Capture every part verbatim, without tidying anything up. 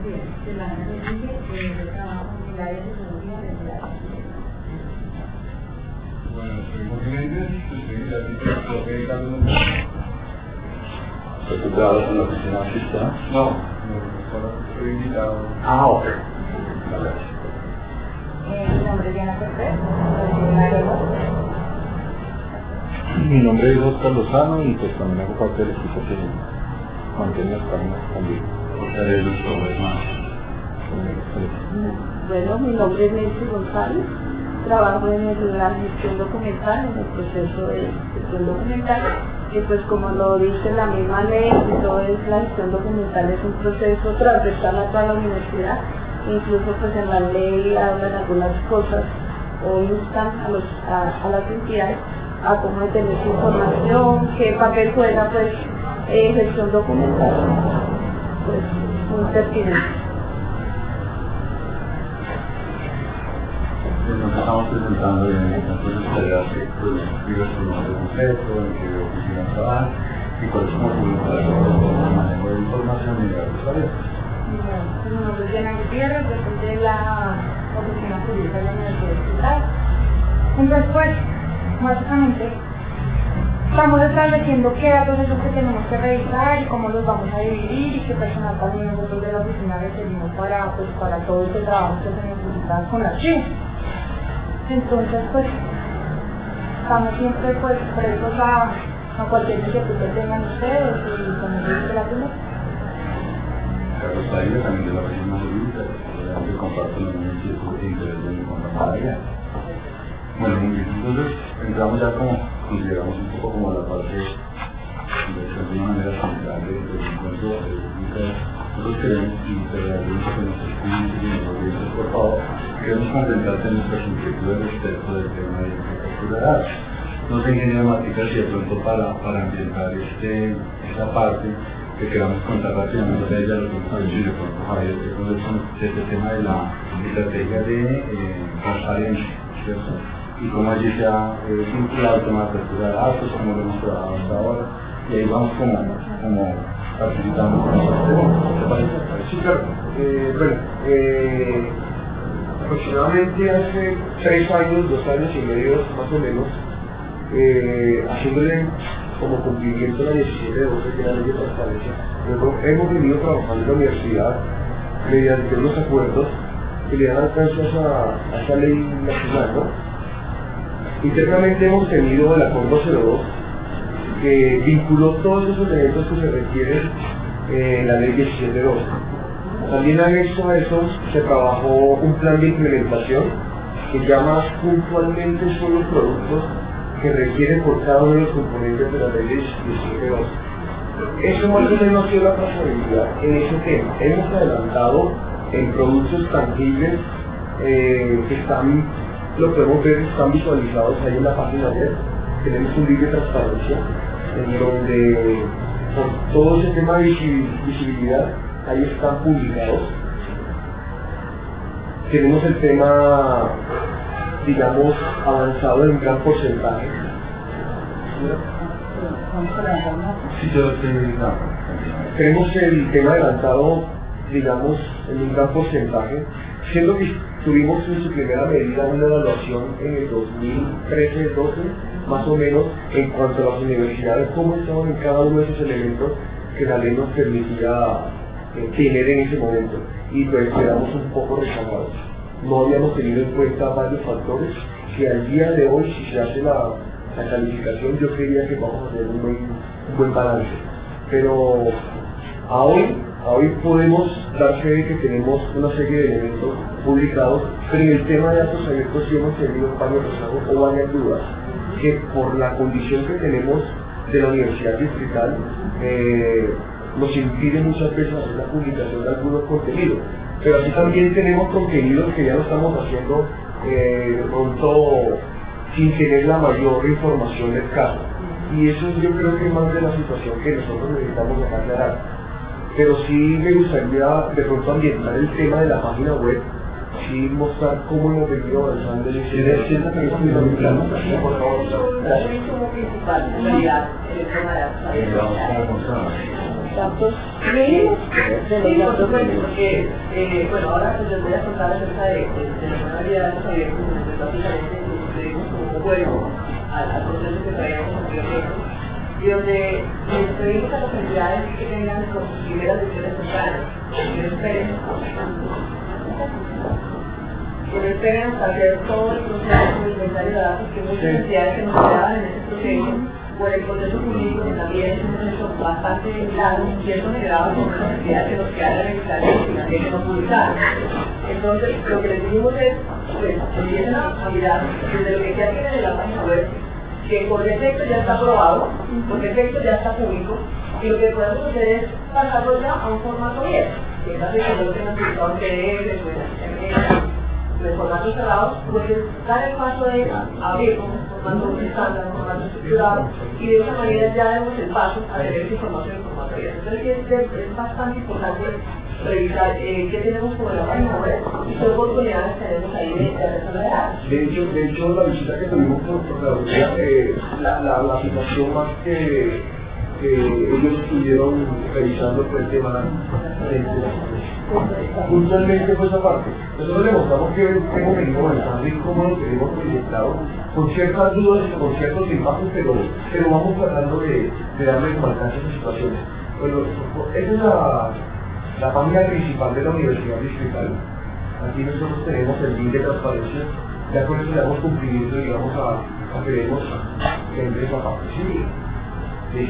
de la análisis de trabajo en el área de tecnología de la Bueno, estuvimos clientes, estuvimos aquí, lo que hay cada ¿Tú trabajas en la oficina fiscal? No, no, estoy invitado. Ah, ok. Vale. Eh, mi nombre es Diana Cortés, soy de la área. Mi nombre es Oscar Lozano y pues también hago parte del equipo que mantiene las páginas también. Porque los problemas. Bueno, mi nombre es Nancy González, trabajo en el, la gestión documental, en el proceso de gestión documental, que pues como lo dice la misma ley, todo es, la gestión documental es un proceso transversal a toda la universidad, incluso pues en la ley hablan algunas cosas o instan a, los, a, a las entidades a cómo tener su información, qué papel juega pues eh, gestión documental, pues muy pertinente. Nos estamos presentando en entonces tareas que vives con nombre completo, en qué oficina trabajas y cuáles son los voluntarios de manejo de información y de las tareas. Mi nombre es Diana Gutiérrez, yo soy de la oficina jurídica de la Universidad de Ciudad. Entonces pues, básicamente, estamos estableciendo qué datos es lo que tenemos que revisar y cómo los vamos a dividir y qué personal también nosotros de la oficina requerimos para, pues, para todo ese trabajo que se necesita con archivos. Entonces, pues, estamos siempre pues, prestos a, a cualquier inquietud que tengan ustedes y con el de la primera. Carlos Taira, también de la oficina jurídica, que comparten los mismos inquietudes e interés de mi compañera. Bueno, entonces entramos ya como, consideramos un poco como la parte de alguna manera central del encuentro de públicas. Nosotros queremos, y te agradecemos que nos escuchen y nos audiencias, por favor, queremos concentrarse en nuestras inquietudes respecto del tema de infraestructura de datos. No sé, ingeniero Matica, si de pronto para, para ambientar este, esta parte, que queramos contar rápidamente de ella, lo que hemos dicho y de pronto Javier, que es este tema de la estrategia de eh, transparencia, ¿cierto? Y cómo allí se ha eh, vinculado el tema de apertura de datos, cómo lo hemos trabajado hasta ahora, y ahí vamos como, como participando con esos temas. ¿Te parece? Sí, claro. Eh, bueno, eh, aproximadamente hace tres años, dos años y medio más o menos, eh, haciéndole como cumplimiento a la diecisiete de doce, que era la ley de transparencia, hemos venido trabajando en la universidad mediante unos acuerdos que le dan alcance a, a esa ley nacional, ¿no? Internamente hemos tenido el acuerdo cero dos, que vinculó todos esos elementos que se requieren eh, en la ley diecisiete doce. También anexo a eso se trabajó un plan de implementación que ya más puntualmente son los productos que requieren por cada uno de los componentes de la ley diecisiete doce. Eso más o menos ha sido la trazabilidad en ese tema. Hemos adelantado en productos tangibles eh, que están, lo podemos ver, están visualizados ahí en la página web. Tenemos un link de transparencia en donde por todo ese tema de visibilidad ahí están publicados. Tenemos el tema, digamos, avanzado en un gran porcentaje. Sí, yo estoy Tenemos el tema adelantado, digamos, en un gran porcentaje, siendo que tuvimos en su primera medida una evaluación en el dos mil trece doce, más o menos, en cuanto a las universidades, cómo estaban en cada uno de esos elementos que la ley nos permitía eh, tener en ese momento. Y pues quedamos un poco rezagados. No habíamos tenido en cuenta varios factores que al día de hoy, si se hace la, la calificación, yo creía que vamos a tener un buen, un buen balance. Pero a hoy, a hoy podemos dar fe de que tenemos una serie de elementos publicados, pero en el tema de datos abiertos sí hemos tenido varios rezagos o varias dudas, que por la condición que tenemos de la Universidad Distrital, eh, nos impide muchas veces hacer la publicación de algunos contenidos. Pero así también tenemos contenidos que ya lo estamos haciendo eh, de pronto sin tener la mayor información del caso. Y eso yo creo que es más de la situación que nosotros necesitamos aclarar. Pero sí me gustaría de pronto ambientar el tema de la página web, sí mostrar cómo hemos venido avanzando en ese ¿Quieres cierta que es muy plano? Por favor. Gracias. Como principal, en realidad, el tema de la datos mínimos de los Sí, por datos supuesto, mínimos. porque, eh, bueno, ahora pues les voy a contar acerca de, de, de la mayoría de datos abiertos, donde básicamente incluimos como un juego al, al proceso que traíamos anteriormente, y donde les pedimos a las entidades que tengan con sus primeras lecciones tempranas, que no esperen, que no esperen hasta hacer todo el proceso de inventario de datos, que muchas entidades que nos quedaban en ese proceso, por el proceso jurídico, que también es un proceso bastante largo, y eso generaba con una necesidad que nos quedara registrada y que no publicara. Entonces, lo que les dijimos es, pues, empiecen a mirar desde lo que ya tienen en la página web, que por defecto ya está aprobado, por defecto ya está público, y lo que podemos hacer es pasarlo ya a un formato abierto, que es así que no tengan utilizado en P D F, pues, en formatos cerrados, pues es dar el paso de abrirlo, un formato estándar, un formato estructurado, y de esa manera ya damos el paso a tener esa información en formato abierto. Entonces es, es bastante importante revisar eh, qué tenemos como en la página web y qué oportunidades tenemos ahí de, de resolver. De hecho, de hecho, la visita que tuvimos con Procuraduría, eh, la, la, la situación más que, que ellos estuvieron revisando fue el tema de puntualmente fue esa parte. Nosotros demostramos que hemos venido avanzando y cómo lo tenemos proyectado, con ciertas dudas y con ciertos impactos, pero, pero vamos tratando de, de darle como alcance a esas situaciones. Bueno, esa es la, la página principal de la Universidad Distrital. Aquí nosotros tenemos el link de transparencia, ya con eso le damos cumplimiento y vamos a, a queremos que entre esa parte. Sí. Sí.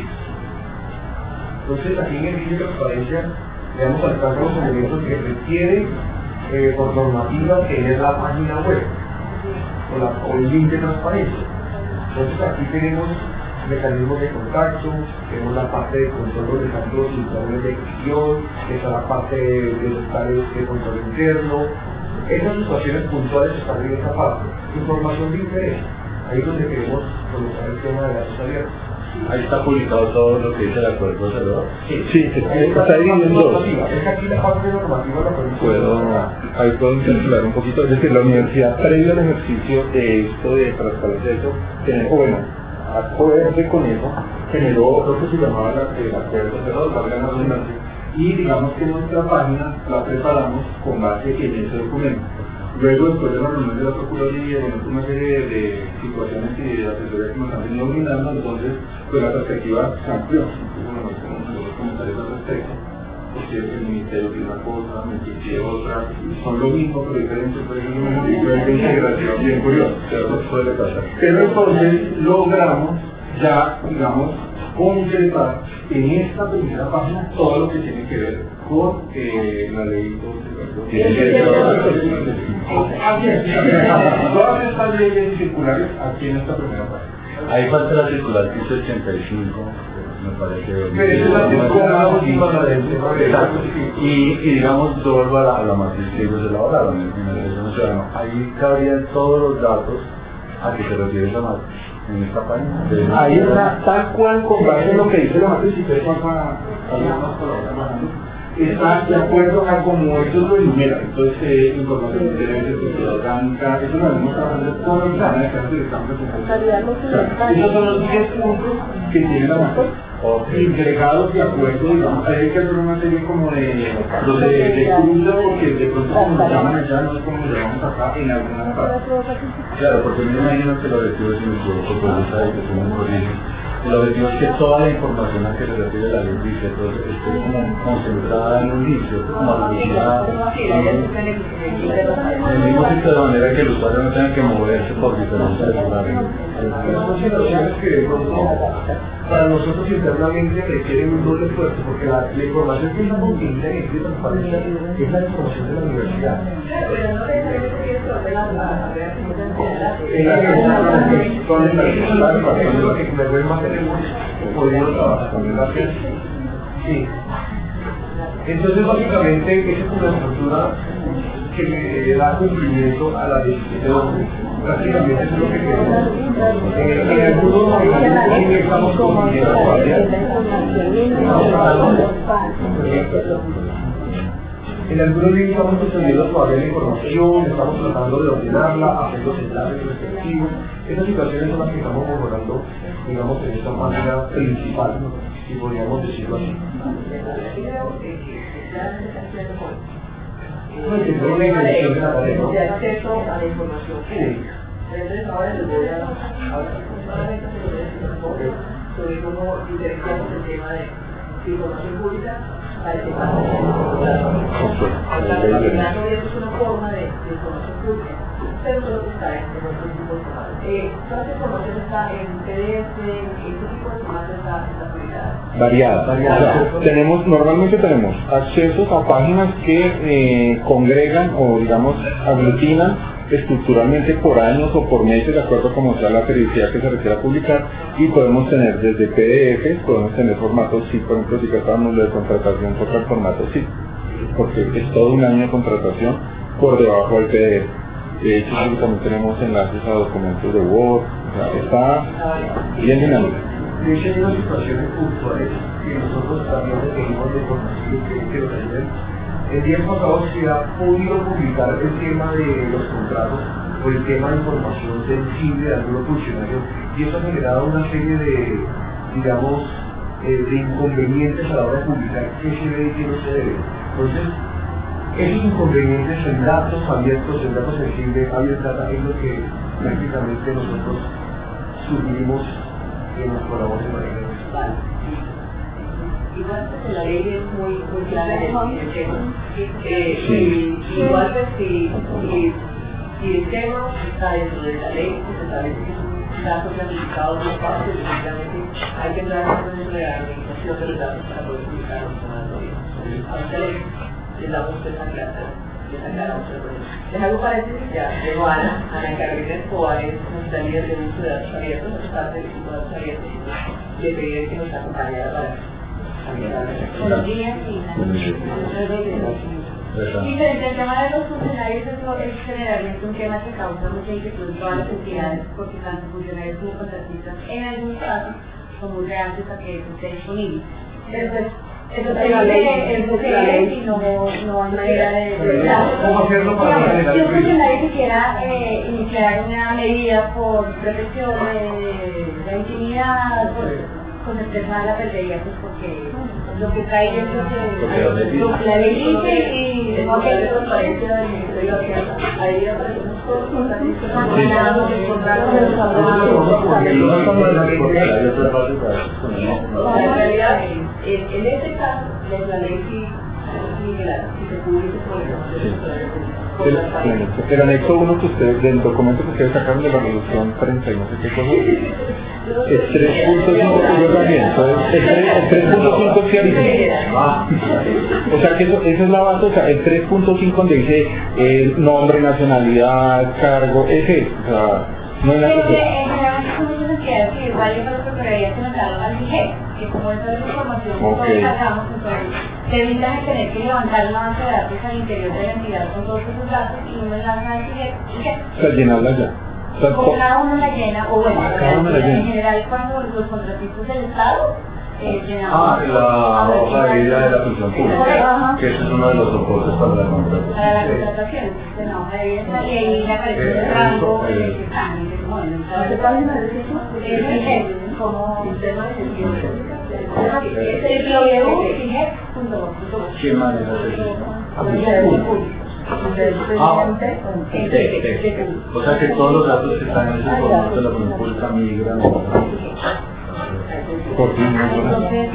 Entonces aquí en el link de transparencia le damos alcance a los elementos que requieren eh, por normativa tener la página web o, la, o el link de transparencia. Entonces aquí tenemos mecanismos de contacto, tenemos la parte de control de los internos de gestión, está la parte de, de los planes de control interno. Esas situaciones puntuales están en esta parte. Información de interés, ahí es donde queremos colocar el tema de datos abiertos. Ahí está publicado todo lo que dice el acuerdo cerrado. Sí, sí, está dividido en dos. Es que aquí la parte normativa la podemos... Puedo, ahí puedo interpelar un poquito. Es decir, la universidad, previo al ejercicio de esto de transparencia, eso, generó, bueno, a cogerse con eso, generó lo que se llamaba la, el acuerdo cerrado, valga la redundancia, y digamos que nuestra página la preparamos con base en ese documento. Luego, después de la reunión de la Procuraduría, bueno, una serie de, de situaciones y de asesorías que nos han venido brindando, entonces, pues la perspectiva se amplió. Entonces, bueno, tenemos algunos comentarios al respecto, porque el Ministerio tiene una cosa, el Ministerio otra, son lo mismo, pero diferentes, pues es un nivel de integración bien curioso, pero no puede pasar. Pero entonces, logramos ya, digamos, concretar en esta primera página todo lo que tiene que ver con eh, la ley doce. Todas estas leyes circulares aquí en esta primera página. Ahí falta la circular quince ochenta y cinco, me parece. Pero esa es la circular última la de Exacto. Y, y digamos, yo vuelvo a la, a la matriz que ellos elaboraron en el Derecho Ciudadano. Ahí cabrían todos los datos a que se refiere esa matriz en esta página. Ahí está tal cual con base en lo que dice la matriz, y ustedes van a algunas palabras, está de acuerdo a como ellos lo enumeran. Entonces, eh, información de interés, estructura orgánica, eso lo vemos trabajando con los planes de casos de cambio de esos son los diez puntos que tiene la matriz. Okay. Integrados de acuerdo, digamos, hay que hacer una serie como de, de, de cruces, porque de pronto como lo llaman allá, no es como lo llamamos acá en algunas partes. Claro, porque me imagino que el objetivo es, si me equivoco, pues esa de que se me corrige. El objetivo es que toda la información a que se refiere la ley dice, entonces esté como concentrada en un inicio, como la velocidad, en el mismo sitio, de manera que el usuario no tenga que moverse por diferentes lugares. Son situaciones que de pronto para nosotros internamente requieren un doble esfuerzo, porque la, la información que está contenida en esta transparencia es la información de la universidad. En la que son las que me ven más tenemos podido trabajar con el hacer. Sí. Entonces básicamente esa es una estructura que me da cumplimiento a la diecisiete doce. Prácticamente eso es lo que queremos. En, en algunos momentos estamos consiguiendo todavía. En algunos líneas estamos consiguiendo todavía la información, estamos tratando de ordenarla, hacer los enlaces respectivos. Esas situaciones son las que estamos mejorando, digamos, en esta página principal. si podríamos decirlo así. de acceso a la información pública. Entonces ahora les voy a solamente sobre cómo diferenciamos el tema de información pública para el tema de la es una forma de información pública, pero solo que está en otro tipo de formato. Toda esta información está en P D F, en qué tipo de formato está publicada. Variada. Variada. O sea, tenemos, normalmente tenemos accesos a páginas que eh, congregan o digamos aglutinan estructuralmente por años o por meses, de acuerdo a como sea la periodicidad que se requiera publicar, y podemos tener desde P D F, podemos tener formatos S I P, por ejemplo, si tratamos lo de contratación, toca el formato S I P, porque es todo un año de contratación por debajo del P D F. De hecho, también tenemos enlaces a documentos de Word, o sea, está bien dinámico. De hecho, hay unas situaciones puntuales que nosotros también requerimos de información que, que nos ayuden. El día pasado se ha podido publicar el tema de los contratos o el tema de información sensible de algunos funcionarios, y eso ha generado una serie de, digamos, eh, de inconvenientes a la hora de publicar qué se debe y qué no se debe. Entonces, esos inconvenientes en datos abiertos, en datos sensibles, abiertos, es lo que prácticamente nosotros sugerimos que nos colaboren para ello. Vale. Igual que la ley es muy, muy clara en el tema. Eh, sí. y, igual que si, si, si el tema está dentro de la ley, pues se establece que es un dato clasificado de espacio, y efectivamente hay que entrar dentro de la organización de los datos para poder publicarlos con la ley. Ahorita les, les damos esa clara, les aclaramos el problema. Les hago paréntesis ya, llegó Ana, Ana Carolina Escobar es nuestra líder de uso de datos abiertos, es parte del equipo de datos abiertos, y le pediré que nos acompañara para Buenos días y y frente al tema de los funcionarios, eso es generalmente un tema que causa mucha inquietud en todas las entidades, porque tanto funcionarios como contratistas en algunos casos son muy reacios a que eso esté disponible. Pero pues, eso se dice en la ley y no, no hay manera de... ¿Cómo hacerlo para digamos, si un funcionario quisiera eh, iniciar una medida por protección de la intimidad, por con expresar la perdería, pues porque lo que cae dentro de lo que la ley dice y no hay transparencia del Ministerio de Hacienda. Ahí aparecemos todos los contratistas abandonados, los contratos de los abogados. En realidad, en este caso, la ley sí si se publica por el el anexo uno que ustedes, del documento que ustedes sacaron de la resolución treinta y no sé qué cosa, es tres punto cinco yo también, es tres punto cinco o sea que eso, eso es la base, o sea, el tres punto cinco donde dice eh, nombre, nacionalidad, cargo, ese, o sea, no es la cosa. Que vaya para la Procuraduría que nos hagan al I G E, que como esa es la información que todos cargamos, entonces te evitan de tener que levantar una base de datos al interior de la entidad con todos esos datos y uno enlaza al I G E. O sea, llenarla ya. O sea, o cada uno la llena, o bueno, cada uno la llena. En general cuando los contratistas del Estado eh, llenamos. Ah, la hoja de vida de la función pública, que ese es uno de los soportes para la contratación. Para la contratación, entonces la hoja de vida y ahí le aparece el rango, el cambio. ¿Qué página es eso? Es I G E, como sistema de gestión pública. Es el w punto i g e punto gov punto co. ¿Qué manera de gestión? Ah, o sea que todos los datos que están en ese formato de la función pública migran. Por fin, entonces,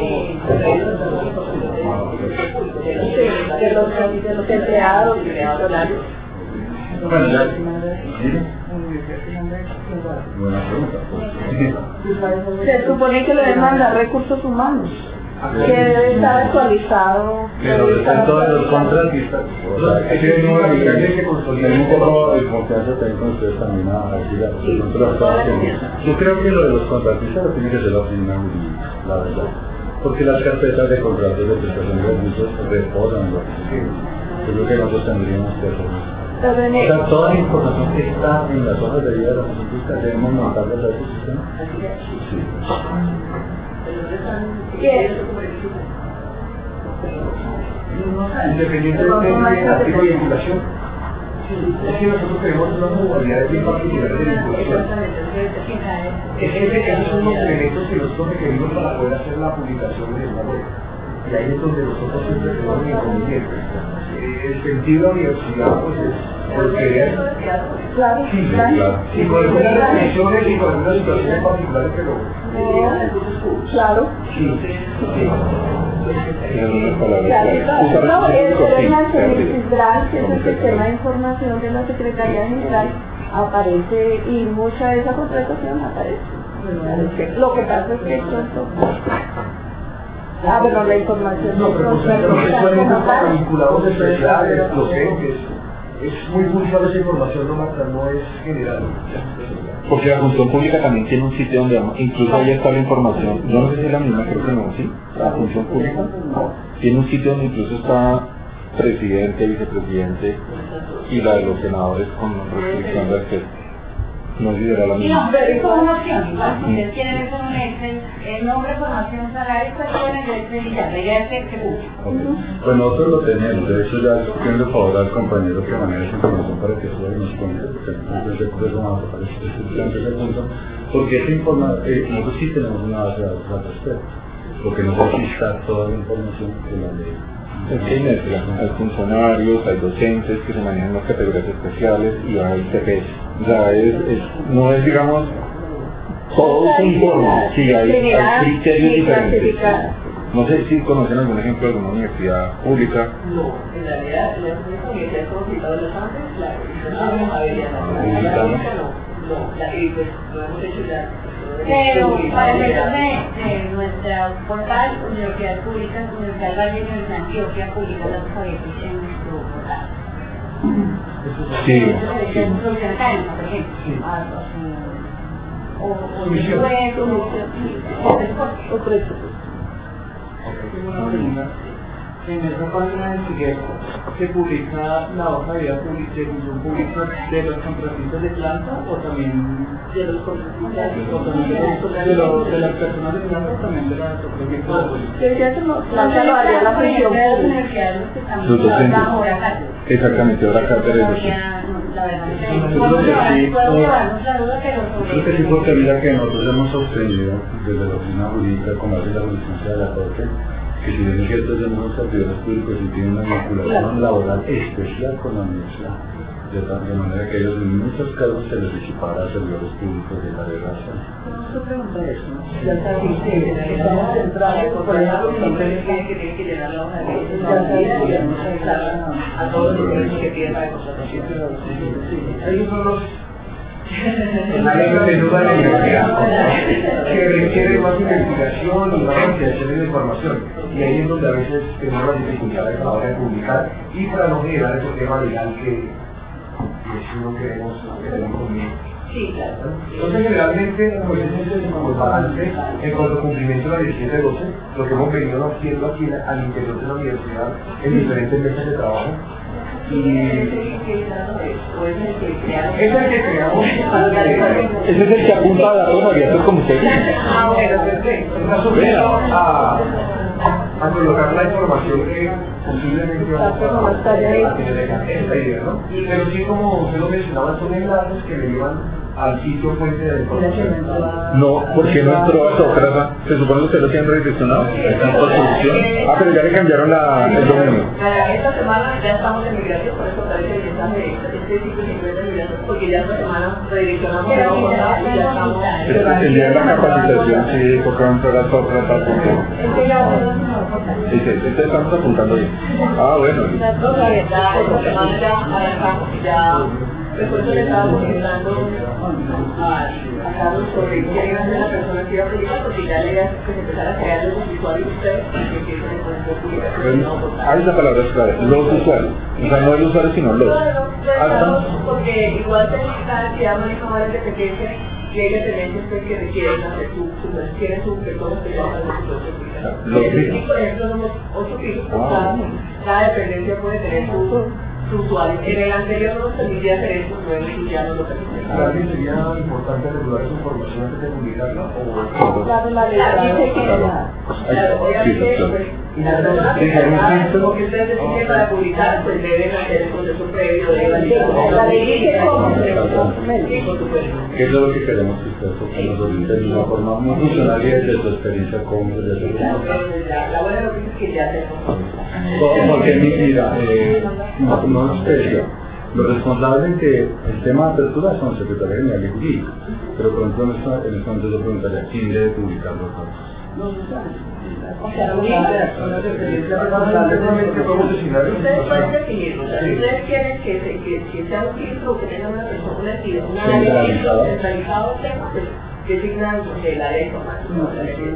de los empleados y empleados horarios. Bueno, ya. Buena pregunta. Se supone que lo demanda recursos humanos, que debe estar actualizado. Pero están todos los contratistas. O sea, hay que no hay que consolidar un poco de confianza también con ustedes también a decir. Yo creo que lo de los contratistas lo tiene que hacer la oficina jurídica, la verdad. Porque las carpetas de contratos de prestación de servicios reposan en lo que yo creo que nosotros tendríamos que hacer. O sea, toda la información que está en las hojas de vida de la función pública debemos montarlas a ese sistema. Sí. Independientemente de artículo de vinculación. Es que nosotros tenemos unas modalidades bien particulares de vinculación. Es que esos son los elementos que nosotros requerimos para poder hacer la publicación de la web. Y ahí es donde nosotros siempre tenemos un inconveniente. El sentido de la universidad pues es por querer, Claro, sí, claro. sí, con algunas restricciones y con algunas situaciones particulares, pero Claro. sí, sí. En unas palabras Claro, claras. claro. No, Usar el el sistema sí, Cisdral, que es el sistema de información de la Secretaría General, aparece y mucha de esa contratación aparece. Lo que pasa es que pronto... Ah, pero la información No, pero pues hay profesores para vinculados especiales, docentes. Es muy funcional esa información, no, Marta, no es general. Porque la función pública también tiene un sitio donde incluso ahí está la información. Yo no sé si es la misma, creo que no, ¿sí? La función pública tiene un sitio donde incluso está presidente, vicepresidente y la de los senadores con restricción de acceso. No sé si era la Y misma. nombre de información, igual si ustedes quieren ver con un Excel, el nombre, formación, salario, personas, y el Excel y ya, la idea es que se busque. Okay. Pues nosotros lo tenemos, de hecho ya pidiendo el favor al compañero que maneja esa información para que suba y nos cuente, porque entonces recursos humanos aparece este ese punto, porque esa información, eh, nosotros sí tenemos una base de datos al respecto, porque no sé si está toda la información que la ley. Es que hay mezcla, hay funcionarios, hay docentes que se manejan las categorías especiales y hay T P S. O sea, es, es, no es, digamos, todo se informa, sí, hay, hay criterios diferentes. No sé si conocen algún ejemplo de alguna universidad pública. No, en realidad, la universidad es como citado los antes, la no había no, no, la y pues lo hemos hecho ya. Pero para efectos de, de nuestra portal, Universidades Públicas, Universidad Valle y Universidad Antioquia Pública, la alfabetos en nuestro portal. Sí, sí. Solución académica, por ejemplo. Sí. O, o Solución. o precio. Una pregunta. En esa página de Siguet se publica la hoja de vida pública, de función pública de los contratistas de planta o también De los contratistas o también de, los, de, los, de las personas de planta o también de las contratistas de pública. Que ya se nos planta lo haría la función Las pública. universidades los que estamos Los docentes. bajo la cátedra. exactamente, ahora cátedra es eso. La verdad, Yo podemos creo que sí, llevarnos no. la duda, pero Creo que sí, porque mira que nosotros hemos sostenido desde la oficina jurídica con base en la jurisprudencia de la Corte que si bien es cierto tenemos servidores públicos y tienen una vinculación laboral especial con la universidad, de tal de manera que ellos en muchos casos se les equipara a servidores públicos de la relación. ¿Qué pregunta es? Ya está bien, estamos centrados, por ejemplo, que tiene que tiene que llenar la hoja de vida y no se encarga a todos los derechos que piden para contratación. Ellos son los análisis de duda de la universidad que requieren más investigación y más ampliación de la información. Y ahí es donde a veces tenemos las dificultades a la hora de publicar y para no generar ese tema legal que, que si no queremos tener conmigo. Sí, claro. Entonces, generalmente, pues ese es como el balance en cuanto al cumplimiento de la diecisiete doce, lo que hemos venido haciendo aquí al interior de la universidad en diferentes mesas de trabajo. Y ¿Es el que crearon? es el que creamos. Ese es el que apunta a datos abiertos como usted dice. Ah, bueno, perfecto. Está sujeto a, a colocar la información que posiblemente vamos a, a tener esta idea, ¿no? Pero sí, como usted lo mencionaba, son enlaces que le llevan al sitio fuente de la información. No, porque nuestro autócrata, se supone que usted lo tiene redireccionado, está en construcción. Ah, pero ya le cambiaron la, el dominio. Para esta semana ya estamos en migración, por eso aparece el mensaje de este sitio se encuentra en migración, porque ya esta semana redireccionamos el nuevo portal y ya estamos... El, el día de la capacitación, sí, porque va a entrar al autócrata. Sí, sí, sí, estamos apuntando bien. Ah, bueno. Ya esta semana ya arrancamos y ya... Después le estábamos comentando a, a Carlos sobre quién iba a ser la persona que iba a publicar, porque ya le iba a que se empezara a crear los usuarios ustedes y que empiecen entonces a publicar el nuevo portal. Ahí la palabra es clave, los usuarios. O sea, no el usuario, sino los. Claro, porque igual se necesita que ya maneja más dependencia y hay dependencias pues, que requieren hacer su, su, quieren su personas que van a hacer su propia publicación. Los Aquí, por ejemplo, somos ocho pisos, por cada, cada dependencia puede tener su su usuario. En el anterior no nos permitía hacer eso, luego sí ya no lo permite. ¿Para alguien sería importante regular esa información antes de publicarla? O... Claro, la ley dice que Claro, obviamente, pues, Y las personas que trabajan, como que ustedes deciden para publicar, pues deben hacer el proceso previo de validación. La ley dice cómo, sí, por supuesto. ¿Qué es lo que queremos que ustedes nos orienten de una forma muy funcional y desde su experiencia como desde su La buena noticia es que ya hacemos. Porque mira, eh, no, no es serio. Los responsables en que el tema de apertura son Secretaría General y Jurídica, pero por ejemplo en este en este momento yo preguntaría quién debe publicar los datos. No, no saben. O sea, una experiencia responsable realmente podemos designar. Ustedes pueden definirlo, o sea, si ustedes quieren que, se, que, que sea un filtro, que tenga una persona, una entidad, una área de filtro centralizado el tema, pues designan el área de información.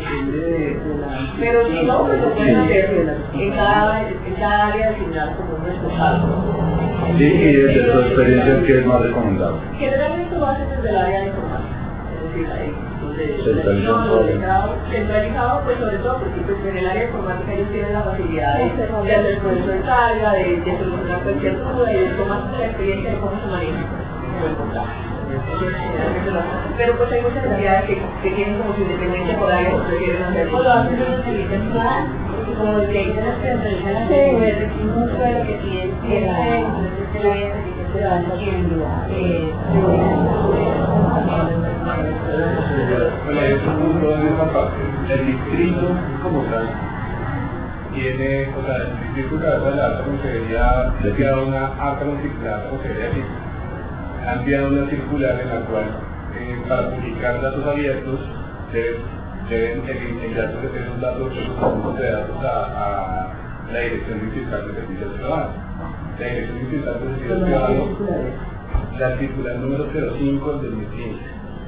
Pero si no, pues lo pueden hacer en cada, en cada área designar como un responsable. Sí, y desde su experiencia, ¿qué es más recomendable? Generalmente lo hacen desde el área de información, es decir, ahí. Centralizado. Centralizado, pues sobre todo porque pues, en el área informática ellos tienen la facilidad de, de hacer el proceso de carga, de, de solucionar cualquier duda y de tomar la experiencia de cómo se maneja el contrato. Pero pues hay muchas entidades que, que tienen como su independencia por área que prefieren hacerlo. Lo hacen en los servicios ciudadanos, porque como los que dicen las que autorizan la C D U R, mucho de lo que piden siempre, entonces que la área de servicios ciudadanos tienen eh, Bueno, es un punto en esa parte. El distrito como tal tiene, o sea, el distrito de cabeza de la alta consejería ha enviado una alta consejería ha enviado una circular en la cual eh, para publicar datos abiertos deben, deben enviar esos datos, esos conjuntos de datos a, a la Dirección Distrital de Servicios Ciudadanos. La Dirección Distrital de Servicios Ciudadanos, la circular número cero cinco del dos mil quince.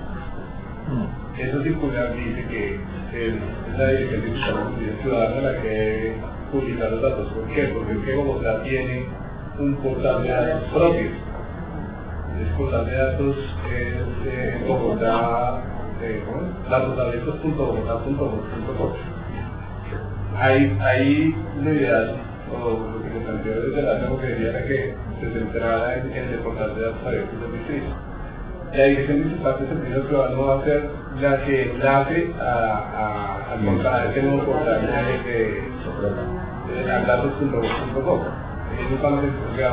Esa circular dice que es la Dirección Distrital de Servicios Ciudadanos la que debe publicar los datos. ¿Por qué? Porque es que Bogotá tiene un portal de datos propio. El portal de datos es eh, Bogotá, eh, datosabiertos punto bogotá punto gov punto co. Ahí, ahí lo ideal, o lo que se planteó desde la consejería era que se centrara en, en el portal de datos abiertos del distrito. La Dirección Distrital de Servicios Ciudadanos va a ser la que enlace a, a, a montar ese nuevo portal de, de, de, de datos punto gov punto co. Ellos van a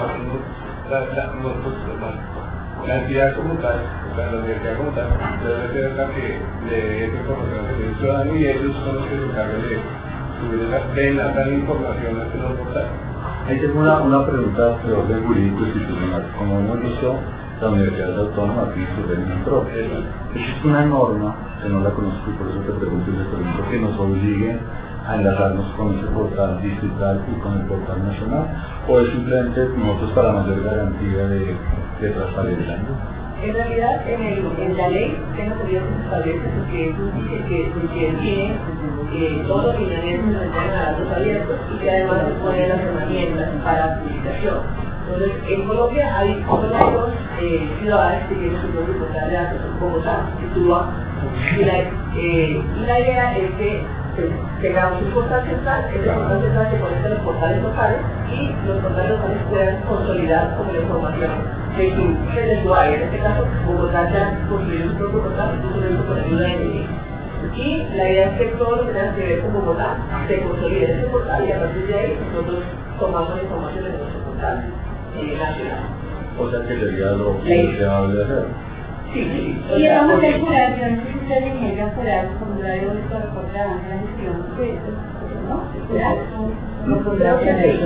ser la, la, la, la entidad como tal, o sea, la universidad como tal, debe ser la que le dé esa información al servicio ciudadano y ellos son los que se encargan de subir la, de enlazar la información a este nuevo portal. Ahí tengo una, una pregunta de orden jurídico institucional. Como hemos visto, la Universidad Autónoma tiene su régimen propio. Existe una norma, que no la conozco y por eso te pregunto y te pregunto, que nos obligue a enlazarnos con ese portal distrital y con el portal nacional, o es simplemente nosotros para mayor garantía de, de transparencia. En realidad, en, el, en la ley de notaría se establece porque eso dice que, que tiene eh, todos los lineamientos de datos abiertos y que además se ponen las herramientas para publicación. Entonces, en Colombia hay otras eh, ciudades que tienen su propio portal de datos, como Bogotá, Tuluá, y la, eh, y la idea es que tengamos un portal central, ese portal central se conecta a los portales locales y los portales locales puedan consolidar como la información de su, del usuario. En este caso, Bogotá ya construyó su propio portal, incluso lo hizo con ayuda de N I. Y la idea es que todo lo que tenga que ver con Bogotá se consolide en ese portal y a partir de ahí nosotros tomamos la información de nuestro portal eh, nacional. O sea que sería lo que deseable hacer. Sí, sí. Y vamos a calcular, yo no sé si ustedes deberían calcular el formulario de nuestro reporte de avance de la gestión, ¿no? ¿Calcular? No, creo que sí.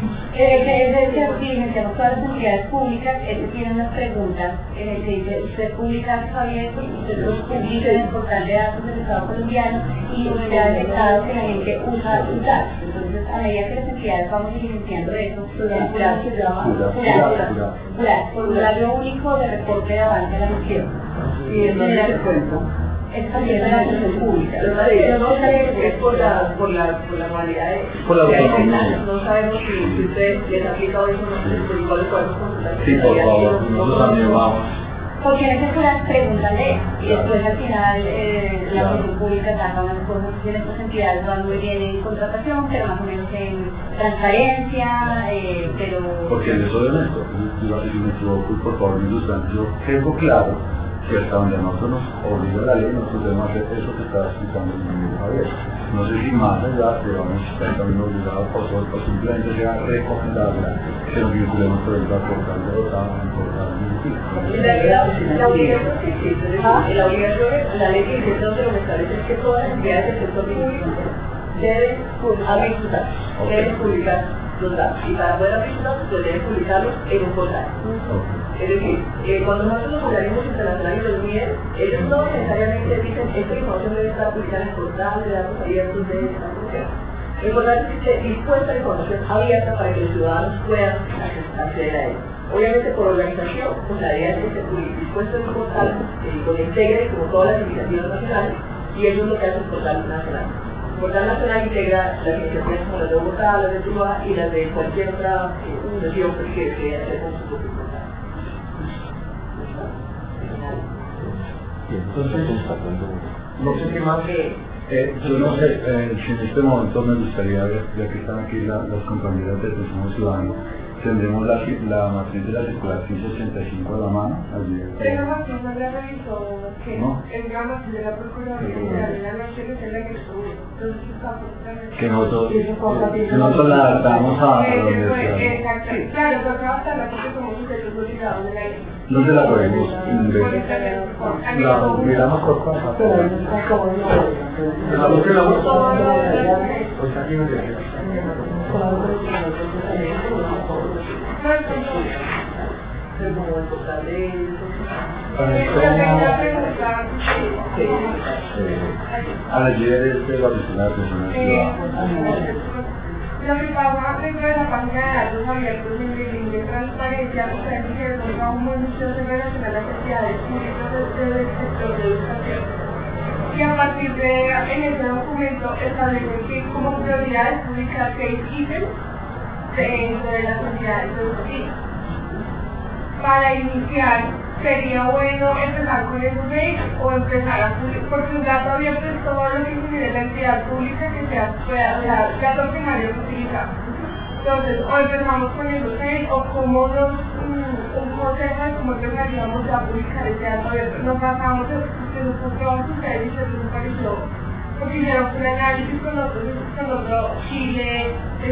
Es decir, si metemos todas las entidades públicas, ellos tienen unas preguntas en el que dice, usted publica datos abiertos, usted los publica en el portal de datos del Estado colombiano y usted ha detectado que la gente usa sus datos. Entonces, a medida que las entidades vamos diligenciando eso, el jurado se llama formulario único de reporte de avance de la gestión. Y es manera de cuenta. Es también de la gestión pública. Pero no sabemos si es por la, por la, por la modalidad de... Por la autonomía. No sabemos si, si usted les ha aplicado eso, no sé, igual podemos consultar. Sí, por favor, nosotros también vamos. Porque en ese jurar preguntan de eso, y después al final eh, la gestión pública saca unas cosas que en estas entidades van muy bien en contratación, pero más o menos en transparencia, eh, pero... Porque en eso de esto, si me equivoco, y por favor me ilustran, yo tengo claro que hasta donde nosotros nos obliga la ley, nosotros debemos hacer eso que estaba explicando el ministro Javier. no sé si más allá, pero vamos a estar también obligados por todo, por simplemente sea recomendable que nos vinculemos por ejemplo a portal de Bogotá, a portal de En realidad, la obligación que existe, es decir, la obligación, la ley que dice lo que establece es que todas las entidades del sector público deben abrir sus datos, deben publicar los datos, y para poder abrir sus datos, pues deben publicarlos en un portal. Es decir, eh, cuando nosotros los organismos internacionales los miden, ellos no necesariamente dicen esta información debe estar publicada en el portal de datos abiertos de esta función. Lo importante es que esté dispuesta la información abierta para que los ciudadanos puedan acceder a ella. Obviamente por organización, pues la idea es que esté dispuesto en un portal eh, donde integre como todas las iniciativas nacionales, y eso es lo que hace el portal nacional. El portal nacional integra las iniciativas como las de Bogotá, las de Tuluá y las de cualquier otra eh, organización que desee hacer con su propio portal. Entonces, no sé qué más. Eh, yo no sé, eh, si en este momento me gustaría ver, ya que están aquí la, las compañeras de Consumo Ciudadano, tendremos la, la matriz de la circular quince ochenta y cinco a la mano. Esa matriz no la revisó, que ¿no? es la matriz de la Procuraduría General de la Nación, es la que estuvo. Entonces está perfectamente. Que nosotros, que nosotros la adaptamos a la universidad. Exacto, claro, porque hasta la que somos sujetos obligados de la ley. ¿Dónde la podemos ver? La miramos por casa. La buscamos. Pues aquí no llega. Ayer es de la oficina de Lo que pasa dentro de la página de datos abiertos en el link de transparencia, ustedes dijeron que un municipio se relaciona a las actividades públicas del sector de educación. Y a partir de en ese documento establecen que como prioridad es publicar seis ítems dentro de las actividades educativas. Para iniciar, sería bueno empezar con esos seis o empezar a publicar, porque un dato abierto es todo lo que genere la entidad pública que sea, pueda, o sea, datos primarios utilizados. Entonces, o empezamos con esos seis, o como nos, um, un consejo de cómo empezaríamos a publicar ese dato abierto. Nos basamos en los puntos que vamos a ustedes y se nos pareció. Porque hicieron un análisis con otros, con otro, Chile,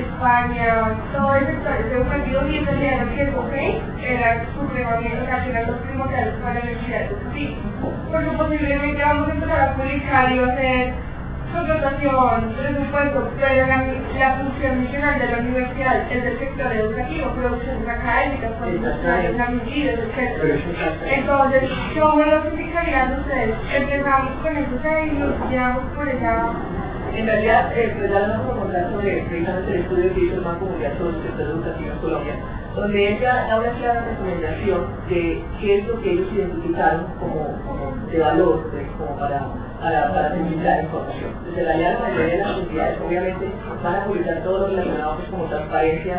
España, todos los sectores educativos, y entendieron que eso okay, era supremamente, o sea, que eran los primordiales para la universidad educativa. Porque posiblemente vamos a empezar a publicar y va a ser contratación, presupuesto, pero la, la función nacional de la universidad es del sector educativo, producciones académicas, profesionales, admitidos, etcétera. Entonces, ¿cómo lo explicarían ustedes? Empezamos con eso, y nos guiamos por esa... En realidad, eh, pues ya nos vamos a contar sobre precisamente el estudio que hizo el Banco Mundial sobre el sector educativo en Colombia, donde ella da una clara recomendación de qué es lo que ellos identificaron como, como de valor, pues, como para, para, para publicar información. Desde la realidad, la mayoría de las entidades obviamente van a publicar todo lo relacionado pues, como transparencia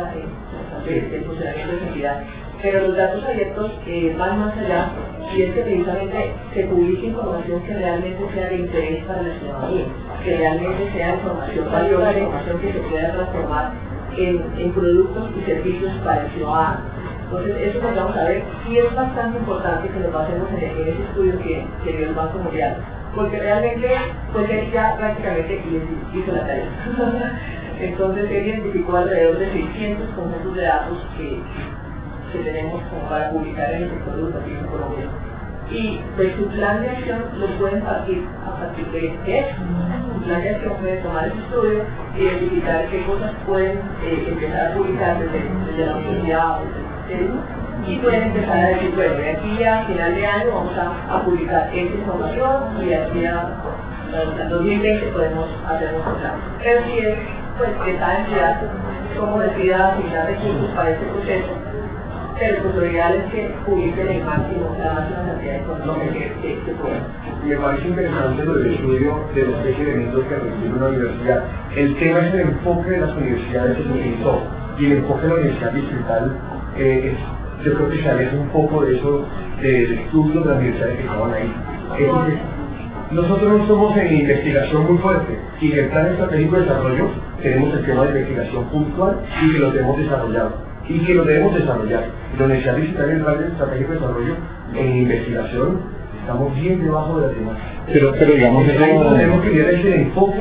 eh, del funcionamiento de esa entidad. Pero los datos abiertos eh, van más allá, y es que precisamente se publique información que realmente sea de interés para la ciudadanía, que realmente sea información valiosa, información que se pueda transformar en, en productos y servicios para el ciudadano. Entonces, eso que vamos a ver, sí es bastante importante que lo pasemos en, en ese estudio que, que dio el Banco Mundial, porque realmente, pues él ya prácticamente hizo la tarea. Entonces, él identificó alrededor de seiscientos conjuntos de datos que que tenemos como para publicar en el sector educativo en Colombia. Y pues su plan de acción lo pueden partir a partir de eso. Su plan de acción puede tomar ese estudio, identificar qué cosas pueden eh, empezar a publicar desde, desde la universidad, desde el y pueden empezar a decir, bueno, de aquí a final de año vamos a, a publicar esta información y de aquí a, a dos mil veinte podemos hacer nuestro plan. Pero si es pues que cada entidad como decida asignar recursos para este proceso, pero pues lo ideal es que publiquen el máximo, la máxima cantidad de información que, que, que puedan. Me parece interesante lo del estudio de los seis elementos que requiere una universidad. El tema es el enfoque de las universidades que se utilizó, y el enfoque de la universidad distrital, eh, es, yo creo que se aleja un poco de eso, del estudio de las universidades que estaban ahí. Es decir, nosotros no somos en investigación muy fuerte, y en el plan estratégico de desarrollo tenemos el tema de investigación puntual y que lo tenemos desarrollado. y que lo debemos desarrollar. La Universidad Digital y el Plan Estratégico de Desarrollo en investigación estamos bien debajo de la temática. Pero, pero digamos, eso tenemos que tener ese enfoque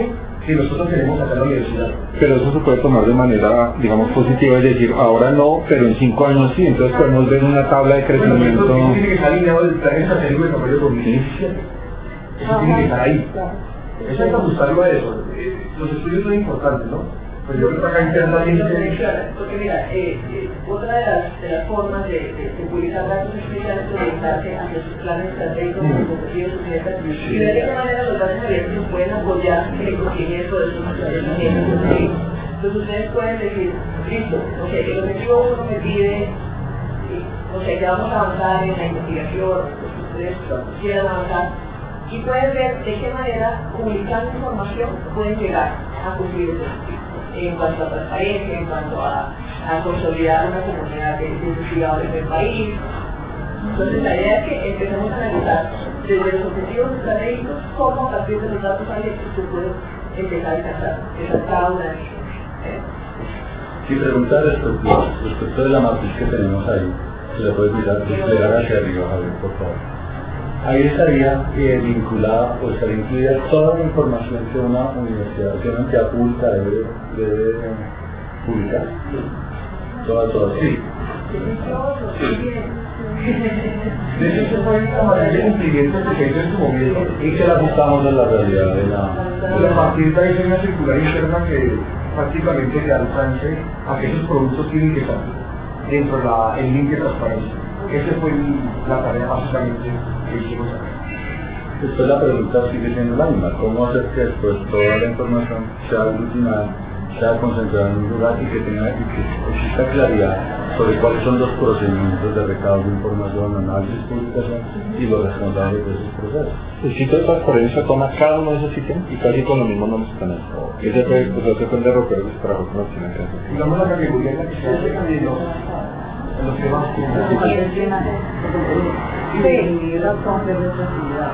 que nosotros tenemos acá en la universidad. Pero eso se puede tomar de manera, digamos, positiva, es decir, ahora no, pero en cinco años sí, entonces podemos ver una tabla de crecimiento. Bueno, tiene que estar alineado el plan estratégico de desarrollo dos mil diecisiete. Eso tiene que estar ahí. Eso hay que ajustarlo a eso. Los estudios son importantes, ¿no? Pues yo creo que acá internamente... Porque mira, eh, eh, otra de las, de las formas de, de, de publicar datos es precisamente orientarse hacia sus planes estratégicos, sus objetivos, sus metas, y de qué manera los datos abiertos nos pueden apoyar en el cumplimiento de sus objetivos. Entonces ustedes pueden decir, listo, o sea, el objetivo uno me pide, o sea, que vamos a avanzar en la investigación, ustedes quieran avanzar, y pueden ver de qué manera, publicando información, pueden llegar a cumplir ese objetivo. En cuanto a transparencia, en cuanto a, a consolidar una comunidad de investigadores del país. Entonces la idea es que empecemos a analizar desde los objetivos estratégicos cómo a partir de los datos abiertos se puede empezar a alcanzar esa cada una de ellas. ¿Eh? Si pregunta respecto, respecto de la matriz que tenemos ahí, se le puede mirar, desplegar hacia arriba, a ver, por favor. Ahí estaría eh, vinculada o estaría incluida toda la información que una universidad, que una entidad pública debe, debe eh, publicar. Toda, toda, sí. De hecho, se fue la manera de cumplimiento que se hizo en su momento Y que la ajustamos a la realidad de la... la partida es una circular interna que prácticamente le da alcance a que esos productos tienen que estar dentro del link de transparencia. Esa fue la tarea básicamente que hicimos acá. Después la pregunta sigue siendo la misma, ¿cómo hacer que después toda la información sea aglutinada, sea concentrada en un lugar y que tenga y que exista claridad sobre cuáles son los procedimientos de recaudo de información, análisis, publicación y los responsables de esos procesos? El sitio de transparencia toma cada uno de esos sitios y casi con los mismos nombres están ahí. Ese fue, pues, ese fue el de Roper que se trabajó con la oficina de creación. Digamos la categoría en la que se hace en los, en los temas Sí, razón de representatividad.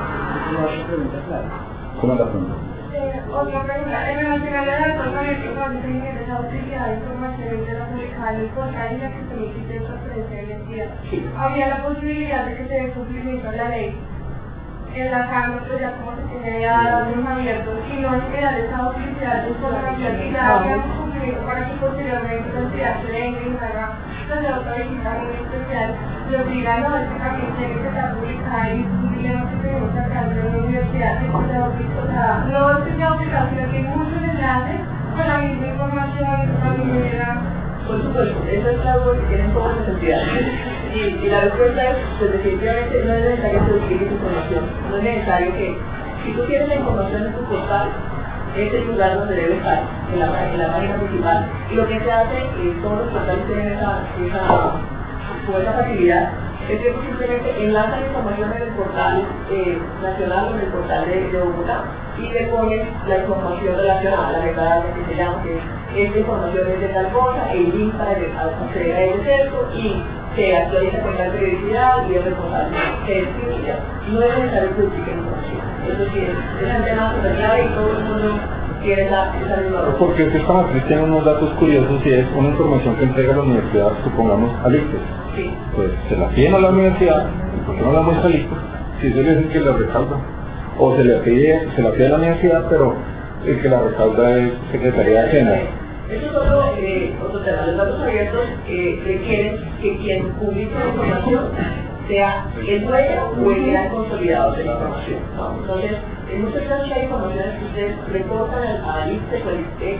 ¿Cómo es la pregunta? Eh, otra pregunta, en el final de la cosa de que cuando se ingresa esa utilidad de información de la publicada en el portal y la que se emite en transferencia de identidad, habría la posibilidad de que se dé cumplimiento a la ley, enlazando pues ya como se tiene ya datos abiertos y no esperar esa utilidad de información y la haríamos cumplimiento para que posteriormente la entidad se venga y haga la otra visita muy especial, le obligan a este también tiene que estar publicada y un dilema que tenemos acá en la universidad, que se ha publicado, no es que sea publicado, sino que hay muchos enlaces con la misma información, la misma idea. Por supuesto, eso es algo que tienen todas las entidades. Y, y la respuesta es, pues definitivamente no es necesario que utilices información, no es necesario que, si tú tienes la información en tu portal, es el lugar donde debe estar, en la, en la página principal. Y lo que se hace, eh, todos los portales tienen esa, esa, con esa facilidad, es que simplemente enlazan la información en el portal eh, nacional o en el portal de, de Bogotá y le ponen la información relacionada, la metadata que se llama, que esta información es de tal cosa, el link para acceder a ese texto y se actualiza con la periodicidad y es responsable, se distribuye. No es necesario que publiquen información. Eso sí, es un tema súper clave y todo el mundo quiere esa, esa misma razón. Porque esta matriz tiene unos datos curiosos y es una información que entrega la universidad, supongamos, al ICFES. Sí. Pues se la piden a la universidad, ¿y por qué no la muestra al ICFES? Si eso le dicen que la recauda. O se, le pide, se la pide a la universidad, pero el que la recauda es Secretaría de Hacienda. Eso es otro, eh, otro tema. Los datos abiertos eh, requieren que quien publique la información sea el dueño o el gran consolidador de la información, ¿no? Entonces, en muchos casos hay informaciones que ustedes reportan al ICFES o al ICFES,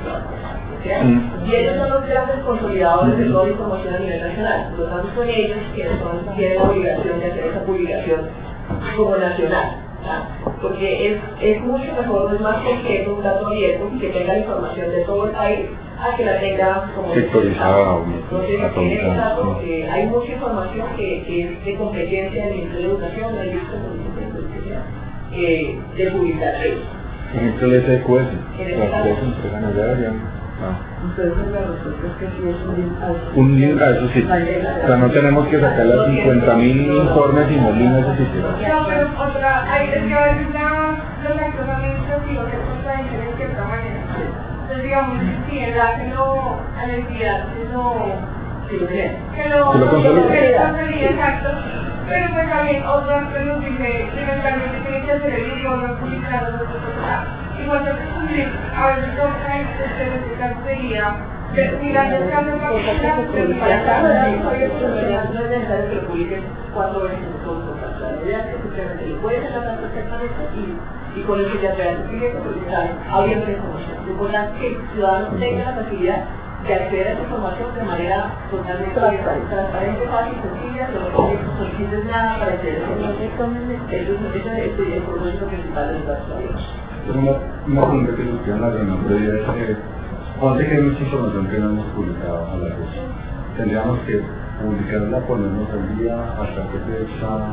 ¿sí? Y ellos son los grandes consolidadores de toda la información a nivel nacional. Por lo tanto, son ellos quienes son, tienen la obligación de hacer esa publicación como nacional. ¿Sí? Porque es, es mucho mejor, es más completo un dato abierto que tenga la información de todo el país a que la tenga como sectorizada. Entonces, en este caso, eh, hay mucha información que, que es de competencia del Ministerio de Educación, del Ministerio eh, de publicar ellos. Por ejemplo, el S Q S, En este las caso, tres entregan allá, deberían. entonces la respuesta es que sí es un link a eso. Un link a eso sí. O sea, no tenemos que sacar las cincuenta mil informes y no link a ese sitio. No, pero otra, hay es que a veces los actos administrativos se contradicen en cierta manera. Entonces, digamos, si enlácenlo a la entidad, que lo... Sí, lo creen. Que lo... Que lo consolide. Que lo consolide, exacto. Pero pues también otro acto nos dice, eventualmente tiene que hacer el idioma, publicarlo, y igual yo descubrí, a veces toca y se me explica sería, mirando el cambio para que Ya está, ¿verdad? No es necesario que lo publiquen cuatro veces en todos los casos. La idea es que simplemente lo puedes tratar perfectamente y, y con eso ya te das el cliente porque están abriendo la información. Lo importante es que el ciudadano tenga la facilidad de acceder a esa información de manera totalmente transparente, fácil, sencilla, pero no solicites nada para acceder a esa información. Eso es el propósito principal de los datos abiertos. Una, una pregunta que surgió en la reunión previa es que ¿cuánto que hay mucha información que no hemos publicado a la vez? Tendríamos que publicarla, ponernos al día, hasta que se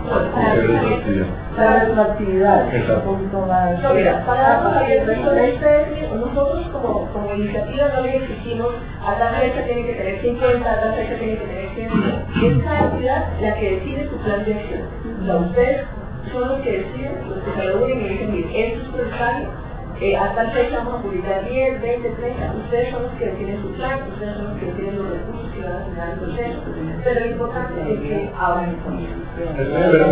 echa para la actividad. Exacto. Un poquito más. No, mira, para datos abiertos, nosotros como, como iniciativa no le exigimos a tal fecha tiene que tener cincuenta, a tal fecha tiene que tener cien. Es cada actividad la que decide su plan de acción. O sea, ustedes son los que deciden, los que se reúnen y dicen, mire, esto es prioritario. Eh, a tal fecha vamos a publicar diez, veinte, treinta, ustedes son los que definen su plan, ustedes son los que definen los recursos que van a asignar al proceso, pero lo importante es que abran información. Pero,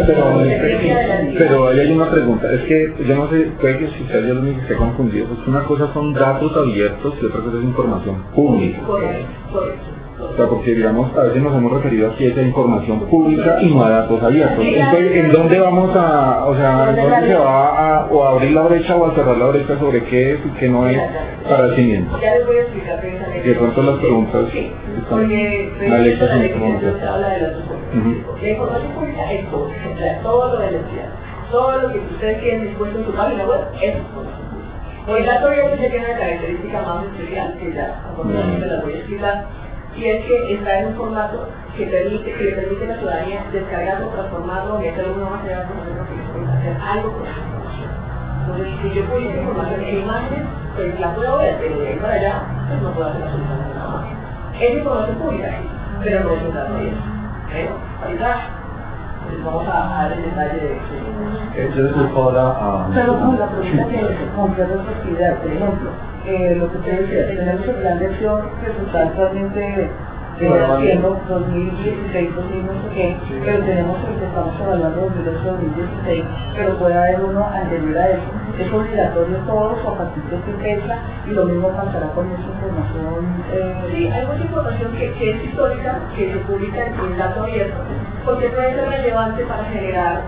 pero, pero ahí hay una pregunta, es que yo no sé, puede que si usted yo lo único que esté confundido, pues una cosa son datos abiertos y otra cosa es información pública. Correcto, correcto. O sea, porque digamos, a veces nos hemos referido aquí a esa información pública y no a datos abiertos. Entonces, ¿en dónde vamos a, o sea, en dónde se va a, o a abrir la brecha o a cerrar la brecha sobre qué es y qué no es para el cimiento? Ya les voy a explicar precisamente. De pronto las preguntas sí, están porque mal hechas en la este momento. se habla de las dos cosas. Uh-huh. La información pública es todo, o sea, todo lo de la entidad. Todo lo que ustedes tienen dispuesto en su página web es información pública. El dato abierto ya tiene una característica más especial, que ya afortunadamente las voy a explicar. Y es que está en un formato que permite que le permite a la ciudadanía descargarlo, transformarlo, meterlo en una base de datos, hacer algo con esa información. Entonces, si yo publico información en imágenes, pues la puedo ver, pero de ahí para allá, pues no puedo hacer absolutamente nada más. Es información pública, pero no es un dato abierto. ¿Eh? Ahorita, pues vamos a dar el detalle de eso. Yo les ahora a... Pero con la pregunta que completo su actividad, por ejemplo, eh, lo que ustedes decían, tenemos el plan de acción que se está actualmente eh, haciendo dos mil dieciséis, dos mil no sé qué, pero tenemos el que estamos evaluando dos mil ocho, dos mil dieciséis, pero puede haber uno anterior a eso. Es obligatorio todos o a partir de qué fecha y lo mismo pasará con esa información. Eh, sí, hay mucha información que, que es histórica, que se publica en dato abierto, porque puede ser relevante para generar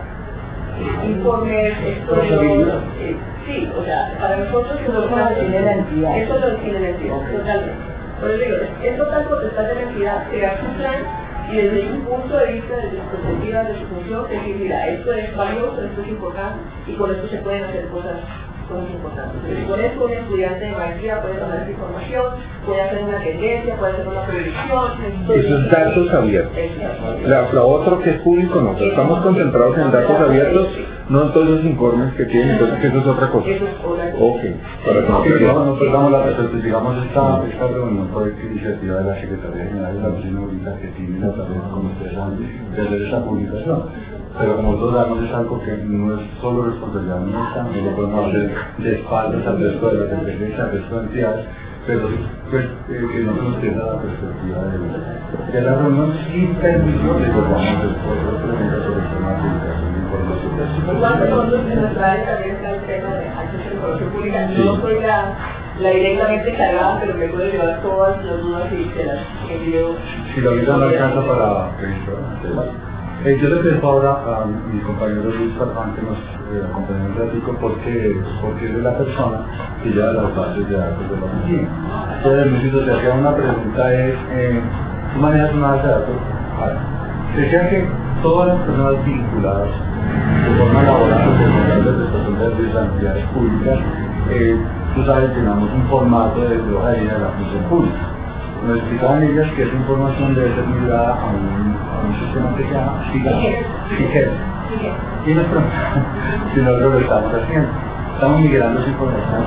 informes, estudios, eh, sí, o sea, para nosotros eso lo define la entidad. Eso lo define la entidad, totalmente. Por eso digo, es total potestad de la entidad crear su plan y desde un punto de vista, desde su perspectiva, de su función, decir, mira, esto es valioso, esto es importante y con esto se pueden hacer cosas cosas importantes. Entonces, con esto un estudiante de maestría puede tomar esa información, puede hacer una tendencia, puede hacer una predicción. Esos datos abiertos. La, la otro que es público no, estamos concentrados en datos abiertos, no en todos los informes que tienen, entonces que eso es otra cosa. Eso es otra cosa. Ok, para que no Sí, perdamos. no perdamos la perspectiva, digamos, esta, esta reunión fue iniciativa de la Secretaría General de la Oficina Pública que tiene la tarea, como ustedes saben, de hacer esta publicación. Pero como nosotros damos es algo que no es solo responsabilidad nuestra, no lo podemos hacer de espaldas al resto de las dependencias, al resto de entidades, pero pues, eh, que no se nos pierda la perspectiva de, de la reunión sin permiso de que podamos después las preguntas sobre el tema de publicación de información. Igual que nosotros en nuestra área también está el tema de acceso a la información pública. Yo no soy la, la directamente cargada, pero me puedo llevar todas las dudas y se las envío. Si lo ahorita no alcanza para registrar. Eh, yo le pido ahora a mi compañero Luis Farfán que nos eh, acompañe un ratico porque, porque es de la persona que lleva las bases de datos de la oficina. Entonces, Luisito, te hacía una pregunta, es, eh, ¿tú manejas una base de datos? Ahora, decía que todas las personas vinculadas de forma laboral o de prestación de servicios a entidades públicas, eh, tú sabes, tenemos un formato de hoja de vida de la función pública. Nos explicaban ellas que esa información debe ser migrada a un, a un sistema que se llama SIGEL. Y nos preguntan si nosotros lo estamos haciendo. Estamos migrando esa información.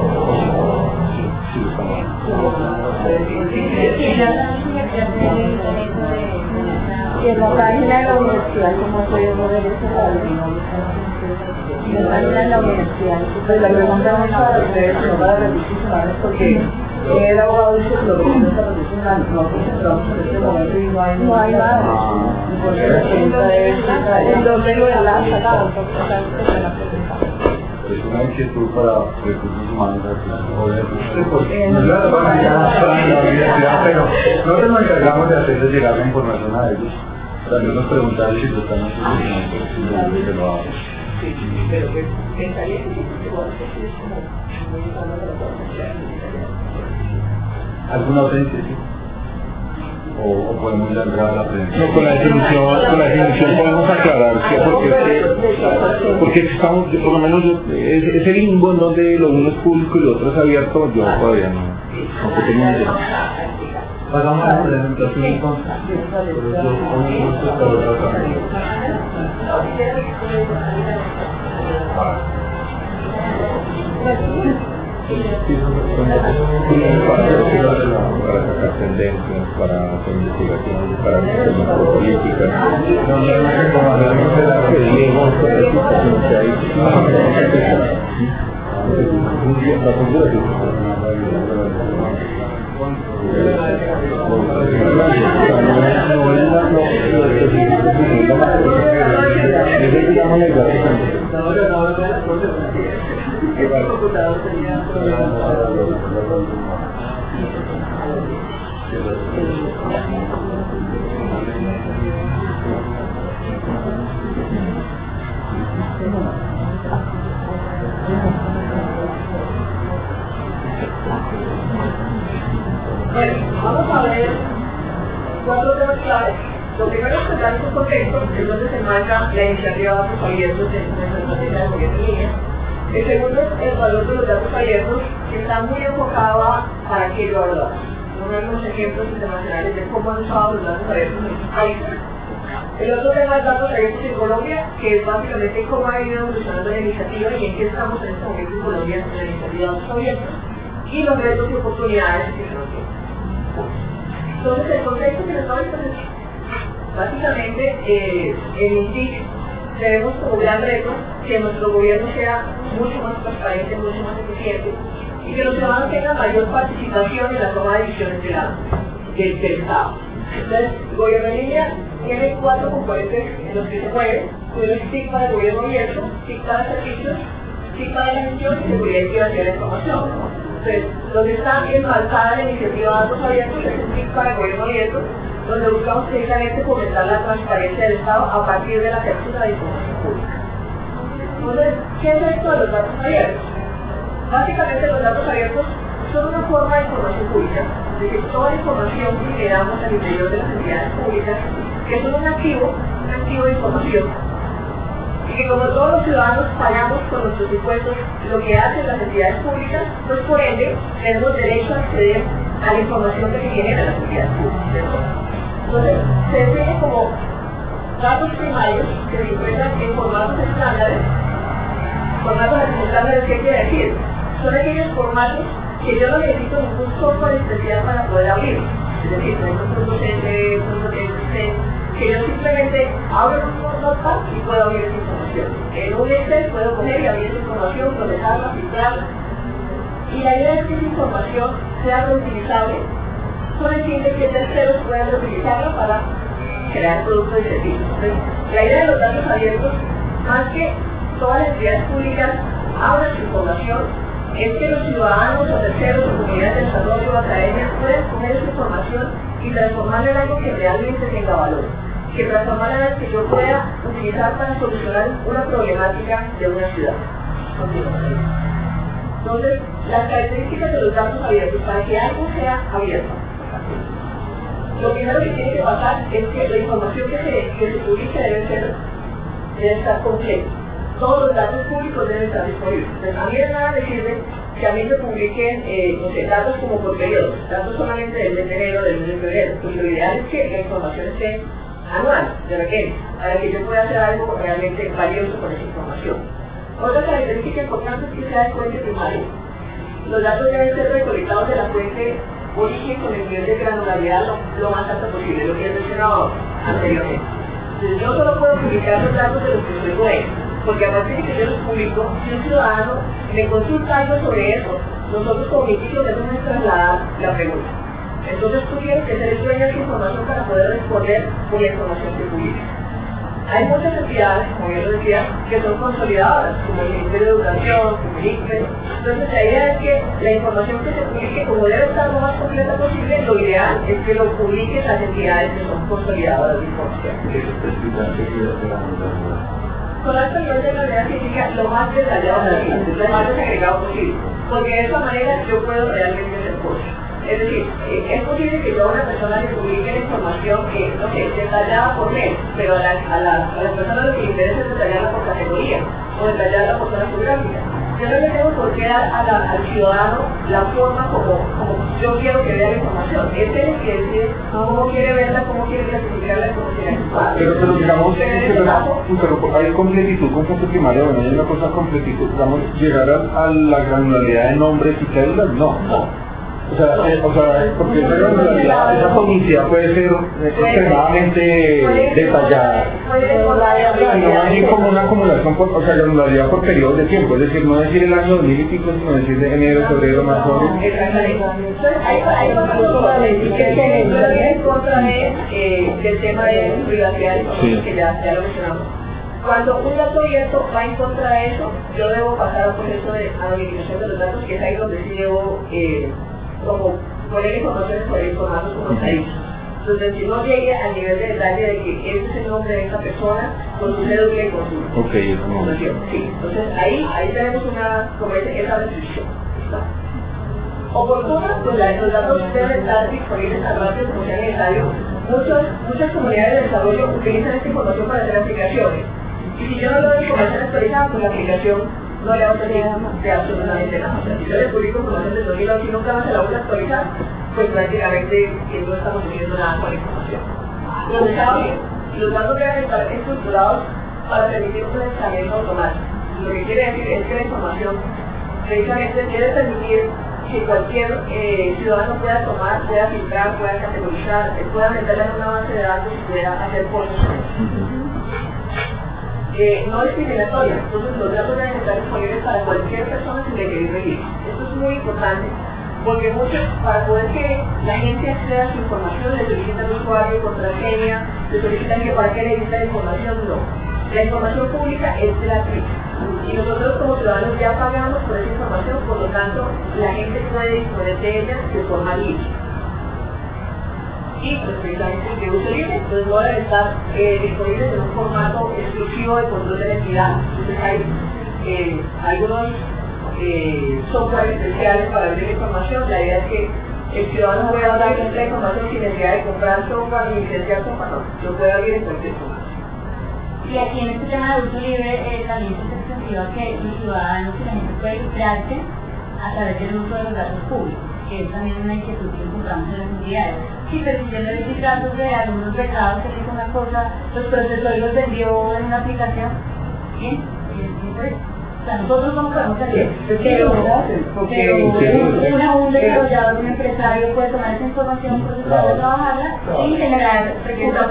Sí, sí, lo estamos Y en la página de la universidad, ¿cómo podemos ver ese lado? En la página de la universidad. Pues la pregunta no es para ustedes, sino para recursos humanos, porque el abogado dice que lo que no está recursos humanos, nosotros entramos en este momento y no hay no hay nada. Y por eso la pregunta es, ¿en dónde lo han sacado? es una inquietud para recursos humanos aquí. Eh, No es la capacidad para la universidad, pero nosotros nos encargamos de hacerles llegar la información a ellos. También nos preguntar si lo están haciendo, que lo hagan. Sí, pero pues pensaría que sí, porque igual que es como muy usando de la forma. ¿Alguna otra inquietud? O, o podemos ya entrar a la prensa. No, con la definición, con la definición podemos aclarar que porque es que, porque estamos, por lo menos yo, es, ese limbo en donde lo uno es público y lo otro es abierto, yo todavía no, no tengo ni idea. Pasamos a la presentación entonces. Para sacar tendencias, para hacer investigaciones, para hacer políticas. No, no, no, Bueno, vamos a ver cuatro temas claves. Lo primero es darles un contexto, es donde se marca la iniciativa de datos abiertos de nuestra estrategia de gobierno en línea. El segundo es el valor de los datos abiertos, que está muy enfocado a para qué lo hablo. Son algunos ejemplos internacionales de cómo han usado los datos abiertos en otros países. El otro tema es datos abiertos en Colombia, que es básicamente cómo ha ido evolucionando la iniciativa y en qué estamos en este momento en Colombia en la iniciativa de datos abiertos. Y los retos y oportunidades que se nos tienen. Entonces, el contexto que les doy es básicamente eh, en I N T I C tenemos como gran reto que nuestro gobierno sea mucho más transparente, mucho más eficiente y que los ciudadanos tengan mayor participación en la toma de decisiones de la, del, del Estado. Entonces, el gobierno en línea tiene cuatro componentes en los que se mueve. Uno es T I C para el gobierno abierto, T I C para servicios, T I C para la gestión y seguridad y privacidad de la información. Entonces, donde está enmarcada la iniciativa de datos abiertos es un T I C para el gobierno abierto, donde buscamos precisamente fomentar la transparencia del Estado a partir de la apertura de información pública. Entonces, ¿qué es esto de los datos abiertos? Básicamente los datos abiertos son una forma de información pública, es decir, toda la información que generamos al interior de las entidades públicas, que son un activo, un activo de información, y que como todos los ciudadanos pagamos con nuestros impuestos lo que hacen las entidades públicas, pues por ende tenemos derecho a acceder a la información que se genera en las entidades públicas. Entonces, se define como datos primarios que se encuentran en formatos estándares. Formatos estándares, ¿qué quiere decir? Son aquellos formatos que yo no necesito ningún software especial para poder abrir. Es decir, no hay punto C S V, punto T X T, que yo simplemente abro un notepad y puedo abrir esa información. En un Excel puedo poner y abrir esa información, procesarla, filtrarla. Y la idea es que esa información sea reutilizable con el fin de que terceros puedan reutilizarla para crear productos y servicios. Entonces, la idea de los datos abiertos, más que todas las entidades públicas abran su información, es que los ciudadanos o terceros o comunidades de desarrollo o academia puedan coger esa información y transformarla en algo que realmente tenga valor, que transformarla en algo que yo pueda utilizar para solucionar una problemática de una ciudad. Entonces, las características de los datos abiertos, para que algo sea abierto, lo primero que tiene que pasar es que la información que se, que se publique debe ser, debe estar completa. Todos los datos públicos deben estar disponibles. Entonces, a mí de nada me sirve que a mí me publiquen, eh, no sé, datos como por periodos, datos solamente del mes de enero, del mes de febrero. Pues lo ideal es que la información esté anual, de repente, para que yo pueda hacer algo realmente valioso con esa información. Otra característica importante es que sea de fuente primaria. Los datos deben ser recolectados de la fuente origen con el nivel de granularidad lo, lo más alto posible, lo que he mencionado anteriormente. Entonces, yo solo puedo publicar los datos de los que soy dueño, porque a partir de que yo los publico, si un ciudadano me consulta algo sobre eso, nosotros como municipio debemos trasladar la pregunta. Entonces tú tienes que ser el dueño de esa información para poder responder por la información que publicas. hay muchas entidades, como yo lo decía, que son consolidadoras, como el Ministerio de Educación, como el I C P E. Entonces la idea es que la información que se publique, como debe estar lo más completa posible, lo ideal es que lo publiquen las entidades que son consolidadoras de información. Con este nivel de calidad científica lo más detallado posible, lo más desagregado posible, porque de esa manera yo puedo realmente hacer cosas. Es decir, es posible que yo a una persona le publique la información que, no sé, detallada por mes, pero a, la, a, la, a las personas lo que les interesa es detallarla por categoría o detallarla por zona geográfica. Yo no le tengo por qué dar a la, al ciudadano la forma como, como yo quiero que vea la información. Es él el que decide cómo quiere verla, cómo quiere clasificarla, cómo quiere actuar. Pero, pero digamos, pero, pero hay completitud con clase primaria, bueno, hay una cosa completitud, digamos, llegar a, a la granularidad de nombres y células, no. no. O sea, eh, o sea, porque esa granularidad, esa cognicidad puede ser extremadamente detallada, sino más bien como una acumulación, por, o sea, granularidad por periodos de tiempo, es decir, no decir el año dos mil y pico, sino decir de enero, febrero, marzo, abril. Entonces, hay cosas que vienen en contra del tema de privacidad de información, que ya, ya lo mencionamos. Cuando un dato abierto va en contra de eso, yo debo pasar a un proceso de anonimización de los datos, que es ahí donde sí debo eh, como poner información por el formato como está dicho. Entonces, si no llegue al nivel de detalle de que ese es el nombre de esa persona, con su cédula y con su okay, información. Sí, entonces ahí, ahí tenemos una, como dice, esa restricción. ¿Está? Oportuna, pues la, los datos deben estar disponibles tan rápido como sea necesario. Muchos, muchas comunidades de desarrollo utilizan esta información para hacer aplicaciones. Y si yo no le doy información actualizada, pues la aplicación no le va a servir de absolutamente nada. O sea, si yo le publico información de dos mil once y nunca más se la voy a actualizar, pues prácticamente eh, no estamos haciendo nada con la información. Los datos, los datos deben estar estructurados para permitir un procesamiento automático. Lo que quiere decir es que la información precisamente quiere permitir que cualquier eh, ciudadano pueda tomar, pueda filtrar, pueda categorizar, pueda meterla en una base de datos y pueda hacer cosas. Eh, no es discriminatoria, entonces los datos deben estar disponibles para cualquier persona sin requerir registro. Esto es muy importante, porque muchos, para poder que la gente acceda a su información, le solicitan el usuario, contraseña, le solicitan que para qué le edita la información, no. La información pública es gratuita y nosotros como ciudadanos ya pagamos por esa información, por lo tanto la gente puede disponer de ella de forma libre. Y pues precisamente de uso libre, entonces no deben estar eh, disponibles en un formato exclusivo de control de la entidad. Entonces hay eh, algunos eh, software especiales para abrir la información. La idea es que el ciudadano pueda abrir la información sin necesidad de comprar software ni licenciar software, no, lo puede abrir en cualquier formato. Y aquí en este tema de uso libre eh, también se extensiva que los ciudadanos y la gente puede filtrarse a través del uso de los datos públicos, que es también una inquietud que encontramos en las entidades. Sí, pero si yo le doy casos de algunos becados que hizo una cosa, los profesores los vendió en una aplicación, bien, bien por eso. O sea, nosotros no podemos hacer, pero, pero una, un desarrollador, un empresario puede tomar esa información, procesarla, trabajarla y generar recursos.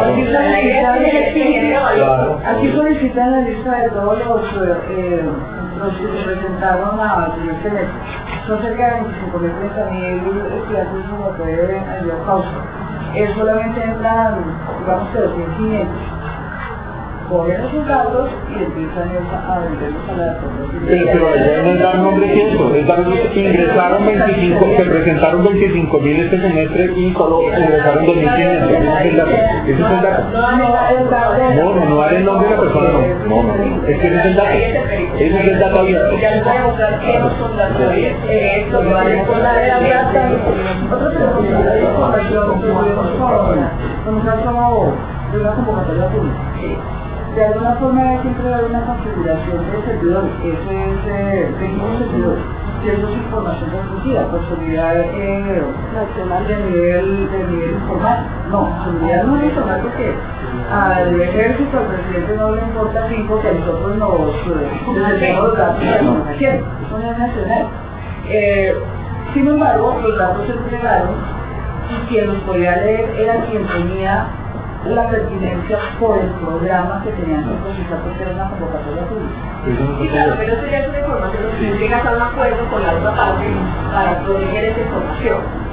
Aquí solicitan la lista de todos los, eh, los que se presentaron al primer semestre. Son cerca de veinticinco mil, treinta mil estudiantes como puede ayudar causa. Eh, solamente entran, digamos que dos mil quinientos. Cogen esos datos y empiezan a venderlos a la población. Pero, pero allá no es dar nombre que eso, es dar, ingresaron veinticinco, se presentaron veinticinco mil este semestre y solo ingresaron dos mil quinientos, ese es el dato, ese es el dato. No, no, no dar el nombre de la persona, no, no, no, es que ese es el dato, ese es el dato abierto. Ya les voy a mostrar que no son datos abiertos, esto lo van a encontrar en la plata. Otra pregunta de información que tuvimos con un caso de una convocatoria pública. De alguna forma hay siempre haber una configuración del servidor, eso es eh, registro servidor, y eso es información exclusiva, por seguridad eh, nacional de nivel, de nivel informático. No, seguridad no es informática porque al ejército, al presidente no le importa cinco que a nosotros nos desdeñamos los datos de la información, eso no es nacional. Eh, sin embargo, los datos se entregaron y quien los podía leer era quien tenía la pertinencia por el programa que tenían que procesar porque era una convocatoria pública. Sí, claro, pero eso ya es una información que llegas a un acuerdo con la otra parte para proteger esa información.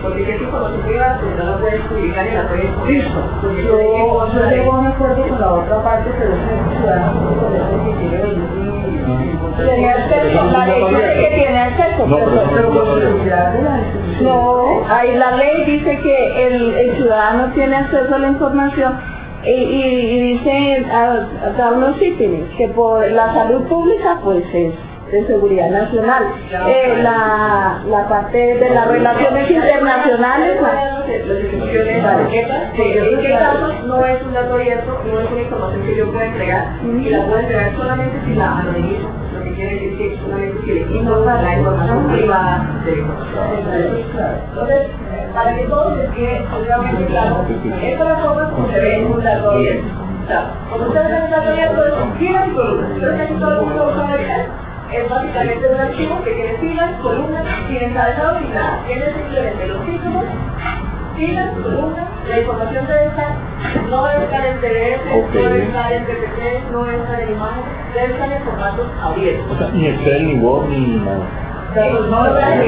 porque si es información privada, pues no la puedes publicar y la puedes Listo. Yo, yo llego a un acuerdo con la otra parte, pero es el ciudadano que quiere venir y... Tiene acceso, la ley dice que tiene acceso, No, pero, pero Pero con seguridad de la institución. no, ahí la ley dice que el, el ciudadano tiene acceso a la información y, y, y dice a, a cada uno sí tiene, que por la salud pública pues es de seguridad nacional. Eh, la, la parte de las relaciones internacionales, las excepciones, en qué casos no es un dato abierto, no es una información que yo pueda entregar y la puedo entregar solamente si la anonimizo, lo que quiere decir que solamente si le quito la información privada de la información. Entonces, para que todo se quede obviamente claro, esta es la forma como se ve un dato abierto. O sea, cuando ustedes ven un dato abierto es filas y columnas, pero casi todo el mundo usa ahorita. Es básicamente un archivo que tiene filas, columnas, sin encabezado ni nada. Tiene simplemente los títulos, filas, columnas, la información debe estar, no debe estar en P D F, okay. No debe estar en P P T, no debe estar en imágenes, debe estar en formatos abiertos. O sea, ni Excel, ni Word, ni nada. Pero no lo tiene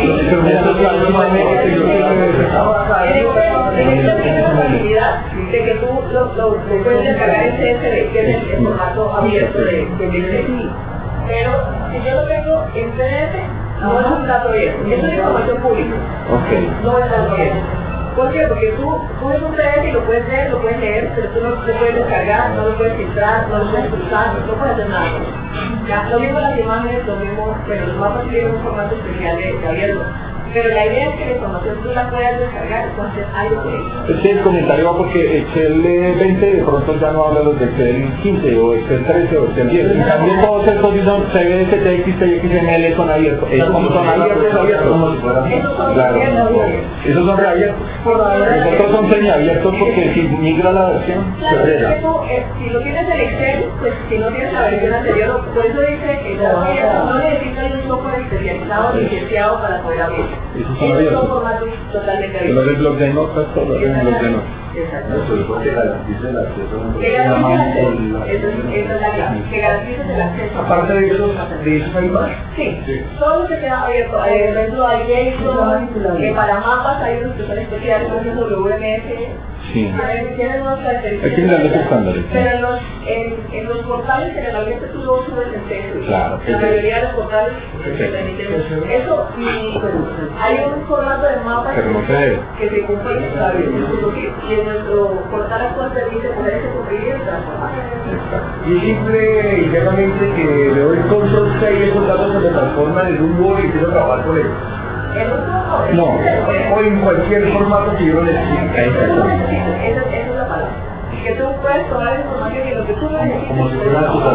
la facilidad de que tú lo, lo, lo puedes descargar en C S V, que es el formato abierto de P P T. Pero si yo lo tengo en P D F, no es un dato abierto, es una información pública, okay. No es dato abierto. ¿Por qué? Porque tú subes un P D F y lo puedes leer, lo puedes leer, pero tú no lo puedes descargar, no lo puedes filtrar, no lo puedes cruzar, no puedes hacer nada. Ya, lo mismo las imágenes, lo mismo, pero los mapas tienen un formato especial de, de abierto. Pero la idea es que la información tú la puedas descargar con hacer algo con eso. Este el comentario va porque Excel veinte de pronto ya no habla los de Excel quince o Excel trece o Excel diez. En cambio todos estos son C V S, T X, T X M L son abiertos. Esos son abiertos, abiertos. Claro. Esos son reabiertos. Los otros son semiabiertos porque si migra la versión, claro, se rega. Eh, si lo tienes en Excel, pues si no tienes la versión anterior, por eso dice que no, no necesitas un software especializado licenciado para poder abrirlo. Esos son abiertos. Son formatos totalmente abiertos. Los de blog de notas, todos los de blog de notas. Exacto. Eso es porque garantiza el acceso. Que garantiza el acceso. Esa es la clave. Que garantiza el acceso. Aparte de eso, de eso hay más. Sí, sí. Todo se queda abierto. Por ejemplo, hay JSON, que para mapas hay unos que son especiales, por ejemplo, W M S. Sí. Tienen unas características. Hay que mirar los estándares. Pero en los, en, en los portales generalmente tú lo subes en texto. Claro. La mayoría de los portales se permiten eso. Y hay un formato de mapa que se compone y en nuestro portal actual permite poner ese contenido y transformarlo. Y es simple internamente que le doy control C y esos datos se me transforman en un Word y empiezo a trabajar con ellos. No, o en cualquier formato que yo necesite. Esa es la palabra. Que tú puedes tomar información y lo que tú necesites. Como si fuera tu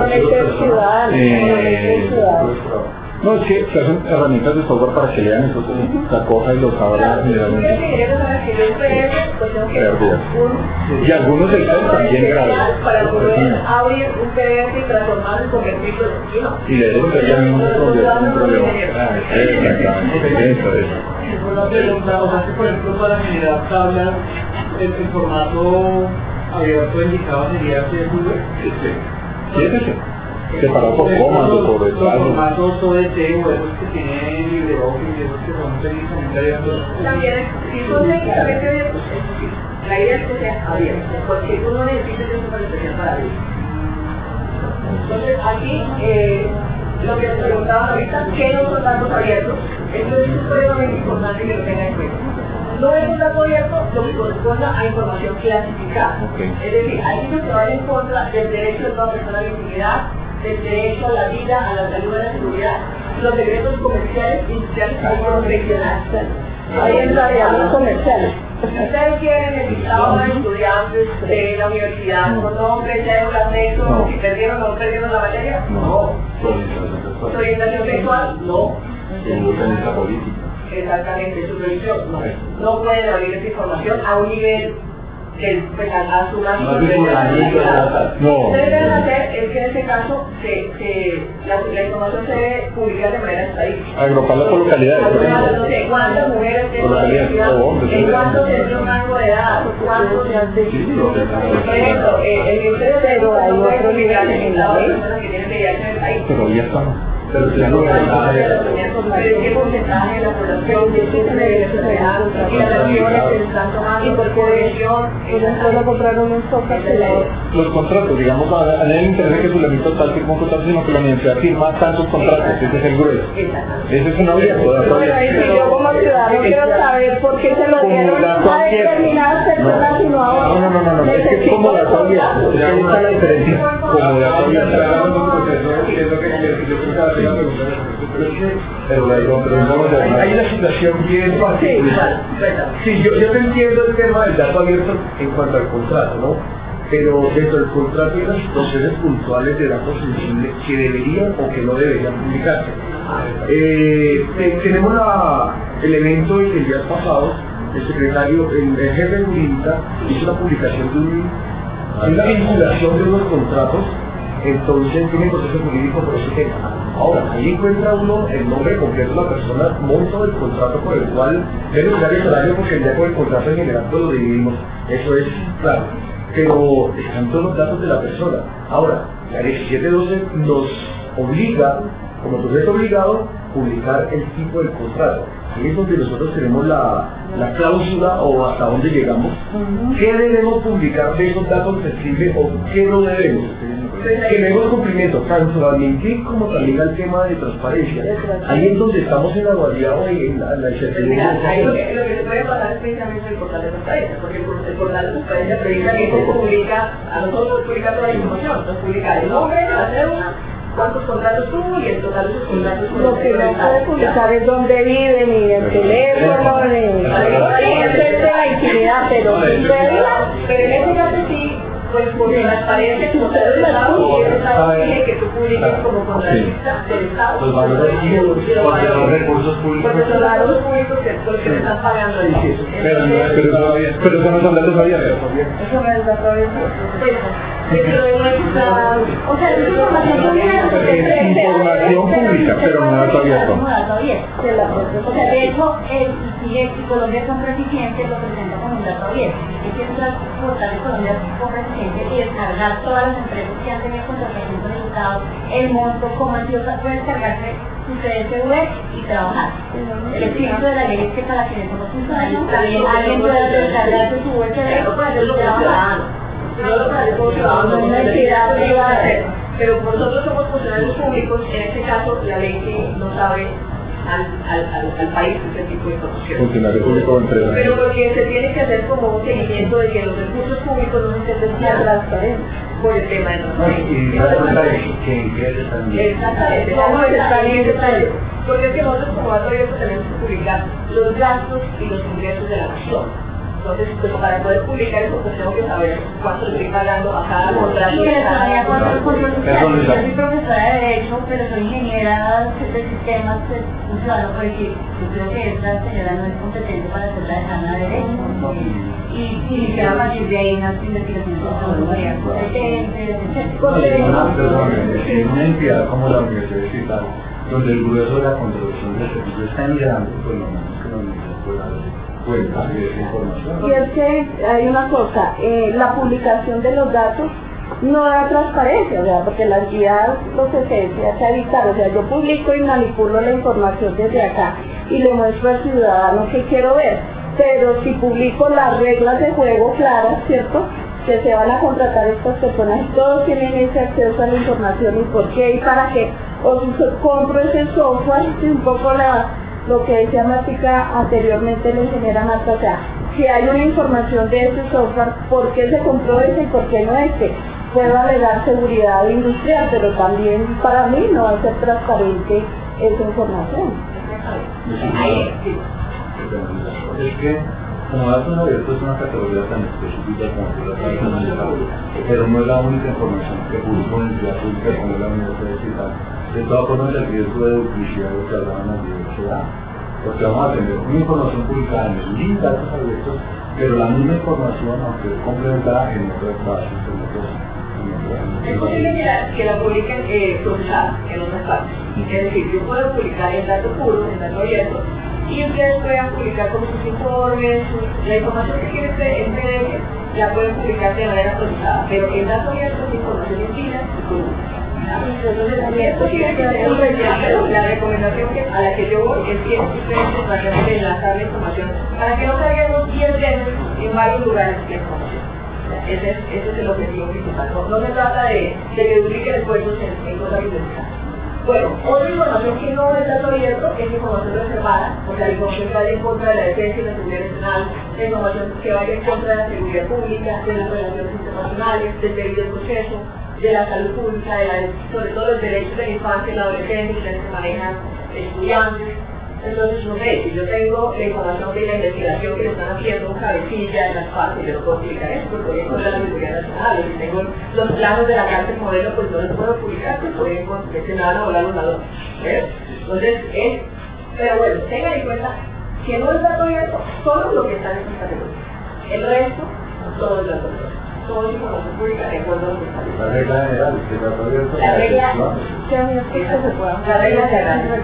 no, es que se hacen herramientas de software para que lean eso, la cosa y lo sabrá generalmente. Y algunos Excel también graves. Para poder abrir un P D F y transformarlo y convertirlo en uno. Y leer un ya mismo se convierte en un problema. Exactamente, eso es. Una pregunta, o sea que por ejemplo para generar tablas, el, el formato abierto indicado sería C S V. Sí, es ese. Separado por comas o por los espacios. formatos O D T o esos que tienen LibreOffice, esos que son técnicamente abiertos. También, si son técnicamente abiertos, la idea es que sea abierto, porque tú no necesitas un software especial para abrir. Entonces aquí, eh, lo que te preguntaba ahorita, ¿qué son los datos abiertos? Esto es supremamente importante que lo tengan en cuenta. No es un dato abierto lo que corresponde a información clasificada. Okay. Es decir, hay que se van en contra del derecho de toda persona a la intimidad, del derecho a la vida, a la salud, a la seguridad, los secretos comerciales, industriales y profesionales. Ahí entrarían los comerciales. Si ustedes quieren el listado de estudiantes de la universidad, con nombre, cédulas, nexos, si perdieron o no perdieron la materia, no. Su orientación sexual, no. Su organización política. Exactamente, su religión, no. No pueden abrir esa información a un nivel del, pues, a, a su máximo nivel de la No. Lo que deben hacer es que en este caso se, se, la, la información se debe publicar de manera estadística. Agruparla por localidades. No sé cuántas mujeres tienen la universidad, en cuántos tienen un rango de edad, cuántos se han decidido. Por ejemplo, el Ministerio de Educación no puede publicar el listado de personas que tienen V I H en el país. Pero ya estamos. Pero si no, ¿qué porcentaje de la población de sufre de enfermedad y las acciones que se están tomando y por cohesión? Solo compraron un software. Los contratos, digamos, a nadie le interesa que su elemento tal firma un contrato, sino que la universidad firma tantos contratos, ese es el grueso. Ese es una vía. Yo como ciudadano quiero saber por qué se lo dieron a determinadas personas y no a otras. No, no, no, no, es que es como la actualidad, es que ahí está la diferencia, como la actualidad. Pero la hay una situación bien particular. Sí, yo, yo te entiendo el tema del dato abierto en cuanto al contrato, ¿no? Pero dentro del contrato hay unas situaciones puntuales de datos sensibles que deberían o que no deberían publicarse. Eh, te, tenemos la, el evento en que el día pasado el secretario, el, el jefe jurídica hizo una publicación de un, una vinculación de unos contratos. Entonces tiene proceso jurídico por ese tema. Ahora, ahí encuentra uno el nombre completo de la persona, monto del contrato por el cual debe ser el salario, porque el día con el contrato en general pues lo dividimos, eso es claro. Pero están todos los datos de la persona. Ahora, la diecisiete doce nos obliga, como sujeto obligado, publicar el tipo del contrato. Ahí es donde nosotros tenemos la, la cláusula o hasta dónde llegamos. ¿Qué debemos publicar de esos datos sensibles o qué no debemos? Que debemos cumplimiento tanto al mentir como también al tema de transparencia. Ahí es donde estamos en la dualidad o en la, la incertidumbre. Ahí lo que, lo que se puede pasar es precisamente el portal de transparencia, porque el portal de transparencia precisamente publica, a nosotros publica toda la información, nos publica el nombre, la cédula, cuántos contratos tuvo y el total de esos contratos. Lo que no puede publicar es dónde vive, ni el teléfono, ni la intimidad, pero pero en ese caso sí, pues por transparencia, como ustedes lo saben, y el Estado exige que tú publiques como contratista del Estado los valores activos, porque los recursos públicos, porque son los recursos públicos que los que le están pagando el Estado. Pero eso no son datos abiertos. Eso no es datos abiertos. Pero nuestra, o sea, es información pública, información pública, pero no dato abierto. No dato abierto. O sea, de hecho, el I E X y Colombia Compra Eficiente lo presenta como un dato abierto. Es que entrar al portal de Colombia Compra Eficiente y descargar todas las empresas que han tenido contratación con el Estado, el monto, cómo han sido, puede descargarse su C S V y trabajar. El espíritu de la ley es que para quienes somos funcionarios, también alguien pueda descargarse su U S B y trabajar. No lo parece como ciudadanos, no es entidad privada, pero nosotros somos funcionarios públicos, en este caso la ley que no sabe al, al, al, al país ese tipo de información. Funcionario público o empresa. Pero porque se tiene que hacer como un seguimiento de que los recursos públicos no se estén desviando por el tema de transparencia. y transparencia que ingrese también. Exactamente, vamos a estar bien detalles. Porque es que nosotros como dato abierto tenemos que publicar los gastos y los ingresos de la nación. Entonces, pues, para poder publicar eso, pues tengo que saber cuánto le estoy pagando a cada contrato. Y les todavía cuánto el control social. Yo soy profesora de Derecho, pero soy ingeniera de sistemas funcionales, porque yo creo que esta señora no es competente para hacer la decana de Derecho. Y si a partir de ahí unas investigaciones sobre varias competencias, etcétera. En una entidad como la Universidad Digital, donde el grueso de la contribución del servicio está migrando, pues lo menos que la universidad pueda hacer. Cuenta de esa información. Y es que hay una cosa, eh, la publicación de los datos no da transparencia, o sea, porque la entidad lo que se desea es evitar, o sea, yo publico y manipulo la información desde acá y le muestro al ciudadano que quiero ver, pero si publico las reglas de juego claras, ¿cierto?, que se van a contratar estas personas, todos tienen ese acceso a la información y por qué y para qué, o si compro ese software, y un poco la lo que decía Mática anteriormente le genera más, o sea, si hay una información de ese software, ¿por qué se compró ese y por qué no este? Puedo alegar seguridad industrial, pero también para mí no va a ser transparente esa información. Es que, como datos abiertos es una categoría tan específica como que la personalizada, pero no es la única información que publica una entidad pública como la Universidad Digital. De todas formas, el riesgo de duplicidad lo que hablaban las diversidad, porque vamos a tener una información publicada en el link datos abiertos, pero la misma información, aunque es complementada, en otras bases, en otros. Es posible que la, que la publiquen eh, procesada en otras partes. Es decir, yo puedo publicar en datos puros, en datos abiertos, y ustedes puedan publicar como sus informes, sus, la información que quieren en P D F, la pueden publicar de manera procesada, pero en datos abiertos, información en China, Entonces, también es posible que tengan un rechazo, pero la recomendación que, a la que yo voy es que ustedes traten de enlazar la información para que no carguemos diez veces en varios lugares la información. Ese es, ese es el objetivo principal. No, no se trata de, de que dupliquen esfuerzos en, en cosas innecesarias. Bueno, otra información que no es dato abierto es información reservada, o sea, la información que vaya en contra de la defensa y la seguridad nacional, la información que vaya en contra de la seguridad pública, de las relaciones internacionales, del debido proceso, de la salud pública, de la, sobre todo los derechos de la infancia y la adolescencia que se manejan estudiantes. Entonces, no sé, si yo tengo la información de la investigación que le están haciendo cabecilla en las partes, yo no puedo publicar eso, porque voy a encontrar la seguridad nacional, o si tengo los planos de la cárcel modelo, pues no los puedo publicar, pues voy a encontrar que me van a volar los ladrones. Entonces, es, pero bueno, tengan en cuenta que no es dato abierto, solo lo que está en esta categoría. El resto, todo es dato abierto. Todo es información pública de acuerdo a lo que está en La regla general es que el dato abierto la regla, la la regla general.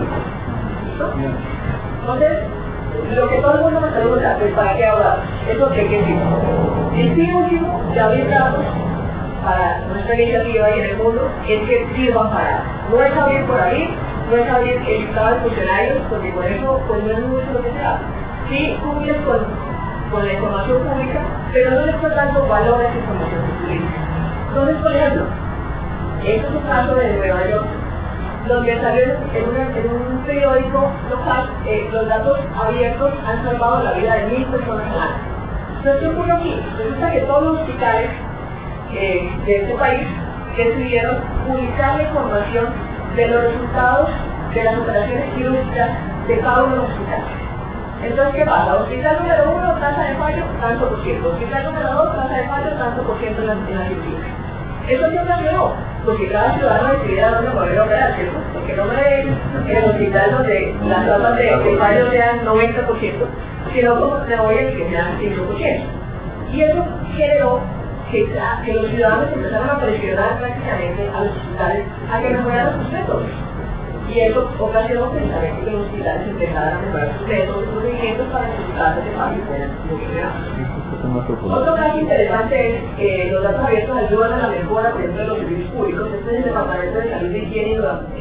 Entonces, lo que todo el mundo me pregunta es ¿para qué hablar? ¿Eso de qué tipo? El fin último de abrir datos para nuestra iniciativa y en el mundo es que sirvan para, no es abrir por abrir, no es abrir el listado de funcionarios, porque con eso pues no es mucho lo que se hace. Sí, cumples con, con la información pública, pero no le estás dando valor a esa información pública. Entonces, por ejemplo, este es un caso de Nueva York, donde salió en, una, en un periódico local, eh, los datos abiertos han salvado la vida de mil personas al año. Entonces, ¿qué ocurre aquí? Resulta que todos los hospitales eh, de este país decidieron publicar la información de los resultados de las operaciones quirúrgicas de cada uno de los hospitales. Entonces, ¿qué pasa? Hospital número uno, tasa de fallo, tanto por ciento. Hospital número dos, tasa de fallo, tanto por ciento en la, en la cirugía. Eso sí ocasionó, porque cada ciudadano decidiera dónde poder operar, ¿cierto? Porque no me en el hospital donde las tasas de, de fallo sean noventa por ciento, sino como se voy a que sean cinco por ciento. Y eso generó que, que los ciudadanos empezaron a presionar prácticamente a los hospitales a que mejoraran sus métodos. Y eso ocasionó precisamente que los hospitales empezaran a mejorar sus métodos, sus procedimientos para que sus tasas de fallo fueran muy reales. Otro caso interesante es que los datos abiertos ayudan a la mejora, por ejemplo, de los servicios públicos. Este es el Departamento de Salud de Higiene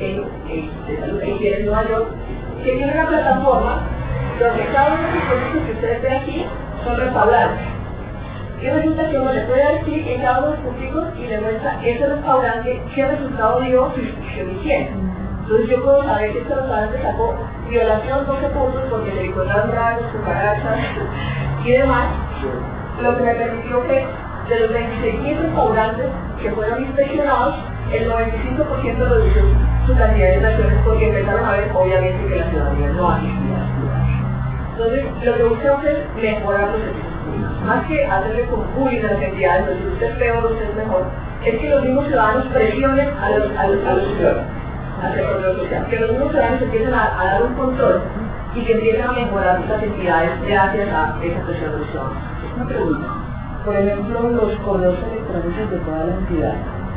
de Salud e Higiene en Nueva York, que tiene una plataforma donde cada uno de los productos que ustedes ven aquí son restaurantes. Y resulta que uno le puede dar clic en cada uno de los puntos y le muestra ese restaurante qué resultado dio su instrucción de higiene. Entonces yo puedo saber que este restaurante sacó violación doce puntos porque le encontraron rayos, cucarachas y demás, lo que me permitió que de los veintiséis mil restaurantes que fueron inspeccionados, el noventa y cinco por ciento redució su cantidad de infracciones porque empezaron a ver obviamente que la ciudadanía no asistía a los lugares. Entonces, lo que buscamos es mejorar los servicios públicos, más que hacerle con bullying a las entidades, donde usted es peor, usted es mejor, es que los mismos ciudadanos presionen a los, a los, a los ciudadanos, hacia el control social, que los mismos ciudadanos empiecen a, a dar un control y que empiecen a mejorar estas entidades gracias a esa presión de los ciudadanos. Una pregunta. Por ejemplo, los correos electrónicos de toda la entidad.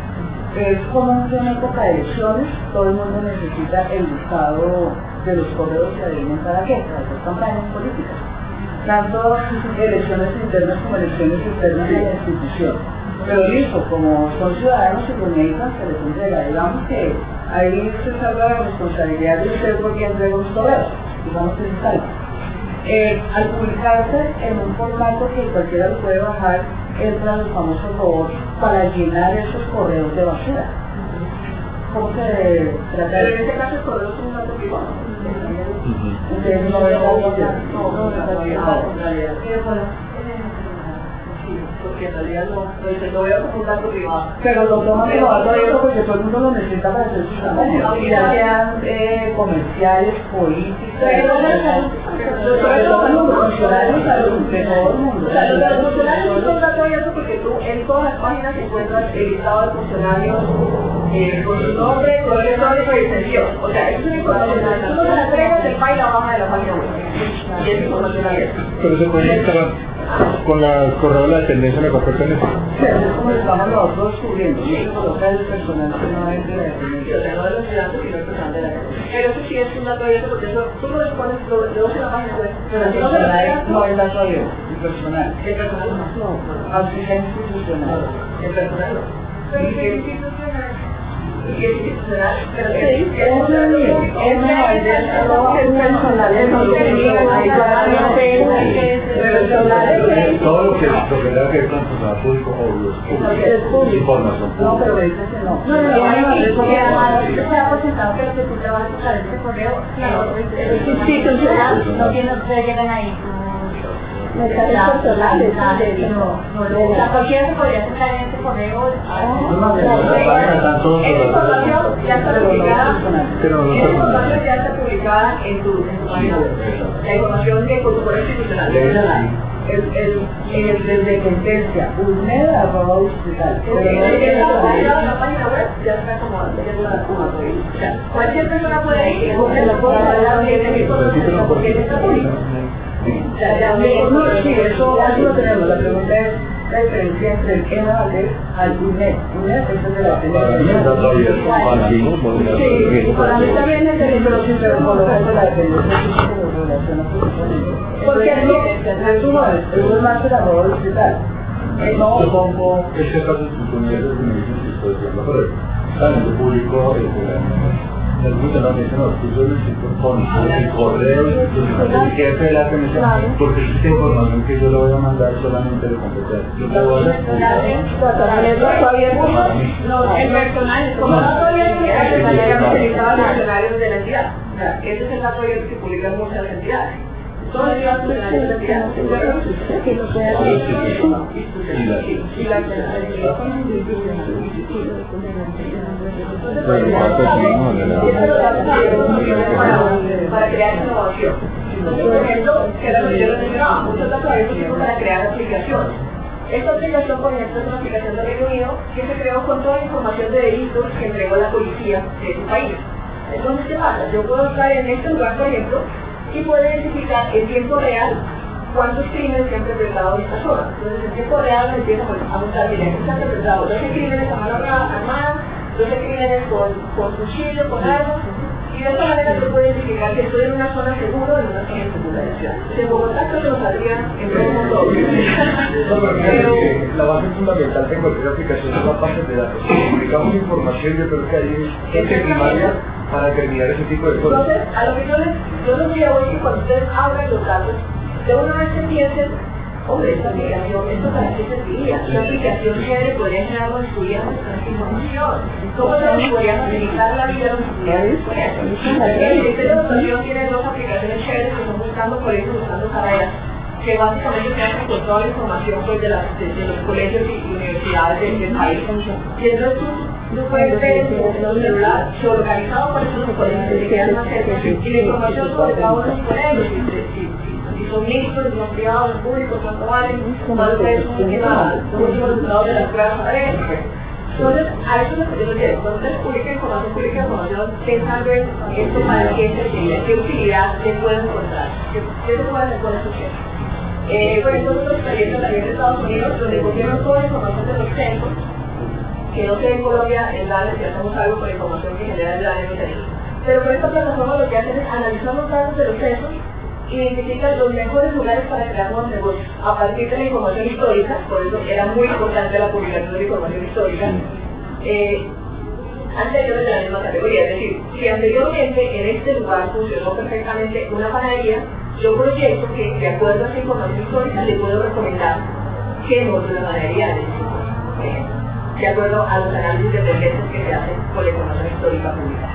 Es como en época de elecciones, todo el mundo necesita el listado de los correos que adivinen para qué, para hacer campañas políticas. Tanto elecciones internas como elecciones externas de la institución. Pero listo, como son ciudadanos y lo necesitan, se les entrega. Digamos que ahí se salva la responsabilidad de usted porque entrega los correos. Digamos que se salva. Eh, al publicarse en un formato que cualquiera lo puede bajar, entran los famosos robots para llenar esos correos de basura. ¿Cómo se trata? Pero en este caso el correo es un dato privado. Entonces no es algo que no es algo que porque en realidad no, no dice, lo veo como un dato privado. Pero lo toman como dato abierto porque todo el mundo lo necesita para hacer sus campañas, ya sean eh, comerciales, políticas, los funcionarios, salud, de todo el mundo. Los funcionarios son dato abierto porque tú en todas las páginas encuentras el listado de funcionarios eh, con su nombre, con el electrónico y extensión. O sea, es una información, tú no se la entregas, el país la baja de la página web. Y es información abierta. Pero se puede instalar con la correo de la tendencia me comparten eso. Sí, es como estamos nosotros descubriendo, y eso coloca el personal que no es de la dependencia. O sea, no de los estudiantes, sino el personal de la dependencia. Pero eso sí es un dato abierto porque eso, tú lo pones, lo dejas en la página web. Pero el personal no es dato abierto, el personal. El personal no. No, así es institucional. El personal no. ¿Y qué? y es institucional, pero Sí, es una todo lo que lo que tenga que ver con el público o los públicos, información no, pública. pero dice que no. No, no, no, porque además se ha presentado que lo que tú trabajas a través de correo, claro, es institucional, no tiene, ustedes llegan ahí. Mensajes personales, no, no, o sea, cualquiera se podría acercar en este correo. esa información ya está publicada, Pero no esa información ya está publicada en tu, en tu página web. La información de protocolo institucional. El, el, el, desde sentencia, UNED arroba hospital. En la página web ya está como ya está como cualquier persona puede ir y la puede hablar de información porque está publicada. No, sí, eso, eso lo tenemos. La pregunta es la diferencia entre el E M A Valdés al UNED. UNED es el de la Para mí está todavía partimos, Sí, para mí también es el pero sí, pero por lo tanto la dependencia es como relación a porque es lo que tú no es, es más que la roba del hospital. No, supongo que este caso es un comienzo de medicina y estoy diciendo, pero también el público es el mundo no dice, no, tú solo con el correo, el jefe de la comisión, porque esta información que yo le voy a mandar solamente de competencia. Yo te voy a No, el personal, como no todavía no se ha utilizado los funcionarios de la entidad. Ese es el apoyo que publican muchas entidades. Todos los funcionarios de la entidad. Y la para crear innovación. Por ejemplo, que era lo que yo les mencionaba, muchos datos abiertos para crear aplicaciones. Esta aplicación, por ejemplo, es una aplicación del Reino Unido que se creó con toda la información de delitos que entregó la policía de ese país. Entonces, ¿qué pasa? Yo puedo estar en este lugar, por ejemplo, y puedo identificar en tiempo real cuántos crímenes se han perpetrado en esta zona. Entonces, en tiempo real me empiezo a montar, mira, aquí se han perpetrado doce crímenes a mano armada, doce crímenes con, con cuchillo, con armas, y de esta manera se puede identificar que estoy en una zona segura o en una zona insegura de la ciudad. En Bogotá creo que nos saldría en todo el mundo. Pero la base fundamental de cualquier aplicación es la base de datos. Si publicamos información, yo creo que hay gente primaria para determinar ese tipo de cosas. Entonces, a lo que yo les, yo les voy a decir que cuando ustedes abran los datos, de una vez que piensen, hombre, esta aplicación, ¿esto para qué serviría? Esta aplicación chévere podría ser algo de estudiantes con esta información. ¿Cómo se nos podría facilitar la vida a los estudiantes con eso? El Ministerio de Educación tiene dos aplicaciones chéveres que son buscando colegios, buscando carreras, que básicamente se hacen con toda la información pues, de, las, de, de los colegios y universidades del, del país. Y entonces tú, tú puedes ver en tu celular geolocalizado por esos colegios que quedan más cerca y la información sobre cada uno de los colegios. Si son mixtos, si son privados, públicos, cuánto valen, cuánto es los últimos resultados de las pruebas académicas. Entonces, a eso es lo que yo les digo. Entonces, publica información, publica información, pensando en esto para qué serviría, qué utilidad se puede encontrar, qué, qué se puede hacer con esos centros. Eh, por ejemplo, nosotros experiencias también de Estados Unidos, donde cogieron toda la información de los centros, que no sé en Colombia, en Dallas, si hacemos algo con la información que genera el Dallas, no tenemos. Pero con esta plataforma lo que hacen es analizar los datos de los centros, identifican los mejores lugares para crear nuevos negocios a partir de la información histórica, por eso era muy importante la publicación de la información histórica, eh, anteriores de la misma categoría. Es decir, si anteriormente en este lugar funcionó perfectamente una panadería, yo proyecto que de acuerdo a esa información histórica le puedo recomendar que monte una panadería en este lugar, eh, de acuerdo a los análisis de tendencias que se hacen por la información histórica pública.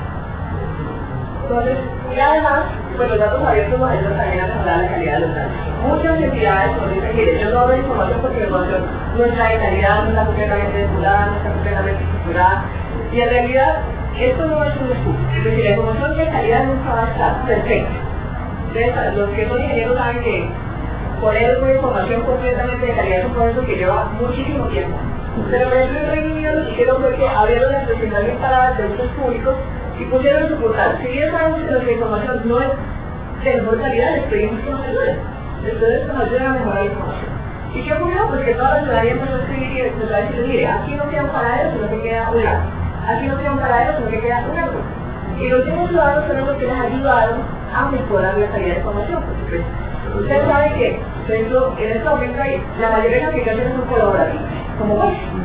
Entonces, y además, pues los datos abiertos nos ayudan también a mejorar la calidad de los datos. Muchas entidades nos dicen que yo no doy información porque la información no está de calidad, no está completamente depurada, no está completamente estructurada. Y en realidad, esto no es un estudio. Es decir, la información de calidad nunca va a estar perfecta. Entonces, los que son ingenieros saben que poner una información completamente de calidad es un proceso que lleva muchísimo tiempo. Pero por ejemplo, en Reino Unido lo que hicieron fue que abrieron las trescientas mil palabras de usos públicos y pusieron su portal. Si bien sabemos que nuestra información no es de mejor calidad, les pedimos que nos ayuden. Les pedimos que nos ayuden a mejorar la información. ¿Y qué ocurrió? Pues que toda la ciudadanía empezó a escribir y empezó a decir, mire, aquí no queda un paradero, sino que queda un lago. Aquí no queda un paradero, sino que queda un árbol. Y los últimos ciudadanos son los que les ayudaron a mejorar la calidad de información, por supuesto. Ustedes saben que, por ejemplo, en este momento hay, la mayoría de las aplicaciones son colaborativas, como Wix.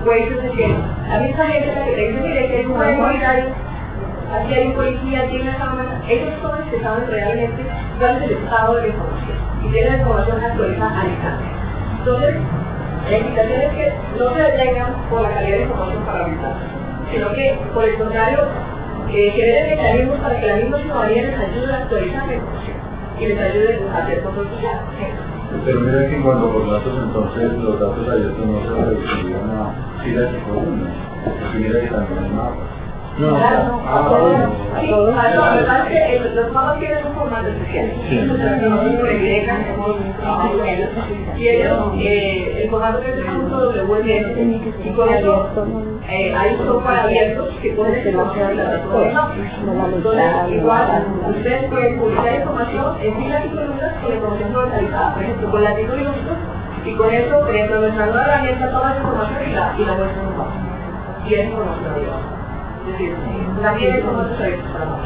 jueces de que la misma gente la que te dice, mire, que hay un juego, aquí hay un policía, aquí hay una cámara, ellos son los que saben realmente cuál es el estado de la información y tienen la información actualizada al instante. Entonces, la invitación es que no se detengan por la calidad de información para brindar, sino que, por el contrario, eh, generen mecanismos para que la misma ciudadanía les ayude a actualizar la información y les ayude a hacer control social. Pero mira que cuando los datos, entonces los datos abiertos no se reducirían a filas y columnas, porque mira que también hay mapas. No, claro, no, a todos. Sí, a todos. Lo que que los mapas tienen un formato especial. O sea, que nosotros por Evideca hemos trabajado con ellos. Y ellos, eh, el formato que tenemos todos W M S, y con eso eh, hay un software abierto que puede ser información de la plataforma. Entonces, igual, ustedes pueden publicar información en filas y columnas con la información localizada, por ejemplo, con latitud y longitudes. Y con eso, por ejemplo, nuestra nueva herramienta toma esa información y la, y la muestra en un mapa. Y es información abierta. Es decir, también hay formatos abiertos para más.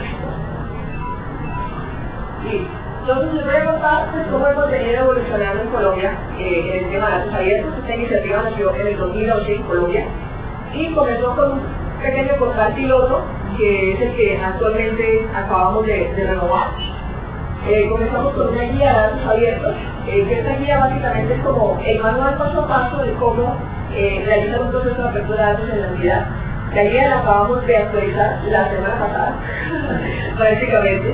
Y entonces les voy a contar pues, cómo hemos venido evolucionando en Colombia eh, en el tema de datos abiertos. Esta iniciativa nació en el dos mil once en Colombia y comenzó con un pequeño portal piloto que es el que actualmente acabamos de, de renovar. Eh, comenzamos con una guía de datos abiertos, eh, que esta guía básicamente es como el manual paso a paso de cómo eh, realizar un proceso de apertura de datos en la entidad. La guía la acabamos de actualizar la semana pasada, prácticamente.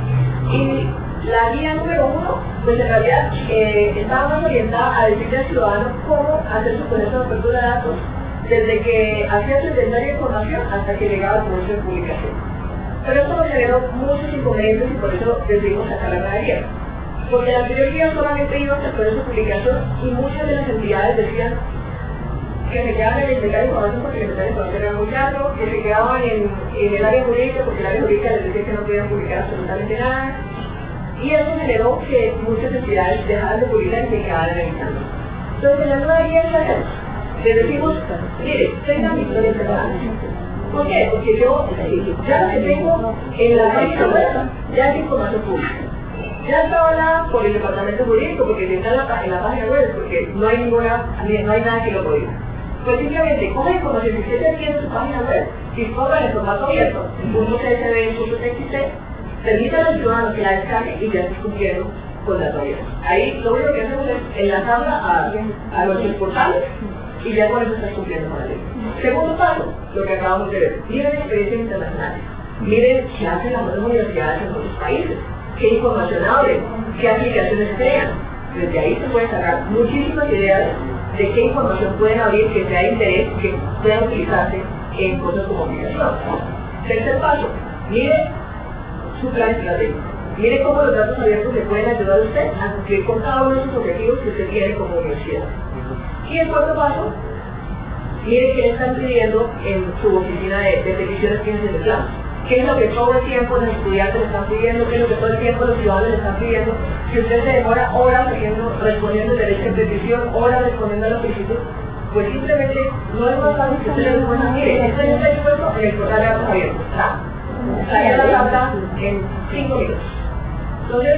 Y la guía número uno, pues en realidad eh, estaba más orientada a decirle al ciudadano cómo hacer su proceso de apertura de datos, desde que hacía su inventario de información hasta que llegaba al proceso de publicación. Pero esto nos generó muchos inconvenientes y por eso decidimos sacar la nueva guía. Porque la anterior guía solamente iba hasta el proceso de publicación y muchas de las entidades decían que se quedaban en el inventario de información porque el inventario de información era muy largo, que se quedaban en, en el área jurídica porque el área jurídica les decía que no podían publicar absolutamente nada. Y eso generó que muchas entidades dejaran de publicar y se quedaran evitando. Entonces, en la nueva guía que hacemos, les decimos, mire, tengan historias separadas. ¿Por qué? Porque yo ya lo que tengo en la página web ya es información pública. Ya está avalada por el departamento jurídico, porque si está en la, en la página web, porque no hay ninguna, no hay nada que lo prohíba. Pues simplemente coge información que usted tiene en su página web, disponga en formato abierto, en punto C S V, en punto T X T, permita a los ciudadanos que la descarguen y ya esté cumpliendo con datos abiertos. Ahí lo único que hacemos es enlazarla a, a nuestros portales y ya con eso estás cumpliendo con la ley. Segundo paso, lo que acabamos de ver, miren experiencias internacionales, miren qué hacen las otras universidades en otros países, qué información abren, qué aplicaciones crean. Desde ahí se pueden sacar muchísimas ideas de qué información pueden abrir que sea de interés, que puedan utilizarse en cosas como aplicación. Tercer paso, mire su plan estratégico. Mire cómo los datos abiertos le pueden ayudar a usted a cumplir con cada uno de sus objetivos que usted tiene como universidad. Y el cuarto paso, mire qué le están pidiendo en su oficina de, de peticiones que tienen en el plan. ¿Qué es lo que todo el tiempo los estudiantes le están pidiendo? ¿Qué es lo que todo el tiempo los ciudadanos le están pidiendo? Si usted se demora horas haciendo, respondiendo el derecho de petición, horas respondiendo a la solicitud, pues simplemente no es más fácil que usted le responda, mire, esto ya está dispuesto en el portal de datos abiertos. Salga la tabla en cinco minutos. Entonces,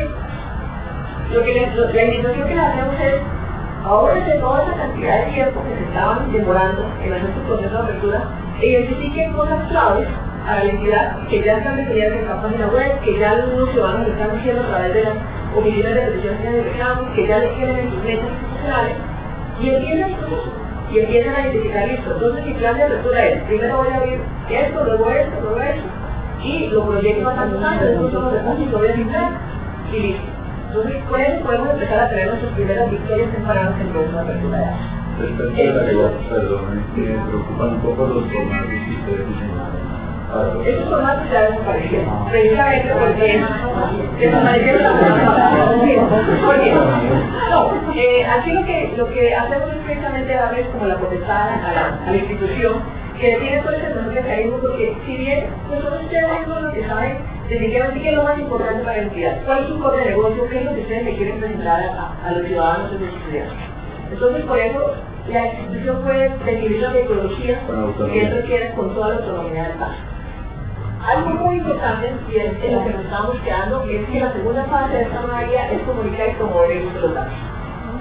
lo que le, lo, la invitación que le hacemos es, ahora de toda esa cantidad de tiempo que se estaban demorando en hacer su proceso de apertura, identifiquen cosas claves a la entidad que ya están definidas en la página web, que ya algunos ciudadanos lo están haciendo a través de las oficinas de peticiones de reclamos, que ya le tienen en sus metas institucionales, y empiezan el proceso, y empiezan a identificar listo. Entonces mi plan de apertura es, primero voy a abrir esto, luego esto, luego esto, y lo proyecto a tantos años, después tomo recursos y lo voy a filtrar, y listo. Entonces con eso podemos empezar a tener nuestras primeras victorias tempranas en el proceso de apertura de datos. Respecto a la ley, perdón, me preocupan un poco los formatos que ustedes diseñaron. Esos formatos ya desaparecieron, precisamente porque desaparecieron la semana pasada. ¿Por qué? No, eh, aquí lo que, lo que hacemos es precisamente darles como la potestad a la, a la institución que tiene todo ese proceso de mecanismo, porque si bien nosotros ustedes mismos lo que saben, definitivamente qué es lo más importante para la entidad, cuál es su core de negocio, qué es lo que ustedes le quieren presentar a, a los ciudadanos y los estudiantes. Entonces, por eso, la institución puede definir la metodología que él requiere con toda la autonomía del caso. Algo muy importante, y es en lo que nos estamos quedando, es que la segunda fase de esta nueva guía es comunicar y promover el uso de los datos.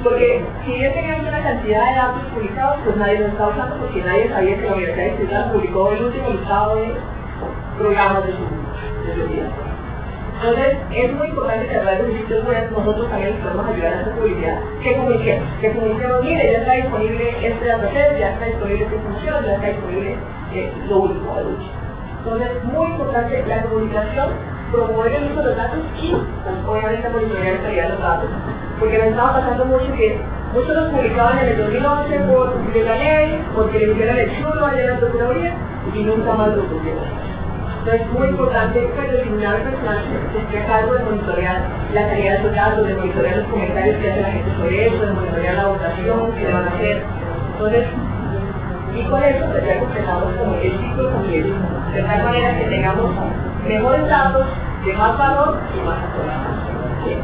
Porque si bien teníamos una cantidad de datos publicados, pues nadie los está usando porque nadie sabía que la Universidad de Ciudad publicó el último listado de programas de su, de su vida. Entonces, es muy importante que a través de los sitios web nosotros también les podemos ayudar a esta publicidad. Que comuniquemos, que comuniquemos, mire, ya está disponible este dataset, ya está disponible esta información, ya está disponible eh, lo último, lo último. Entonces, muy importante la comunicación, promover el uso de los datos y, pues, obviamente, monitorear la calidad de los datos. Porque nos estaba pasando mucho que muchos los publicaban en el dos mil once por cumplir la ley, porque le hicieron el chulo allá en la Procuraduría y nunca más lo cumplieron. Entonces es muy importante que el seminario personal se esté a cargo de monitorear la calidad de esos datos, de monitorear los comentarios que hace la gente sobre eso, de monitorear la votación que le van a hacer. Entonces, y con eso pues ya completamos como el ciclo completo, de tal manera que tengamos mejores datos, de más valor y más actualización.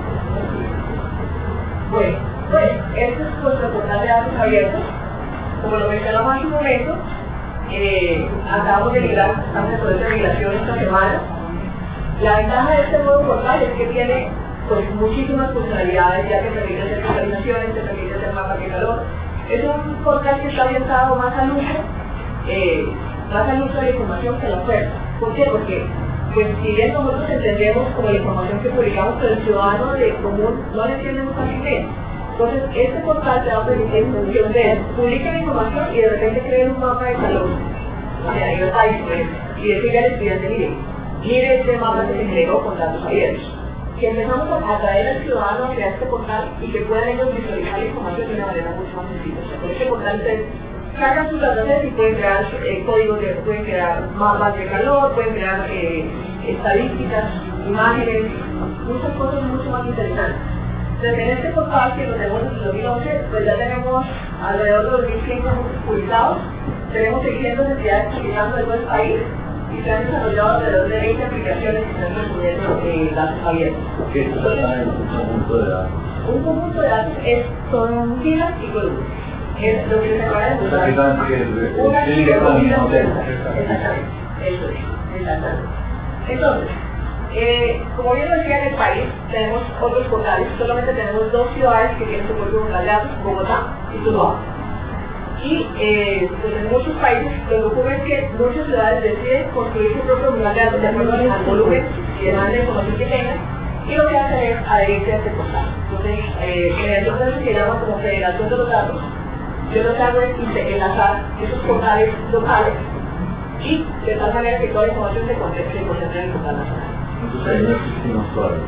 Bueno, pues este es nuestro portal de datos abiertos. Como lo mencionamos hace un momento, eh, acabamos de migrar, estamos en proceso de migración esta semana. La ventaja de este nuevo portal es que tiene pues muchísimas funcionalidades, ya que permite hacer visualizaciones, te permite hacer mapas de calor. Es un portal que está orientado más al uso, eh, más al uso de la información que a la oferta. ¿Por qué? Porque pues si bien nosotros entendemos como la información que publicamos, pero el ciudadano de común no la entiende muy fácilmente. Entonces, este portal te va a permitir que ustedes publiquen la información y de repente creen un mapa de calor. O sea, ahí está disponible. Y decirle al estudiante, mire, mire este mapa que se entregó con datos abiertos. Que empezamos a atraer al ciudadano hacia este portal y que puedan ellos visualizar la información de una manera mucho más sencilla. O sea, con este portal ustedes sacan sus datos y pueden crear eh, códigos, de, pueden crear mapas de calor, pueden crear eh, estadísticas, imágenes, muchas cosas mucho más interesantes. Entonces, en este portal que lo tenemos desde dos mil once, pues ya tenemos alrededor de dos mil cien cursos publicados, tenemos seiscientas entidades publicando en todo el país y se han desarrollado alrededor de veinte aplicaciones que están respondiendo eh, datos abiertos. ¿Qué es un conjunto de datos? Un conjunto de datos es, son filas y columnas. Es lo que se acaba de mostrar. Una fila con una columna. Exactamente. Eso es. Exactamente. Entonces, eh, como bien lo decía, en el país tenemos otros portales. Solamente tenemos dos ciudades que tienen su propio portal de datos, Bogotá y Tuluá. Y eh, pues en muchos países lo que ocurre es que muchas ciudades deciden construir su propio portal de datos de acuerdo al volumen y demanda de información que tengan, y lo que hacen es adherirse a este portal. Entonces, eh, mediante un proceso que se llama como federación de los datos, yo lo que hago es enlazar esos portales locales y de tal manera que toda la información se concentre en el portal nacional. Entonces ahí no existimos todavía.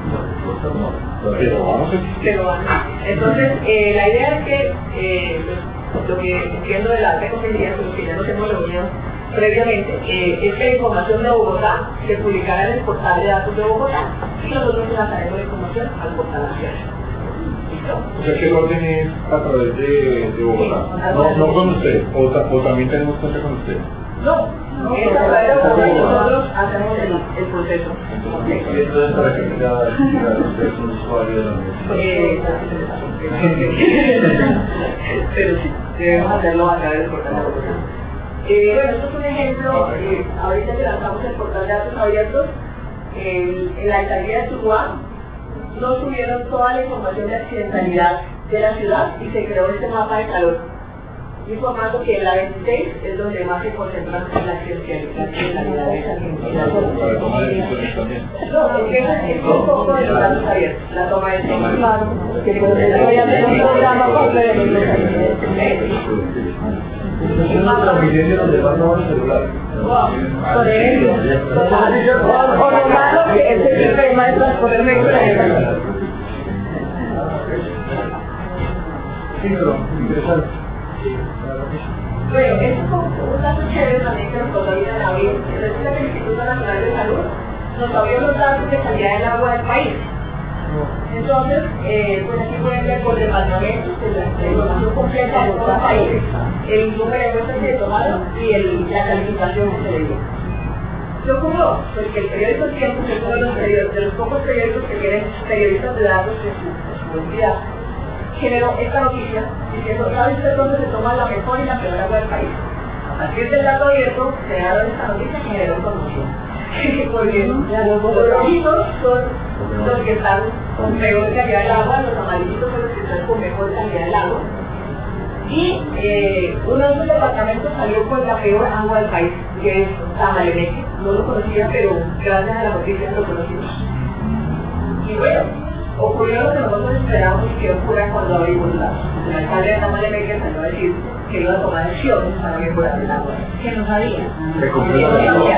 Pero vamos a Pero bueno, entonces eh, la idea es que eh, pues, lo que entiendo de la recomendación, con los que ya nos hemos reunido previamente, eh, es que la información de Bogotá se publicará en el portal de datos de Bogotá y nosotros lanzaremos la información al portal nacional. O sea que el orden es a través de, de Bogotá, Sí, no, no con usted, o, ta- o también tenemos cuenta con usted. No, no, es a través de Bogotá y nosotros hacemos el, el proceso. Y entonces para que tenga usted es un usuario de la universidad. Eh, Pero sí, debemos hacerlo a través del portal de Bogotá. Eh, bueno, esto es un ejemplo, eh, ahorita que lanzamos el portal de datos abiertos, eh, en la alcaldía de Tuluá no subieron toda la información de accidentalidad de la ciudad y se creó este mapa de calor, informando que en la veintiséis es donde más se concentra la accidentalidad de esa ciudad. Para tomar decisiones también. No, es que es un poco de los datos abiertos, la toma de decisiones. Claro, que pues voy a hacer un programa completo. Es una transmisión donde van a los celulares. Por ejemplo, o lo malo que este sistema de transporte me extraña. Sí, pero interesante. Bueno, esto es un dato chévere también que nos tocó ahorita en abril. Resulta que el Instituto Nacional de Salud nos abrió los datos de calidad del agua del país. Entonces, eh, pues aquí pueden ver por departamentos la información completa de todo el país, el número de muestras que se tomaron y el, la calificación que se le dio. ¿Qué ocurrió? Pues que el periódico Tiempo, que es uno de los, periódicos, de los pocos periódicos que tienen periodistas de datos en su, en su entidad, generó esta noticia diciendo, ¿sabe usted dónde se toma la mejor y la peor agua del país? A partir del dato abierto, crearon esta noticia y generó conmoción. Porque los rojos son los que están con peor calidad del agua, los amarillitos son los que están con mejor calidad del agua. Y eh, uno de esos departamentos salió con la peor agua del país, que es Tamalemeque. No lo conocía, pero gracias a la noticia lo conocimos. Y bueno, ocurrió lo que nosotros esperábamos que ocurra cuando abrimos la El alcalde de Tamalemeque salió a decir que iba a tomar acciones para mejorar el agua. Que no sabía. Se cumplió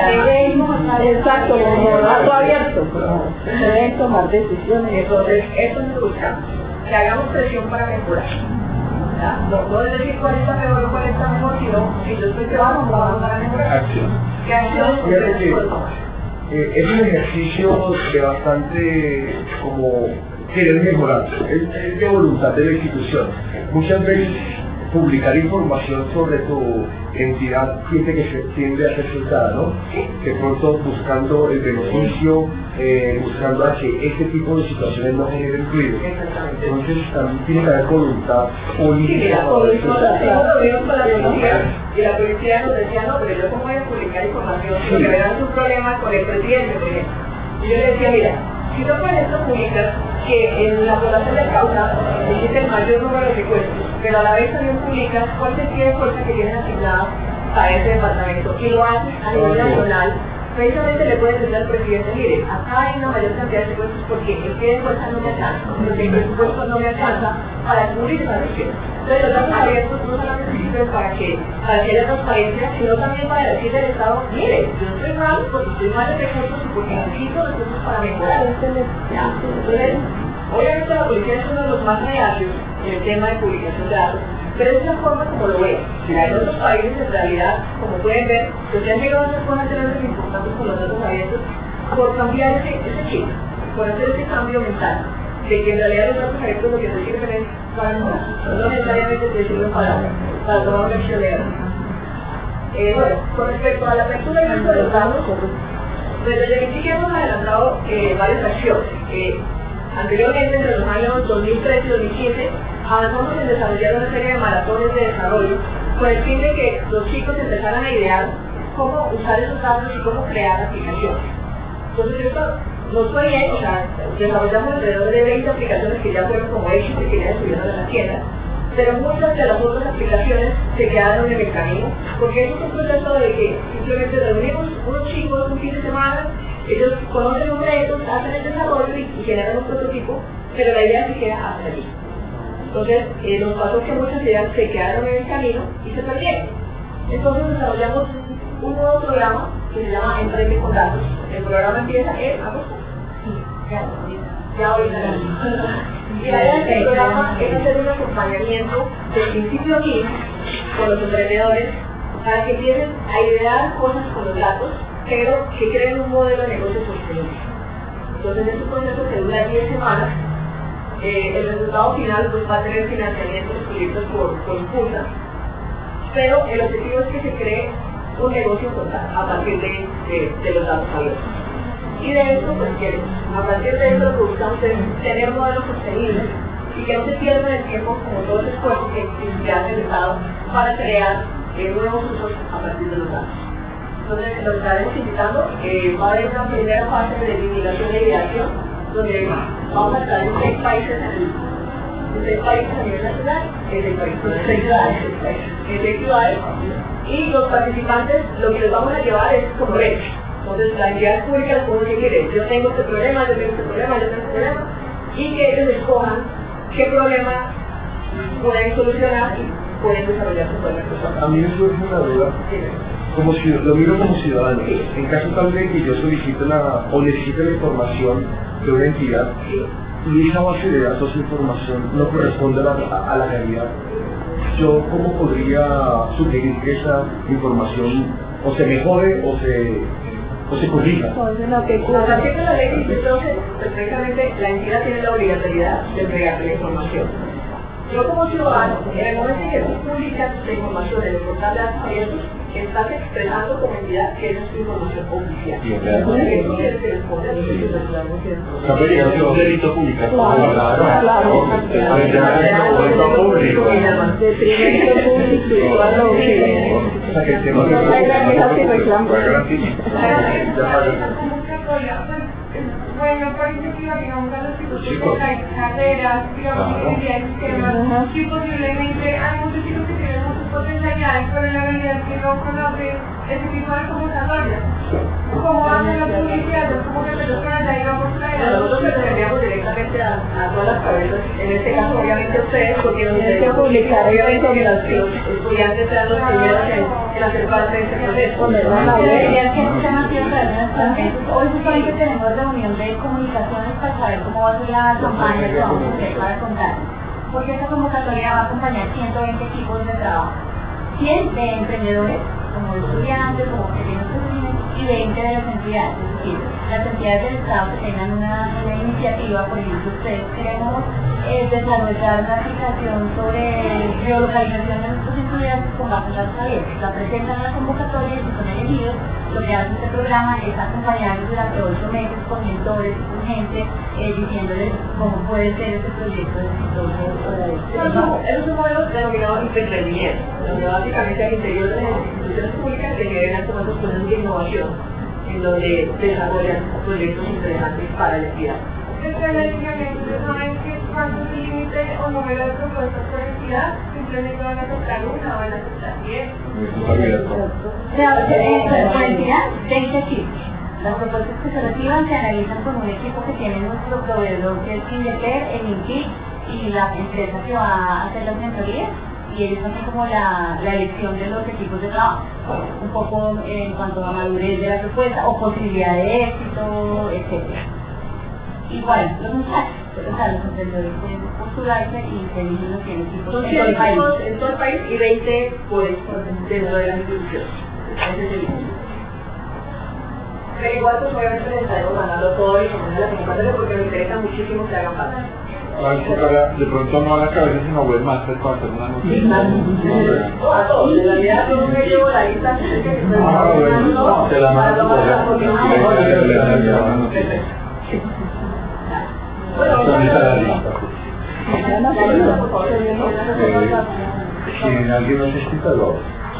la Exacto, como dato abierto. Se deben tomar decisiones. Entonces, eso es lo que buscamos. Que hagamos presión para mejorar. No, no es decir cuál está peor o cuál está mejor, sino si yo estoy trabajando, vamos para mejorar. acción. ¿Qué acciones ustedes pueden tomar? Eh, es un ejercicio de bastante como querer mejorar, es, es de voluntad de la institución. Muchas veces publicar información sobre tu entidad siente que se tiende a ser soltada, ¿no? De pronto buscando el beneficio, eh, buscando a que este tipo de situaciones no generen ruido. Entonces también tiene que haber voluntad política. Nosotros vimos con la policía y la policía nos decía, no, pero yo cómo voy a publicar información, porque verán un problema con el presidente, por ejemplo. Y yo le decía, mira, si no puedes esto publicar que en la población del Cauca existe el mayor número de secuestros, pero a la vez también publicas cuál es de fuerza que tienes asignada a ese departamento y lo haces a nivel nacional, precisamente le puedes decir al presidente, mire, acá hay una mayor cantidad de secuestros porque el pie de fuerza no me alcanza, porque el presupuesto no me alcanza para cubrir esa región. Entonces los datos abiertos no solamente sirven para que, para que haya transparencia, sino también para decirle al Estado, mire, yo estoy mal porque estoy mal de recursos y porque necesito recursos para mejorar. ¿Ya? Entonces, obviamente la policía es uno de los más reacios en el tema de publicación de datos, pero es la forma como lo veo. En otros países en realidad, como pueden ver, se han llegado a hacer cosas grandes e importantes con los datos abiertos por cambiar ese, ese chip, por hacer ese cambio mental, de que en realidad los datos abiertos lo que te sirven es para mejorar, no necesariamente te sirven para, para tomar una acción legal. Eh, bueno, con respecto a la apertura y uso de los datos, pues desde el inicio hemos adelantado eh, varias acciones. Eh, Anteriormente, entre los años dos mil trece y dos mil quince, avanzamos en desarrollar una serie de maratones de desarrollo con el fin de que los chicos empezaran a idear cómo usar esos datos y cómo crear aplicaciones. Entonces, esto nos fue bien, o sea, desarrollamos alrededor de veinte aplicaciones que ya fueron como éxito y que ya estuvieron en la tienda, pero muchas de las otras aplicaciones se quedaron en el camino, porque es un proceso de que simplemente reunimos unos chicos un fin de semana, ellos conocen un reto, hacen el desarrollo y, y generan un prototipo, pero la idea se queda hasta allí. Entonces, eh, nos pasó que muchas ideas se quedaron en el camino y se perdieron. Entonces desarrollamos un nuevo programa que se llama Emprende con Datos. El programa empieza en agosto. Ya ahorita. Y la idea de este programa es hacer un acompañamiento del principio a fin con los emprendedores para que empiecen a idear cosas con los datos, pero que creen un modelo de negocio sostenible. Entonces, este proceso que dura diez semanas. Eh, el resultado final pues, va a tener financiamientos cubiertos por, por Impulsa, pero el objetivo es que se cree un negocio total a partir de, de, de los datos abiertos. Y de esto, pues queremos, a partir de esto lo que buscamos es tener modelos sostenibles y que no se pierda el tiempo como todo el esfuerzo que, que se hace el Estado para crear eh, nuevos usos a partir de los datos. Entonces, lo estaremos invitando, eh, va a haber una primera fase de divulgación e ideación, donde vamos a estar en seis países en el seis países a nivel nacional, en seis países, en seis ciudades, en seis ciudades, y los participantes lo que les vamos a llevar es como retos. Entonces la entidad pública les pone que quiere, yo tengo este problema, yo tengo este problema, yo tengo este problema, y que ellos escojan qué problema pueden solucionar y pueden desarrollar su propia cosa. A mí me surge una duda. Como si, lo miro como ciudadano, en caso tal de que yo solicite la, o necesite la información de una entidad, y esa base de datos de información no corresponde a la, a la realidad, yo cómo podría sugerir que esa información o se mejore o se, o se corrija. A partir de la ley diecisiete doce, precisamente la entidad tiene la obligatoriedad de entregar la información. Yo como ciudadano, en el momento en que tú publicas la información en el portal de datos abiertos, estás expresando como entidad que esa es tu información oficial. Sí, claro. Que tú quieres que responda a los Es un delito público. Claro, claro. público. Detrimento público y todo lo que... O sea, que el tema No hay garantías y reclamos. Es bueno para incentivar, digamos, a los chicos que tengan carreras, digamos, ingeniería de sistemas, y posiblemente hay muchos chicos que tienen muchas potencialidades, pero en la realidad es que no conocen ese tipo de cómo desarrollan. ¿Cómo hacen la publicidad? ¿Cómo que se los para digamos, nosotros pertenecemos directamente a, a todas las cabezas, en este caso obviamente ustedes, porque no tienen que publicar, obviamente que los, los estudiantes sean los primeros en, en hacer parte de este proceso. Hoy justamente tenemos reunión de comunicaciones para saber cómo va a ser la campaña que vamos a hacer para contar. Porque esta convocatoria va a acompañar ciento veinte equipos de trabajo, cien de emprendedores, como estudiantes, como pequeños vecinos, y veinte de las entidades, es decir, las entidades del Estado que tengan una, una iniciativa. Por ejemplo, ustedes queremos eh, desarrollar una aplicación sobre geolocalización de nuestros estudiantes con base en datos abiertos. La presentan en la convocatoria y si son elegidos, lo que hace este programa es acompañarlos durante ocho meses con mentores, con gente, eh, diciéndoles cómo puede ser este proyecto exitoso. Es un modelo denominado emprendimiento, donde básicamente al interior de las instituciones públicas se generan como esos procesos de innovación, en donde desarrollan proyectos interesantes para la entidad. Específicamente, ¿saben que cuánto es el límite o número de propuestas por entidad? Simplemente van a aceptar una, van a aceptar diez. Por entidad, veinte equipos. Las propuestas que se reciban se analizan con un equipo que tiene nuestro proveedor, que es Kindeper, el INPI y la empresa que va a hacer las mentorías, y ellos hacen como la, la elección de los equipos de trabajo, un poco en cuanto a madurez de la propuesta o posibilidad de éxito, etcétera. Igual, los muchachos, o sea, los emprendedores pueden postularse y se eligen los cien equipos Son en cien todo el país. equipos en todo el país y veinte por dentro de la institución. Ese es el límite. Pero igual, pues obviamente les estaremos mandando todo el información de la convocatoria porque me interesa muchísimo que hagan parte. De pronto no a la cabeza, sino a webmaster para hacer una noticia. No, a todos. En realidad yo me llevo la lista que estoy no, te la mando. Bueno, si alguien nos explica, lo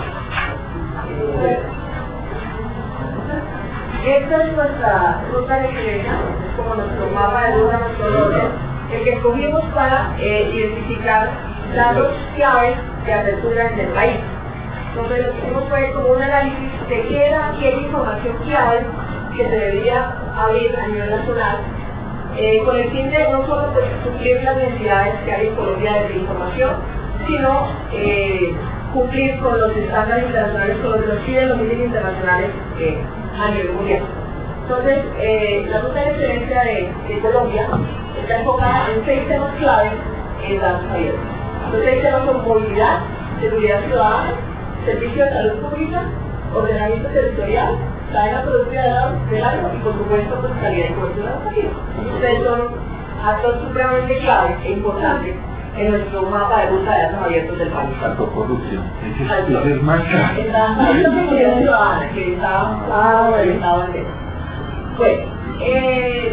esta es nuestra ruta de excelencia, es como nuestro mapa de ruta, nuestro orden, el que escogimos para eh, identificar datos claves de apertura en el país. Entonces lo que hicimos fue como un análisis de qué era aquella información clave que se debería abrir a nivel nacional, eh, con el fin de no solo pues, cumplir las necesidades que hay en Colombia de información, sino eh, cumplir con los estándares internacionales, con los que nos piden los límites internacionales eh, a nivel mundial. Entonces, eh, la ruta de excelencia de, de Colombia está enfocada en seis temas claves en datos abiertos. Los seis temas son movilidad, seguridad ciudadana, servicio de salud pública, ordenamiento territorial, cadena productiva del agro y, por supuesto, pues, calidad y cobertura de los activos. Ustedes son actores supremamente claves e importantes en nuestro mapa de ruta de datos abiertos del país. Alto corrupción. Ese es más caro. Está la seguridad ciudadana, que está orientado al tema. Bueno, eh,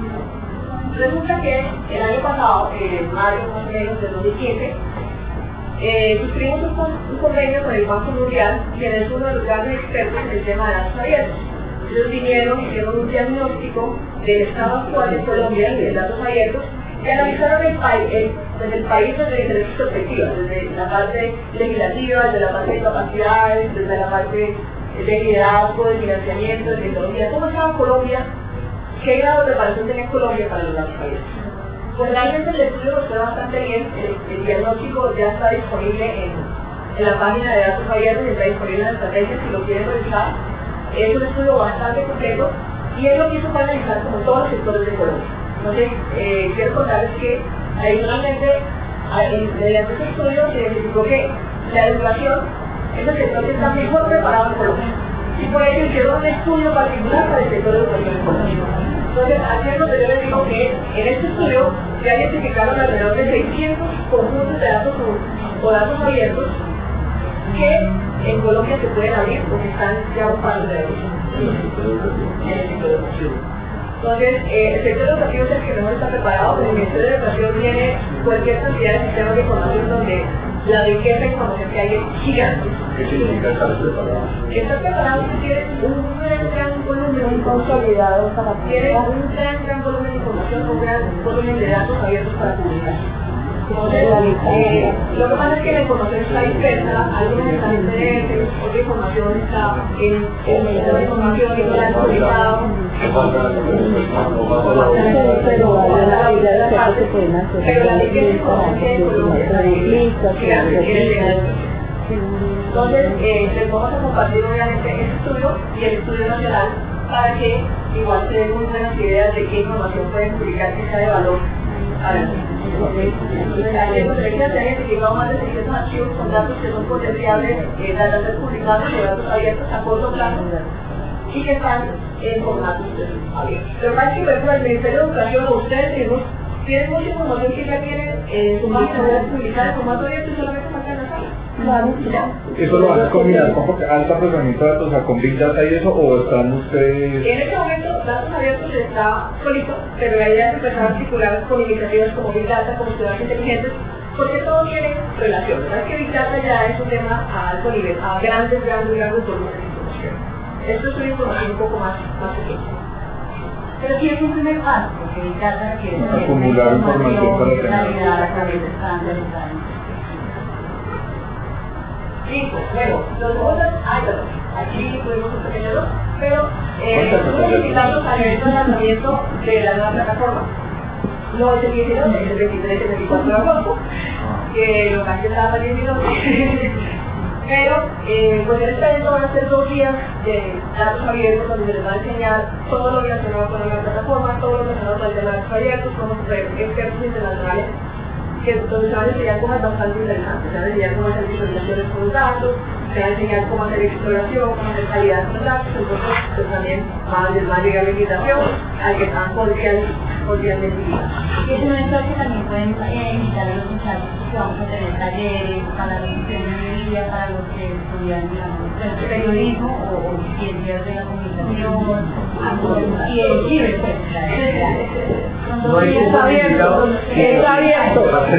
resulta que el año pasado, en mayo más o menos del dos mil quince, eh, suscribimos un, con, un convenio con el Banco Mundial, quien es uno de los grandes expertos en el tema de datos abiertos. Ellos vinieron, hicieron un diagnóstico del estado actual de Colombia y de datos abiertos, y analizaron el país, el, desde el país desde diferentes perspectivas, desde la parte legislativa, desde la parte de capacidades, desde la parte de liderazgo, de financiamiento, de tecnología. ¿Cómo estaba Colombia? ¿Qué grado de preparación tenía Colombia para los datos abiertos? Pues realmente el estudio nos fue bastante bien, el, el diagnóstico ya está disponible en, en la página de datos abiertos y está disponible en la estrategia si lo quieren revisar. Es un estudio bastante completo y es lo que hizo para analizar como todos los sectores de Colombia. Entonces, eh, quiero contarles que adicionalmente, mediante este estudio se identificó que la educación es el sector que está mejor preparado en Colombia. Y por ello hicieron un estudio particular para el sector de educación en Colombia. Entonces, aquí es donde yo les digo que en este estudio ya identificaron alrededor de seiscientos conjuntos de datos o, o datos abiertos que en Colombia se pueden abrir porque están ya ocupados de ellos en el sector de educación. Entonces, eh, el sector educativo es el que mejor está preparado, porque el Ministerio de Educación tiene cualquier cantidad de sistemas de información donde la riqueza de información que hay es gigante. ¿Qué significa estar preparado? Estar preparado es decir un gran, gran volumen muy consolidado para tiene un gran, gran volumen de información, un gran volumen de datos abiertos para publicar. Entonces, eh, lo que pasa es que la información está dispersa, algunas están en P D F, otra información está en el centro de información y no la han publicado. Pero la ley de información que entonces, eh, les vamos a compartir obviamente este estudio y el estudio nacional para que igual se den muy buenas ideas de qué información pueden publicar que sea de valor. Ahora, se han identificado más de seiscientos archivos con datos que son potenciales eh, datos publicados de datos abiertos a corto plazo y que están en formatos abiertos. Lo que pasa es que, por ejemplo, el Ministerio de Educación o ustedes mismos tienen mucha información que ya tienen en su página web publicada en formato abierto y solamente faltan las salas. ¿Eso lo van a combinar con alta procesamiento de datos, o sea, con Big Data y eso, o están ustedes...? En este momento, datos abiertos está solito, pero la idea es empezar a articular con iniciativas como Big Data, como ciudades inteligentes, porque todo tiene relación. ¿Sabes que Big Data ya es un tema a alto nivel, a grandes, grandes, grandes volúmenes de información? Esto es una información un poco más, más pequeña. Pero sí es un primer paso, porque Big Data requiere acumular información para tener. Listo, luego, los otros, ay, perdón, aquí tuvimos un pequeño error, pero eh, vamos a invitarlos al evento de lanzamiento de la nueva plataforma. No es el diecinueve, es el veintitrés y el veinticuatro de agosto, que lo casi estaba para el diecinueve. Pero, eh, pues en este evento van a ser dos días de datos abiertos donde se les va a enseñar todo lo relacionado con la plataforma, todo lo relacionado con el tema de datos abiertos, vamos a ver expertos internacionales que entonces se van a enseñar cosas bastante interesantes, se van a enseñar cómo hacer visualizaciones con los datos, se van a enseñar cómo hacer exploración, cómo hacer calidad con los datos, entonces pues, también va, les va a llegar la invitación al que están cordialmente invitados. Y es un evento que también pueden eh, invitar a los muchachos que vamos a tener talleres para los estudiantes de vida, para los que estudian, digamos, periodismo o, o ciencias de la comunicación, y el ciber, pues, no está abierto, está abierto.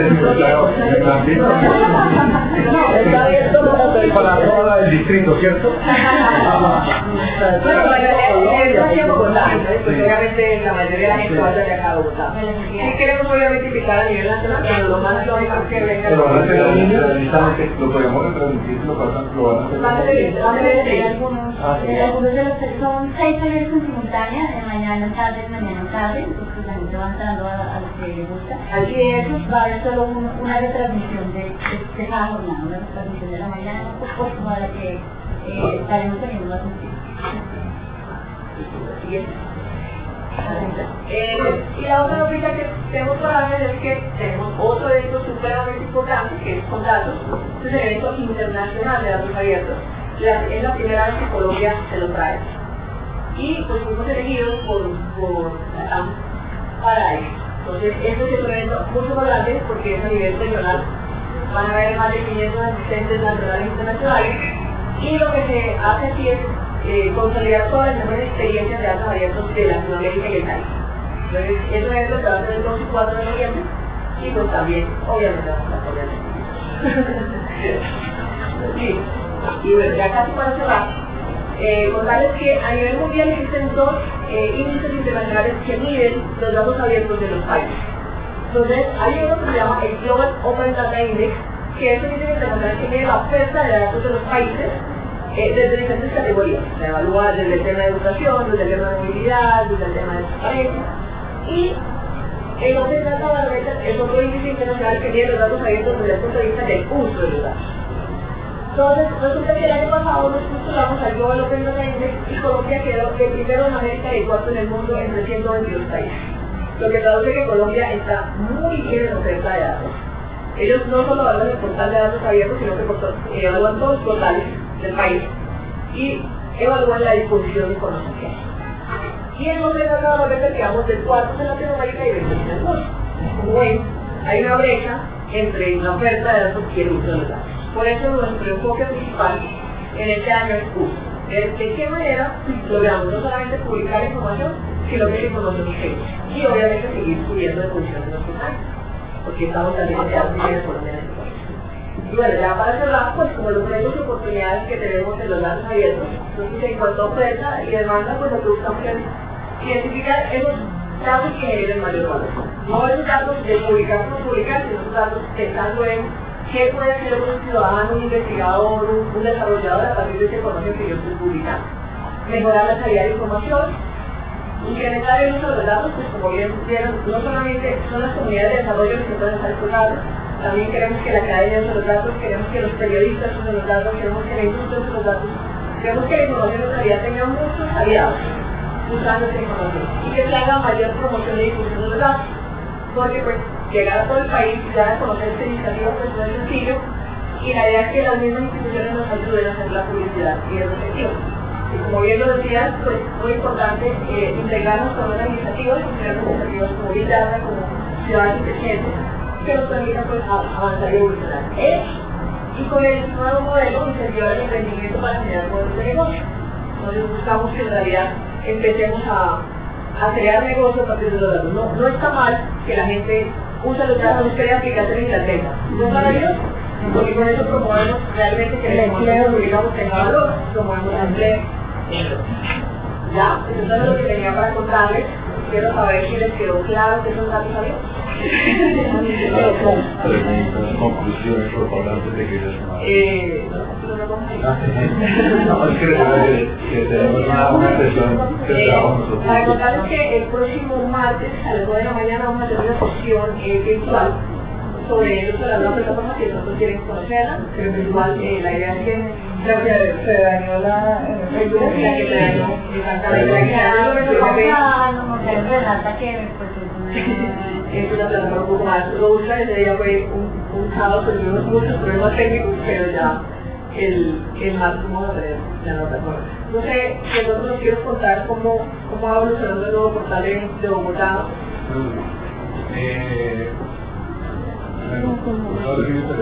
Está abierto para toda el distrito, ¿cierto? Bueno, es así en Bogotá, pues obviamente la mayoría de la gente va a ser de acá a Bogotá. Sí queremos obviamente invitar a nivel nacional, pero lo más lógico es que venga. Pero van a hacer precisamente, lo podemos retransmitir, lo van a hacer. Van a hacer, van a hacer algunos, algunos de los son seis talleres en simultánea, mañana tarde, mañana tarde, entonces la gente va entrando a, a lo que le gusta. Así es. Va a haber solo un, una retransmisión de, de, de cada jornada, una retransmisión de la mañana, pues para que eh, estaremos teniendo más sentido. Eh, y la otra noticia que tenemos para darles es que tenemos otro evento supremamente importante que es con datos. Este es el evento internacional de datos abiertos. La, es la primera vez que Colombia se lo trae. Y pues fuimos elegidos por, por la TAM para ello. Entonces, este es un evento mucho más grande porque es a nivel regional. Van a haber más de quinientos asistentes nacionales e internacionales. Y lo que se hace aquí es eh, consolidar todas las mejores experiencias de datos abiertos de Latinoamérica y el país. Entonces, es un evento que va a ser el dos y cuatro de noviembre y pues también, obviamente, vamos a poner. Sí, y bueno, ya casi para cerrar, eh, contarles que a nivel mundial existen dos eh, índices internacionales que miden los datos abiertos de los países. Entonces, hay uno que se llama el Global Open Data Index, que es un índice internacional que mide la oferta de datos de los países eh, desde diferentes categorías. Se evalúa desde el tema de educación, desde el tema de movilidad, desde el tema de transparencia. Y el Open Data Barometer es otro índice internacional que mide los datos abiertos desde el punto de vista del uso de los datos. Entonces, resulta que el año pasado nos postulamos al Global Open Data Index y Colombia quedó de primero en América y cuarto en el mundo entre ciento veintidós países. Lo que traduce que Colombia está muy bien en oferta de datos. Ellos no solo evalúan el portal de datos abiertos, sino que eh, evalúan todos los portales del país y evalúan la disposición de información. Y en Open Data Barometer quedamos del cuarto en Latinoamérica y del tercero en el mundo. Como ven, hay una brecha entre la oferta de datos y el uso de los datos. Por eso nuestro enfoque principal en este año es uso. ¿De qué manera logramos no solamente publicar información, sino que la información vigente? Y obviamente seguir subiendo de posición de nuestros años, porque estamos también en el por lo menos. Y bueno, ya para cerrar, pues como los retos y oportunidades que tenemos en los datos abiertos, entonces en cuanto a oferta y demanda, pues lo que buscamos es identificar esos datos que generen mayor valor. No esos datos de publicar por publicar, sino esos datos pensando en qué puede hacer un ciudadano, un investigador, un, un desarrollador a partir de ese conocimiento que yo estoy publicando. Mejorar la calidad de información, incrementar el uso de los datos, pues como bien vieron, no solamente son las comunidades de desarrollo que se pueden estar explotados, también queremos que la academia use los datos, queremos que los periodistas usen los datos, queremos que la industria use los datos, queremos que la información en realidad tenga muchos aliados usando esa información y que se haga mayor promoción y difusión de los datos, porque pues llegar a todo el país y dar a conocer esta iniciativa pues no es sencillo, y la idea es que las mismas instituciones nos ayuden a hacer la publicidad y el objetivo. Y como bien lo decías, pues muy importante eh, integrarnos con otras iniciativas, integrarnos iniciativas como Big Data, como ciudades inteligentes, que nos permitan pues avanzar y evolucionar. Eh, y con el nuevo modelo incentivar el emprendimiento para generar modelos de negocio. Entonces buscamos que en realidad empecemos a, a crear negocio a partir de los datos. No, no está mal que la gente use los datos, cree aplicaciones y las venda. No es maravilloso, porque con eso promovemos realmente que el empleo publicamos tenga valor, promovemos el empleo. Ya, eso es lo que tenía para contarles. Quiero saber si les quedó claro que son datos abiertos. Preguntas, conclusiones, propaganda de que Eh, no, es que tenemos una sesión que trabajamos nosotros. Para contarles que el próximo martes a las nueve de la mañana vamos a hacer una sesión eh, virtual sobre el uso de la nueva plataforma, si nosotros quieren conocerla, pero virtual, eh, la idea es que Se dañó la... el grupo que se dañó, exactamente, la idea es una plataforma un poco más robusta. Ese día fue un, un caos, tuvimos muchos problemas técnicos, pero ya el, el martes vamos a tener la nueva plataforma. No sé, nosotros nos quiero contar cómo, cómo ha evolucionado el nuevo portal de, de Bogotá. Eh, bueno, no lo digo,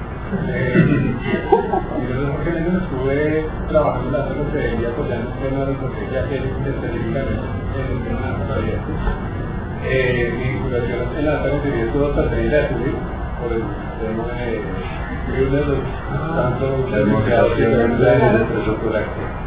Eh, y desde hace años estuve trabajando en la Secretaría apoyando el tema de la estrategia específicamente en el tema de las abiertas. Eh, mi vinculación en la Secretaría estuvo hasta el treinta de julio por el tema de uno de los tanto la democracia de la infraestructura.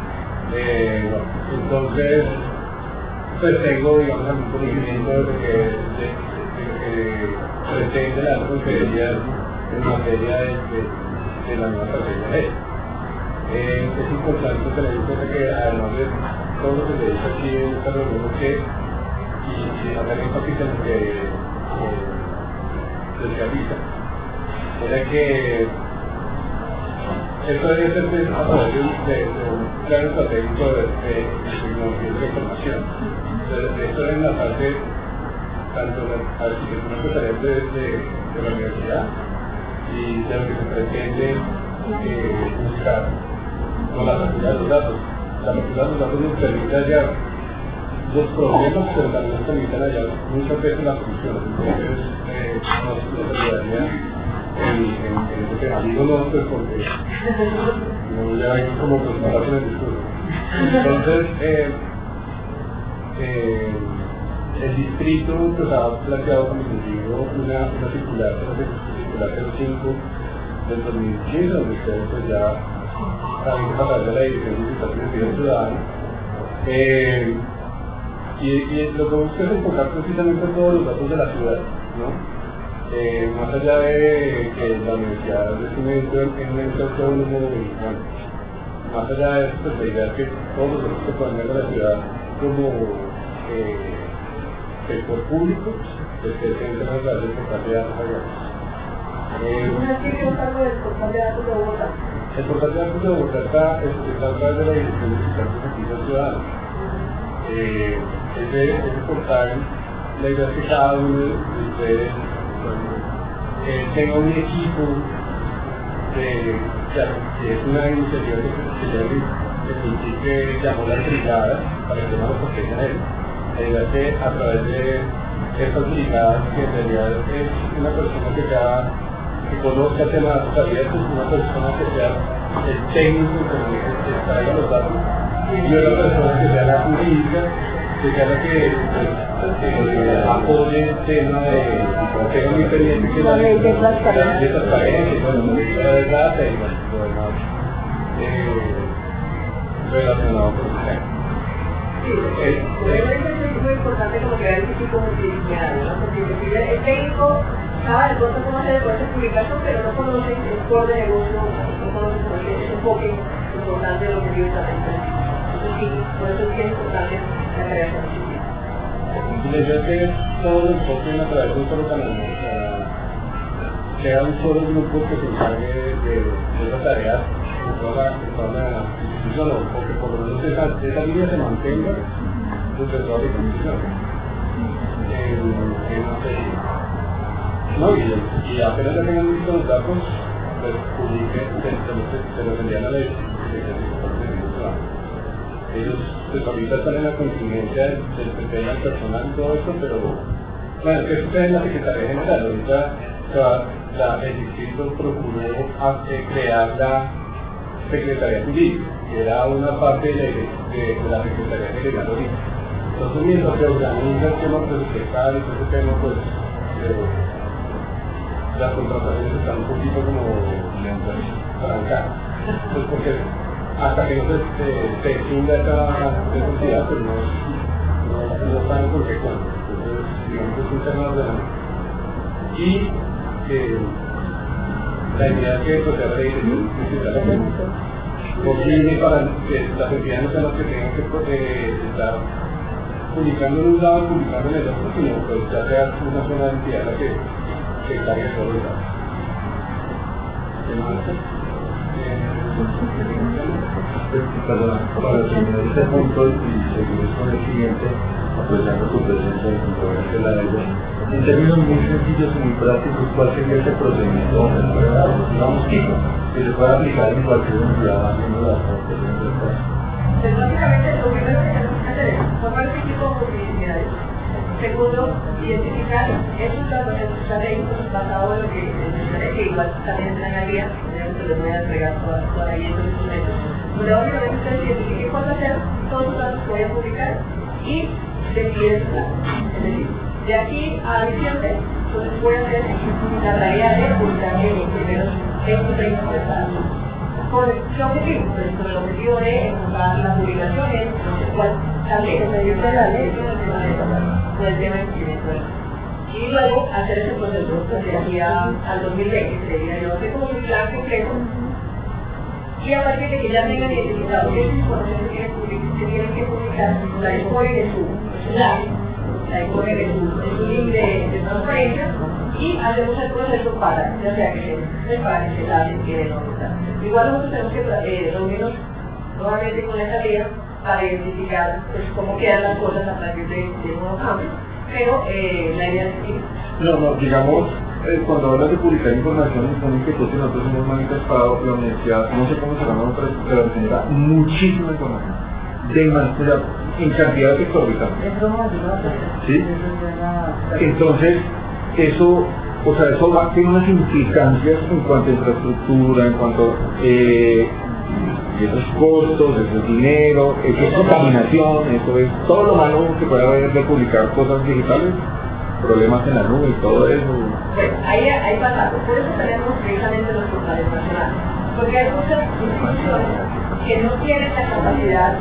Eh, entonces, pues tengo, digamos, algún conocimiento de que, de, de, de, de, pretende la Secretaría en materia de, de, de la nueva estrategia. Eh, es importante tener en cuenta que además de todo lo que se dice aquí en esta reunión, que y, y hacer énfasis en lo que eh, se realiza, era que esto debe ser a través de, de, de un plan estratégico de, de, de tecnología de información. De, de esto en la parte tanto de la arquitectura empresarial de, de, de la universidad y de lo que se pretende eh, buscar con la apertura de los datos. La apertura de los datos nos permite hallar los problemas, pero también nos permiten hallar muchas veces las soluciones. Entonces, eh, nos, nos ayudaría en, en, en este tema. Digo no, pues porque no ya hay como preparación en el discurso. Entonces, eh, eh, el distrito pues, ha planteado como sentido una, una circular, una circular cero cinco del dos mil quince, donde ustedes pues, ya saben que a través de la Dirección de Administración de Vida Ciudadana. Eh, y, y lo que busca es enfocar precisamente todos los datos de la ciudad, ¿no? Eh, más allá de que la universidad es un ente, en un ente autónomo, bueno, más allá de eso, pues la idea es que todos los datos que puedan ver de la ciudad como eh, sector público, pues que se entren a través del portal de datos abiertos. ¿Quién tiene cargo del portal de datos de Bogotá? El portal de datos de Bogotá está, está a través de la Dirección de Servicios Ciudadanos. Eh, ese, ese portal, la idea es que cada uno de ustedes eh, tenga un equipo de, claro, que es una iniciativa que se llama, que llamó las brigadas para el tema de la protección de él. La idea es que a través de estas brigadas, que en realidad es una persona que sea, que conozca temas de datos abiertos, una persona que sea el técnico que, que traiga los datos, y otra persona que sea la jurídica, explicarle que pues, apoye el tema de tengo muy pendiente que la ley de transparencia, bueno, la ley de data y bueno, lo demás eh, relacionado con el tema. Sí, obviamente es muy importante como crear ese tipo multidisciplinario, ¿no? Porque el técnico sabe de pronto cómo hacer el proceso de publicación, pero no conoce el core de negocio, no conoce ese enfoque importante de lo que vive esta empresa. Entonces sí, por eso es bien importante la creación de disciplina. La idea es que todos los enfoquen a través de un solo canal, ¿no? O sea, sea un solo grupo que se encargue de, de esas tareas en toda la, en toda la institución, o que por lo menos esa, esa línea se mantenga dentro de toda la institución. Eh, eh, no sé, no, y, y apenas ya tengan listos los datos, pues publiquen, se, se, se los envían a la institución. Ellos pues ahorita están en la contingencia del, del P P I personal y todo eso, pero bueno, que eso en la Secretaría General. Ahorita o sea, la, el distrito procuró hacer, crear la Secretaría Civil, que era una parte de, de, de la Secretaría General ahorita. Entonces mientras se organiza el tema presupuestal y todo ese tema, pues eh, las contrataciones están un poquito como lentas para acá. Pues porque hasta que no se, se, se extienda esa necesidad, pero no, no, no están en consecuencia. Entonces, digamos que es un tema de la y eh, la idea es que pues, se hace dirección posible para que las entidades no sean las que tengan que eh, estar publicando en un lado y publicando en el otro, sino pues ya sea una sola entidad la que se encargue de todos los datos. Perdona, para terminar este punto y seguir con el siguiente, aprovechando tu presencia y controversia la de ella, en términos muy sencillos y muy prácticos, ¿cuál sería ese procedimiento digamos que se pueda aplicar en cualquier unidad haciendo las transacciones del caso? Pues básicamente lo primero que tenemos que hacer es formar un equipo de multidisciplinario. Segundo, identificar esos datos estratégicos basados en lo que mencioné, que igual también entran al día, se les voy a entregar toda, toda la guía de los instrumentos. Donde básicamente ustedes identifiquen cuáles serán todos los datos que voy a publicar y deciden su dato. Es decir, de aquí a diciembre, entonces voy a hacer la tarea de publicar en los primeros veinte treinta datos. ¿Con qué objetivo? Pues con el objetivo de enfocar las publicaciones, el cual también se dio la ley con el tema de cumplimiento. Y luego hacer ese proceso pues, de aquí al dos mil veinte, sería yo hacer como un plan completo. Y a partir de que ya tengan identificado qué información se tienen que, tienen que publicar, la disponen en su slide, la disponen en su, en su link de, de transparencia y hacemos el proceso para, ya sea que se preparen, se laven, que den nota. Igual nosotros tenemos que eh, reunirnos nuevamente con esta guía para identificar pues, cómo quedan las cosas a partir de, de nuevos cambios, pero eh, la idea es que... No, no, digamos, eh, cuando hablas de publicar información, supone que todos nosotros hemos manifestado la universidad, no sé cómo se llama, pero genera muchísima información, demasiado, en cantidades exorbitantes. ¿Sí? Entonces, eso, o sea, eso va, tiene unas implicancias en cuanto a infraestructura, en cuanto eh, esos costos, eso es dinero, eso es contaminación, eso es todo lo malo que puede haber de publicar cosas digitales, problemas en la nube y todo eso. Bueno, ahí, ahí pasamos, por eso tenemos precisamente los portales nacionales, porque hay muchas instituciones que no tienen la capacidad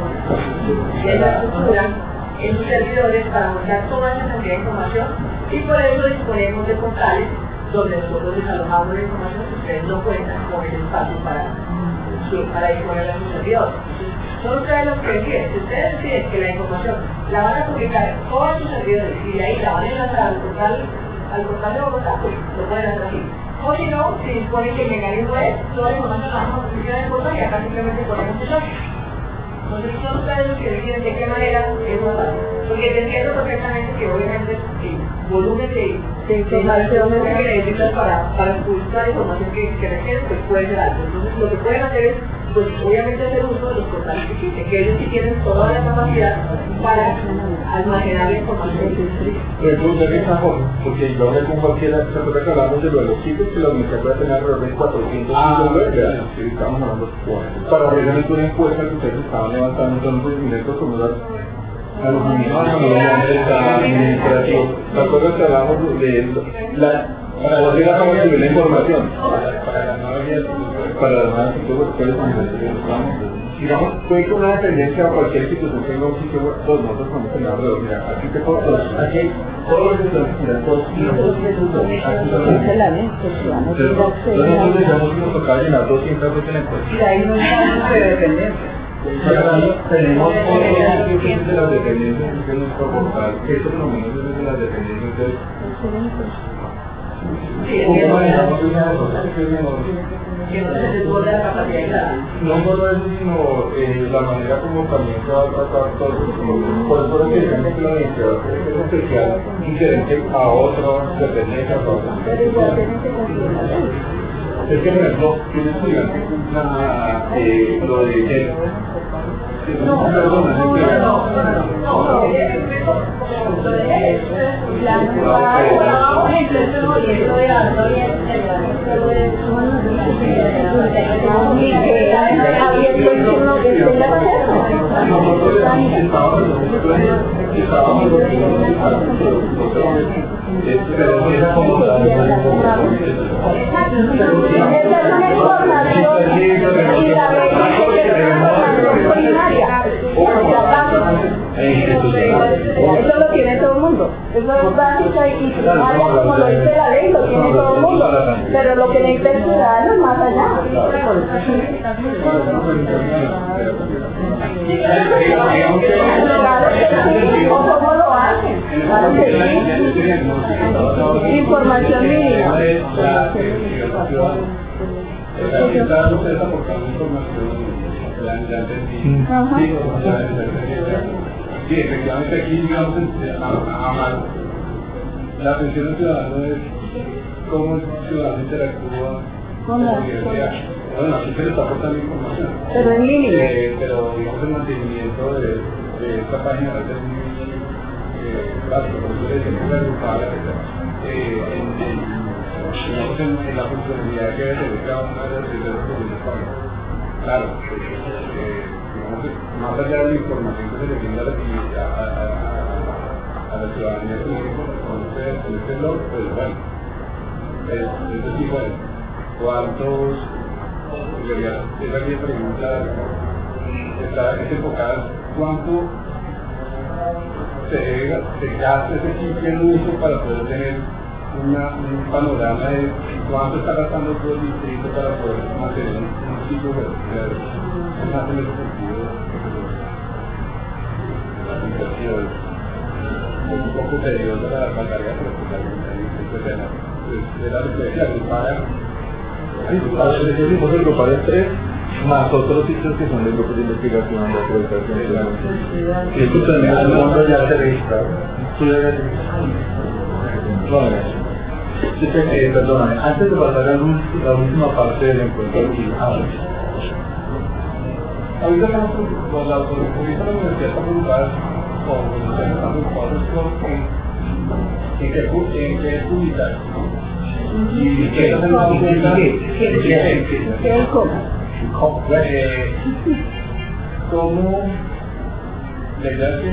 de la estructura en sus servidores para montar toda esa cantidad de información y por eso disponemos de portales donde nosotros desalojamos la información que ustedes no cuentan con el espacio para, para disponerla en sus servidores. Son ustedes los que deciden. Si ustedes deciden que la información la van a publicar en todos sus servidores y de ahí la van a enlazar al portal, al portal de Bogotá, pues lo pueden hacer así. O si no, si disponen que el mecanismo es toda la información la vamos a publicar en el portal y acá simplemente ponemos el nombre. Entonces son ustedes los que deciden de qué manera es más fácil. Porque te entiendo perfectamente que obviamente el volumen de, de información que necesitas para, para publicar la información que, que requieren pues puede ser alto. Entonces lo que pueden hacer es pues obviamente hacer uso de los portales que existen, que ellos sí tienen toda la capacidad para almacenar la información. Pero entonces es mejor, porque yo hablé con cualquiera, se acuerda que hablamos de lo de los sitios, que la universidad puede tener alrededor de cuatrocientos Ah, sitios, sí, estamos hablando de para precisamente una encuesta que ustedes estaban levantando, entonces pues, directos con las a los administradores, a administrativo. ¿Te acuerdas que hablamos de la, para la ciudad para recibir la información? Para la nueva guía, para la nueva institución, digamos, puede que una dependencia o cualquier institución tenga un sitio web, todos nosotros cuando tenemos alrededor, mira, aquí te puedo, aquí hay todos los que están aquí, todos entonces nosotros decíamos que nos tocaba llenar doscientas veces la encuesta. Y ahí no hay de dependencia. Tenemos otros sitios de las dependencias en nuestro portal, que eso por lo menos es de las dependencias. ¿Cómo manejamos una de las cosas que que no se desborda la capacidad de la... No solo eso, sino eh, la manera como también se va a tratar todo. Por eso es que digamos que la universidad es especial, diferente a otras dependencias. Es que, por ejemplo, un estudiante cumpla eh, lo de él. No, no, no, no, no, no, lo de él, la nueva, por ejemplo, este movimiento de alto eso lo tiene todo el mundo, eso es básica y primaria, como lo dice la ley, lo tiene todo el mundo, pero lo que necesita el ciudadano es más allá. ¿O cómo lo hacen? Claro que sí. Información mínima. Está usted aportando información, ya entendí. Sí, efectivamente aquí, digamos, a mal. La atención del ciudadano es cómo el ciudadano interactúa con la universidad. Bueno, aquí se le está aportando información. Pero en línea. Eh, pero, digamos, el mantenimiento de, de esta página web es muy eh, básico, por eso le decimos que agrupar eh, en, en, digamos, en, en la funcionalidad que debe tener cada una de las diferentes páginas. Claro, eh, digamos que más allá de la información que se le brinda a la, a, a, a, a la ciudadanía con este, con este blog, pues bueno, es, es decir, bueno, ¿cuántos, en realidad, esa que pregunta está es enfocada, cuánto se, debe, se gasta ese simple uso para poder tener una, un panorama de cuánto está gastando todo el distrito para poder mantener un, un sitio web. Es más en ese sentido las inversiones. Es un poco tedioso la, la tarea, pero pues ahí de la referencia agrupada. Decimos el grupal es tres, más otros sitios que son de grupos de investigación, de acreditación. Y esto también el mundo ya se registra. No, eh, perdóname, antes de pasar a la última parte del encuentro aquí, ahorita estamos con la ahorita la universidad está preocupada o los están preocupados en en que es publicar, ¿no? Y que no se nos cuenta ¿Qué es cómo? cómo la idea es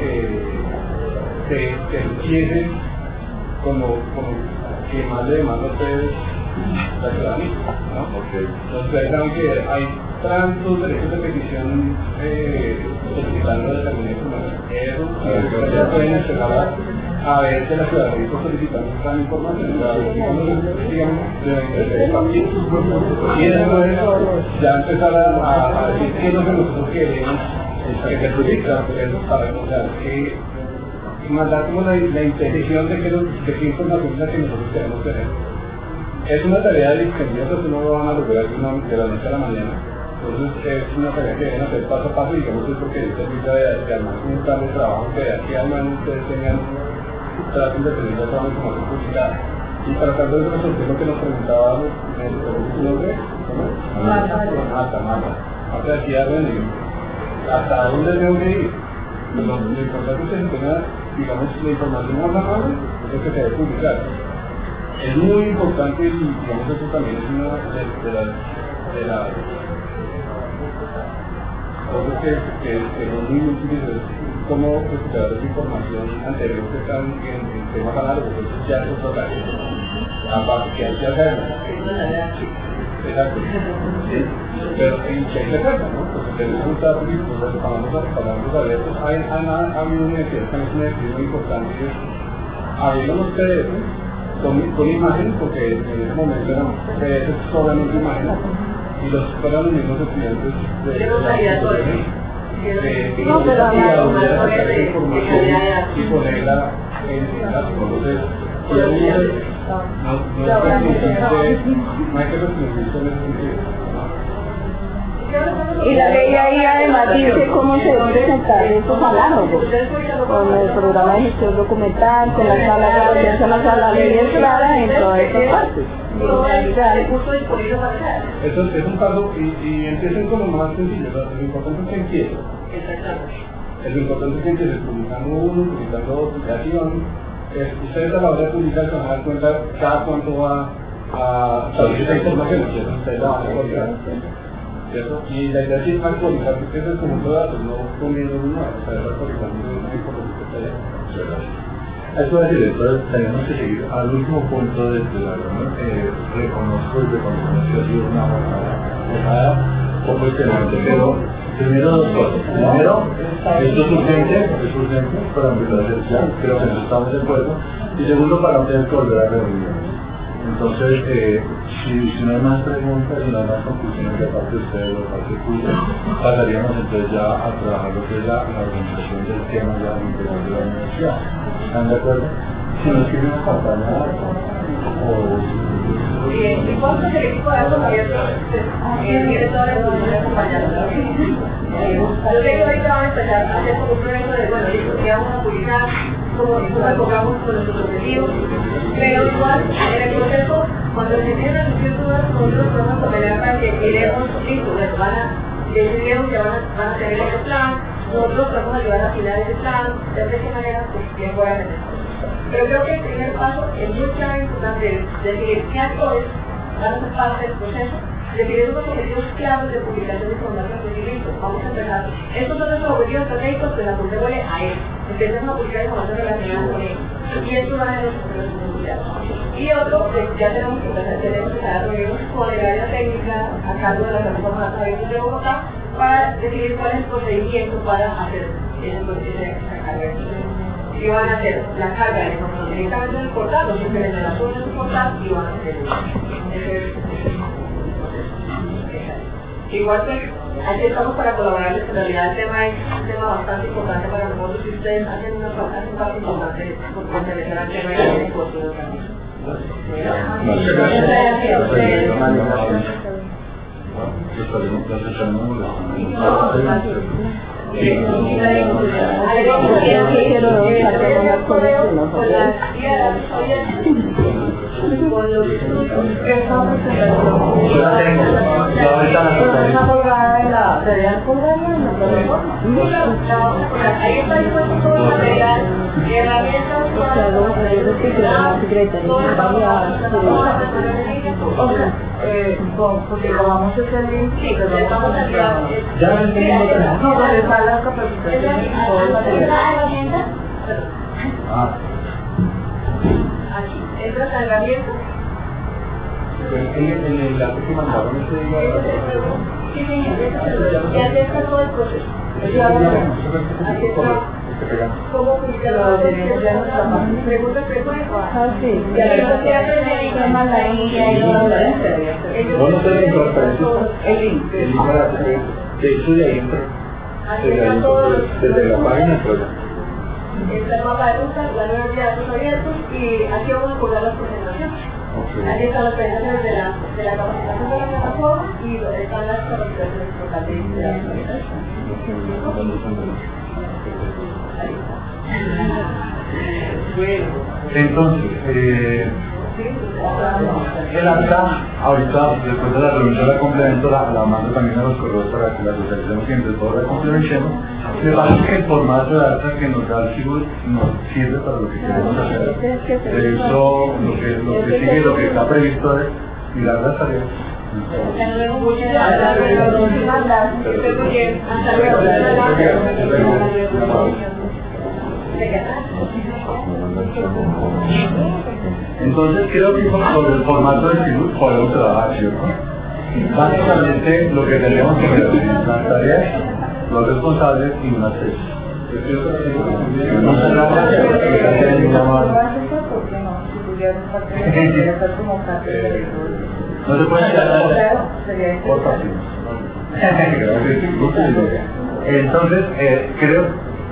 que se empiece como que más de demanda ustedes la ciudadanía, ¿no? Porque ustedes saben que hay tantos derechos de petición eh, solicitando determinada información. Eso ustedes pueden empezar a ver que la ciudadanía está solicitando esta información, digamos, de papel. Y después ya empezar a, a decir qué es lo que nosotros queremos que se solicita, para demostrar que mandar como la, la intención de que, de qué información es la que nosotros queremos tener. Es una tarea de discernida, pero no lo van a lograr de, una, de la noche a la mañana. Entonces es una tarea que deben hacer paso a paso, digamos, es porque es servicio de, de armar un plan de trabajo que de aquí al año ustedes tengan, traten de tener toda la información publicada. Y para tratar de resolver lo que nos preguntábamos, ¿me recuerdo su nombre? ¿Cómo? Marta. Marta, Marta. Marta decía, bueno, ¿hasta dónde tengo que ir? Lo, lo importante es que se tenga, digamos, la información más amable, es lo que se debe publicar. Es muy importante y, digamos, eso también es una de, de las, de las, cosas que, que, que son muy útiles es cómo recuperar esa información anterior que están en, en temas análogos, eso ya es otra área, aparte que hay que hacerlo. Exacto. Sí. Pero y que hay que hacerlo, ¿no? Porque tenemos un dato y pues hablamos de abiertos. Hay, hay, ha habido una necesidad, también es una necesidad muy importante, es abrir los P D F con, con imágenes, porque en ese momento eran P D F solamente imágenes, y los fueron los mismos estudiantes de la no, pero de información y ponerla en las cosas. No, no es restringirse, no hay que restringirse en ese sentido. Y la ley ahí además dice cómo se deben presentar estos análogos, con el programa de gestión documental, con la sala de audiencia, con la sala de ley clara en todas estas partes. Eso es un caso y, y empiecen con lo más sencillo, ¿verdad? Lo importante es que empiecen. Es lo importante es que empiecen publicando uno, publicando otro, y así van. Es, ustedes a la hora de publicar se van a dar cuenta cada cuánto va a salir esa información, y eso ustedes la van a actualizar. ¿Cierto? Y la idea es actualizar, porque ese es como todo datos, no comiendo uno nuevo, o sea, es actualizando la información que está allá. Eso es decir, entonces tenemos que seguir al último punto de la reunión. Eh, reconozco y reconozco que ha sido una jornada poco excelente, pero primero dos cosas. Primero, esto es urgente, es urgente para empezar a hacer ya, creo que no estamos de acuerdo. Y segundo, para no tener que volver a reuniones. Entonces, eh, si, si no hay más preguntas y no hay más conclusiones de parte de ustedes o de parte tuya, pasaríamos entonces ya a trabajar lo que es la, la organización del tema ya integral de la universidad. ¿Están de acuerdo? Si nos quieren una campaña o... ¿Y cuánto es el equipo de datos abiertos? Tiene toda la información de acompañarnos. Yo sé que ahorita van a empezar a hacer como un proyecto de, bueno, listo, que vamos a publicar, como enfocamos con nuestros objetivos, pero igual en el proceso, cuando se tienen las dudas, nosotros podemos conversar para que queremos, listo, bueno, van a, decidieron que van a, van a tener ese plan, nosotros podemos ayudar a afinar ese plan, de qué manera, pues bien puedan hacer. Pero creo que el primer paso es muy clave e importante, definir qué actores van a ser parte del proceso, definir unos objetivos claros de publicación de información que listo, vamos a empezar. Estos son nuestros objetivos estratégicos, pues apuntémosle a él. Empecemos a publicar información relacionada con él. Y esto va a ser los objetivos mundiales. Y otro, pues ya tenemos que empezar, tenemos que estar reunirnos con el área técnica a cargo de las reformas abiertas de Bogotá para definir cuál es el procedimiento para hacer ese proceso de carga. Y van a hacer la carga de información directamente en el portal, o simplemente la suben en su portal y van a hacer eso. Igual pues, aquí estamos para colaborarles, en realidad el tema es un tema bastante importante para nosotros y ustedes hacen una parte importante por pertenecer al tema y el negocio de también. Muchas gracias. Ahí está dispuesto todo el material, herramientas, porque lo vamos a hacer link, sí, pero estamos enviando. Ya no entiendo. No, pero está la capacitación y todo el material. Ah. Aquí, entra la herramienta. En el enlace que mandaron ese día... Sí, señor, ya está todo el proceso. Aquí está. ¿Cómo publicar la preguntas frecuentes? Ah, sí. Y ahí lo que hacen es que mandan ahí. No, no te transparencia. El link. El link para hacer. De hecho, de ahí entra. Desde ahí, desde la página, pues. Está el mapa de ruta, la nueva de datos abiertos y aquí vamos a colgar las presentaciones. Okay. Aquí están las presentaciones de la, de la capacitación de la plataforma y están las capacitaciones totales de la plataforma. Entonces, eh, el acta, ahorita, después de la reunión la complemento, la, la mando también a los correos para que la socialicemos y entre todos la complementemos. Me parece que el formato de acta que nos da el Cibur nos sirve para lo que queremos hacer. De eso, lo que, lo que sigue, lo que está previsto es mirar las tareas, Hasta luego, muchas Hasta gracias. luego, muchísimas gracias. Que esté muy bien. Hasta luego. Entonces creo que sobre el formato del instituto podemos trabajar, ¿cierto? Básicamente lo que tenemos que ver es las tareas, los responsables y unas fechas. No se la porque no, si tuvieras parte de la estar como parte de no se puede quedar sería por fácil. Entonces, eh, creo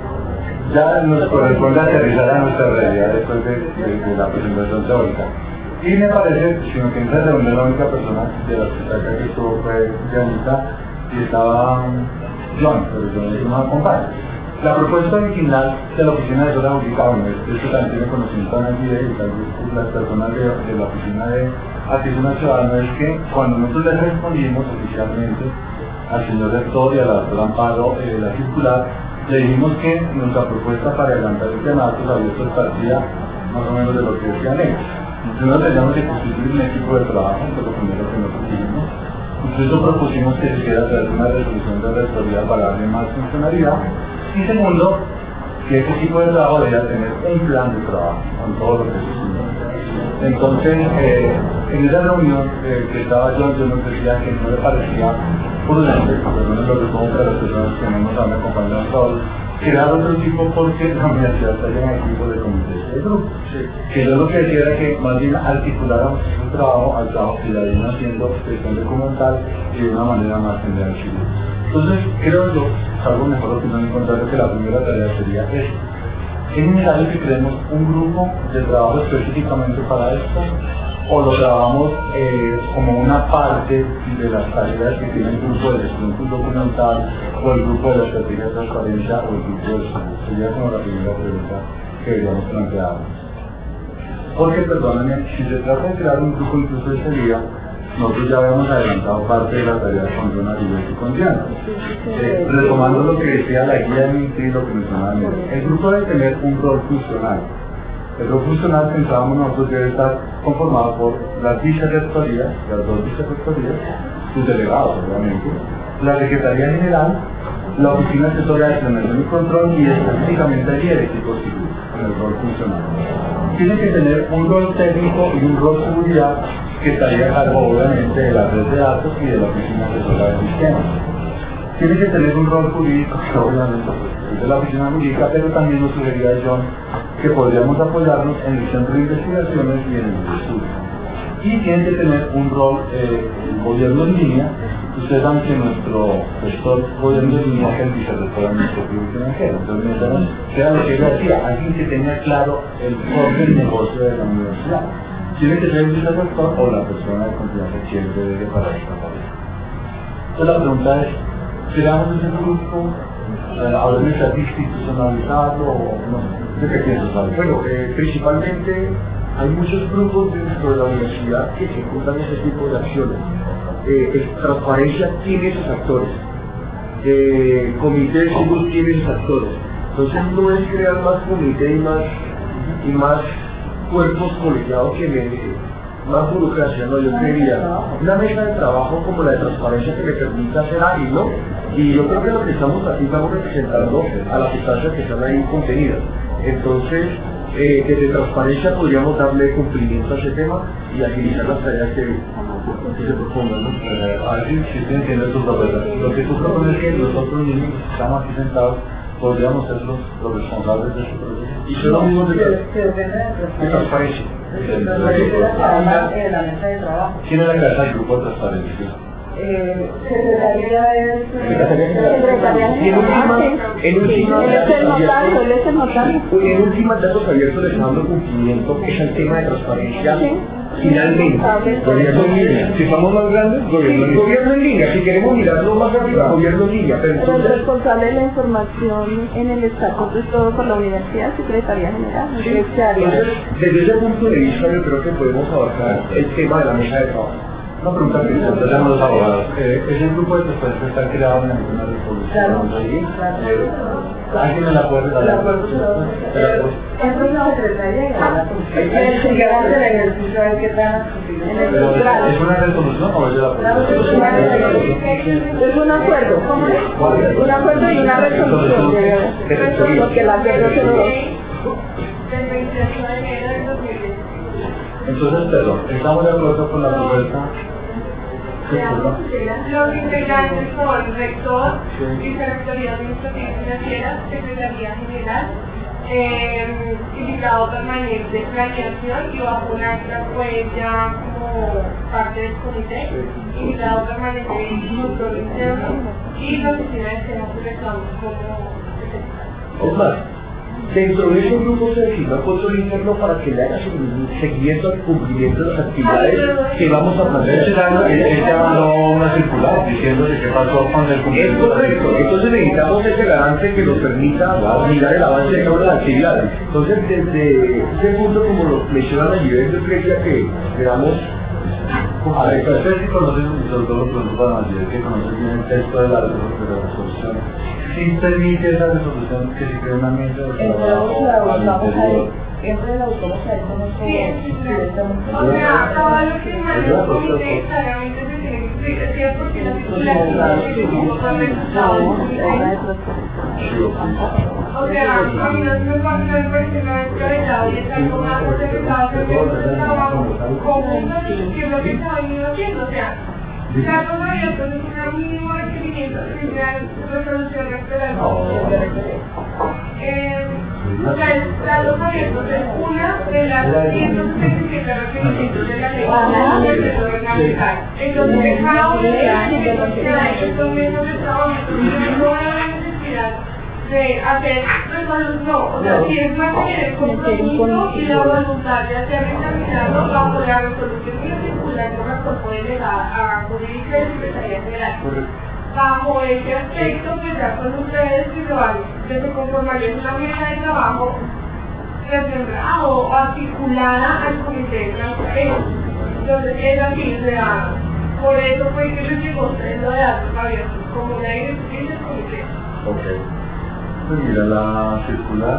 ya nos corresponde aterrizar a nuestra realidad después de, de, de la presentación teórica. Y me parece, si no piensas en reunión, la única persona de las que está acá que estuvo fue Janita y estaba John, pero John no me acompaña. La propuesta original de la oficina de Sola Jurídica, bueno, esto también tiene conocimiento en el video y tal vez las personas de, de la oficina de Atención Ciudadana, es que cuando nosotros les respondimos oficialmente al señor rector y a la doctora Amparo eh, la circular, le dijimos que nuestra propuesta para adelantar el tema de datos abiertos partía más o menos de lo que decían ellos. Nosotros teníamos que constituir un equipo de trabajo, que es lo primero que nosotros hicimos. Incluso propusimos que se hiciera a través de una resolución de rectoría para darle más funcionalidad. Y segundo, que ese equipo de trabajo debía tener un plan de trabajo con todo lo que se hicimos. Entonces, eh, en esa reunión eh, que estaba yo, yo nos decía que no le parecía prudente, por lo menos lo que pongo para las personas que no nos han acompañado todos, crear otro equipo porque la universidad está llena de equipos de comités de grupo. Que yo lo que decía era que más bien articuláramos ese trabajo al trabajo que ya viene haciendo gestión documental y de una manera más general. Entonces, creo yo, salvo mejor opinión, encontrar que la primera tarea sería esta. ¿Es necesario que creemos un grupo de trabajo específicamente para esto? ¿O lo trabajamos eh, como una parte de las tareas que tiene el grupo de gestión documental o el grupo de la estrategia de transparencia o el grupo de salud? Sería como la primera pregunta que deberíamos plantear. Porque, perdónenme, si se trata de crear un grupo incluso de ese día, nosotros ya habíamos adelantado parte de la tarea con Jonah y con Diana. Eh, retomando lo que decía la guía de Minty y lo que mencionaba Miguel, el grupo debe tener un rol funcional. El rol funcional, pensábamos nosotros, debe estar conformado por las vicerrectorías, las dos vicerrectorías, sus delegados, obviamente, la Secretaría General, la Oficina Asesora de Planeación y Control y específicamente allí el equipo civil, en el rol funcional. Tiene que tener un rol técnico y un rol seguridad que estaría a cargo obviamente de la red de datos y de la Oficina Asesora de Sistemas. Tiene que tener un rol jurídico, que obviamente es de la Oficina Jurídica, pero también nos sugería John que podríamos apoyarnos en el Centro de Investigaciones y en el estudio. Y tiene que tener un rol eh, gobierno en línea. Ustedes saben que nuestro gestor gobierno en línea es el vicerrector administrativo financiero. Entonces necesitamos, que era lo que yo decía, alguien que tenga claro el core del negocio de la universidad. Tiene que ser el vicerrector o la persona de confianza que él debe para esta tarea. Entonces la pregunta es, ¿creamos ese grupo? ¿Habrá necesidad de institucionalizarlo o no? ¿De qué piensas, Alex? Bueno, eh, principalmente hay muchos grupos dentro de la universidad que ejecutan ese tipo de acciones. Eh, transparencia tiene esos actores, eh, comité de seguros tiene esos actores. Entonces no es crear más comité y más, y más cuerpos colegiados que me, más burocracia, no, yo quería una mesa de trabajo como la de transparencia que me permita ser ágil, ¿no? Y yo creo que lo que estamos aquí estamos representando a las sustancias que están ahí contenidas. Entonces, eh, desde transparencia podríamos darle cumplimiento a ese tema y agilizar las tareas que, que se propongan, ¿no? Eh, a ver si, si te entiendes tu propuesta. Lo que tú propones es que nosotros mismos que estamos aquí sentados podríamos ser los, los responsables de este proceso. Y son los mismos de, que depende de transparencia. de la mesa de trabajo. ¿Quién es la cabeza del grupo de transparencia? Eh, secretaría es Secretaría En última, en última, Él es el notario, él es el notario. en última datos abiertos les dando cumplimiento es el tema de transparencia. Finalmente, gobierno en línea. Si somos más grandes, gobierno en línea. Gobierno en línea, si queremos mirarlo más arriba, gobierno en línea. Pero El entonces, responsable de la información en el estatuto es todo por la universidad, Secretaría General. sí, ¿Qué área? entonces, desde ese punto de vista yo creo que podemos abarcar el tema de la mesa de trabajo. Una pregunta que nos hacen los abogados. Eh, ¿Ese grupo de transparencia está creado en alguna resolución? Claro, ahí? claro. Eh, Alguien me la puede dar. El acuerdo se lo es una secretaria y la comisión. El que hace el ejercicio a ver qué tal. Pero ¿es una resolución o es de la política? Es un acuerdo, ¿cómo es? Un acuerdo y una resolución, porque el acuerdo se lo... Entonces, perdón, ¿estamos de acuerdo con la propuesta? Los integrantes son rector, vicerrectoría administrativa y financiera, secretaría general, eh, invitado permanente de planeación y bajo un acta pues ya como parte del comité, invitado permanente de control interno y la oficina de esquemas y reclamos como Es más, dentro de ese grupo se designa control interno para que le haga seguimiento al cumplimiento de las actividades que vamos a plantear. Él ya mandó una circular diciéndole qué pasó con el Es cumplimiento. correcto, entonces necesitamos ese garante que nos permita mirar el avance de todas las actividades. Entonces, desde ese punto, como lo mencionan a nivel de Grecia, que le damos... A ver, ustedes sí conocen, y sobre todo los preguntan ayer, que conocen bien el texto de la, de la resolución. ¿Sí permite esa resolución que se cree una mesa de trabajo al interior? Siempre la buscamos a eso, no sé directamente. O sea, todo lo que manda el comité claramente se tiene que explicar porque la circulación es un poco resultado del comité. O sea, a mí no me pasa nada porque no es priorizado y está con una cosa que estaba haciendo el trabajo conjunto que es lo que está venido haciendo. O sea, datos abiertos es un mínimo requerimiento que sea resolución esperada. O sea, el datos abiertos es una de las ciento setenta y siete requerimientos de la ley del desorden ambiental. Entonces, cada uno de estos métodos de trabajo no hay la necesidad de hacer resolución, no, o sea, si es mantener el compromiso y la voluntad de hacer examinarlo bajo la resolución que circula con la cuerpo delegada a jurídica de Secretaría General. Bajo ese aspecto, pues ya con ustedes que lo van, que se conformaría una mesa de trabajo reservada o articulada al comité de transparencia. Entonces, es así, o sea, por eso fue que les llegó lo de datos abiertos, como una directriz del comité. Ok. Pues mira, la circular,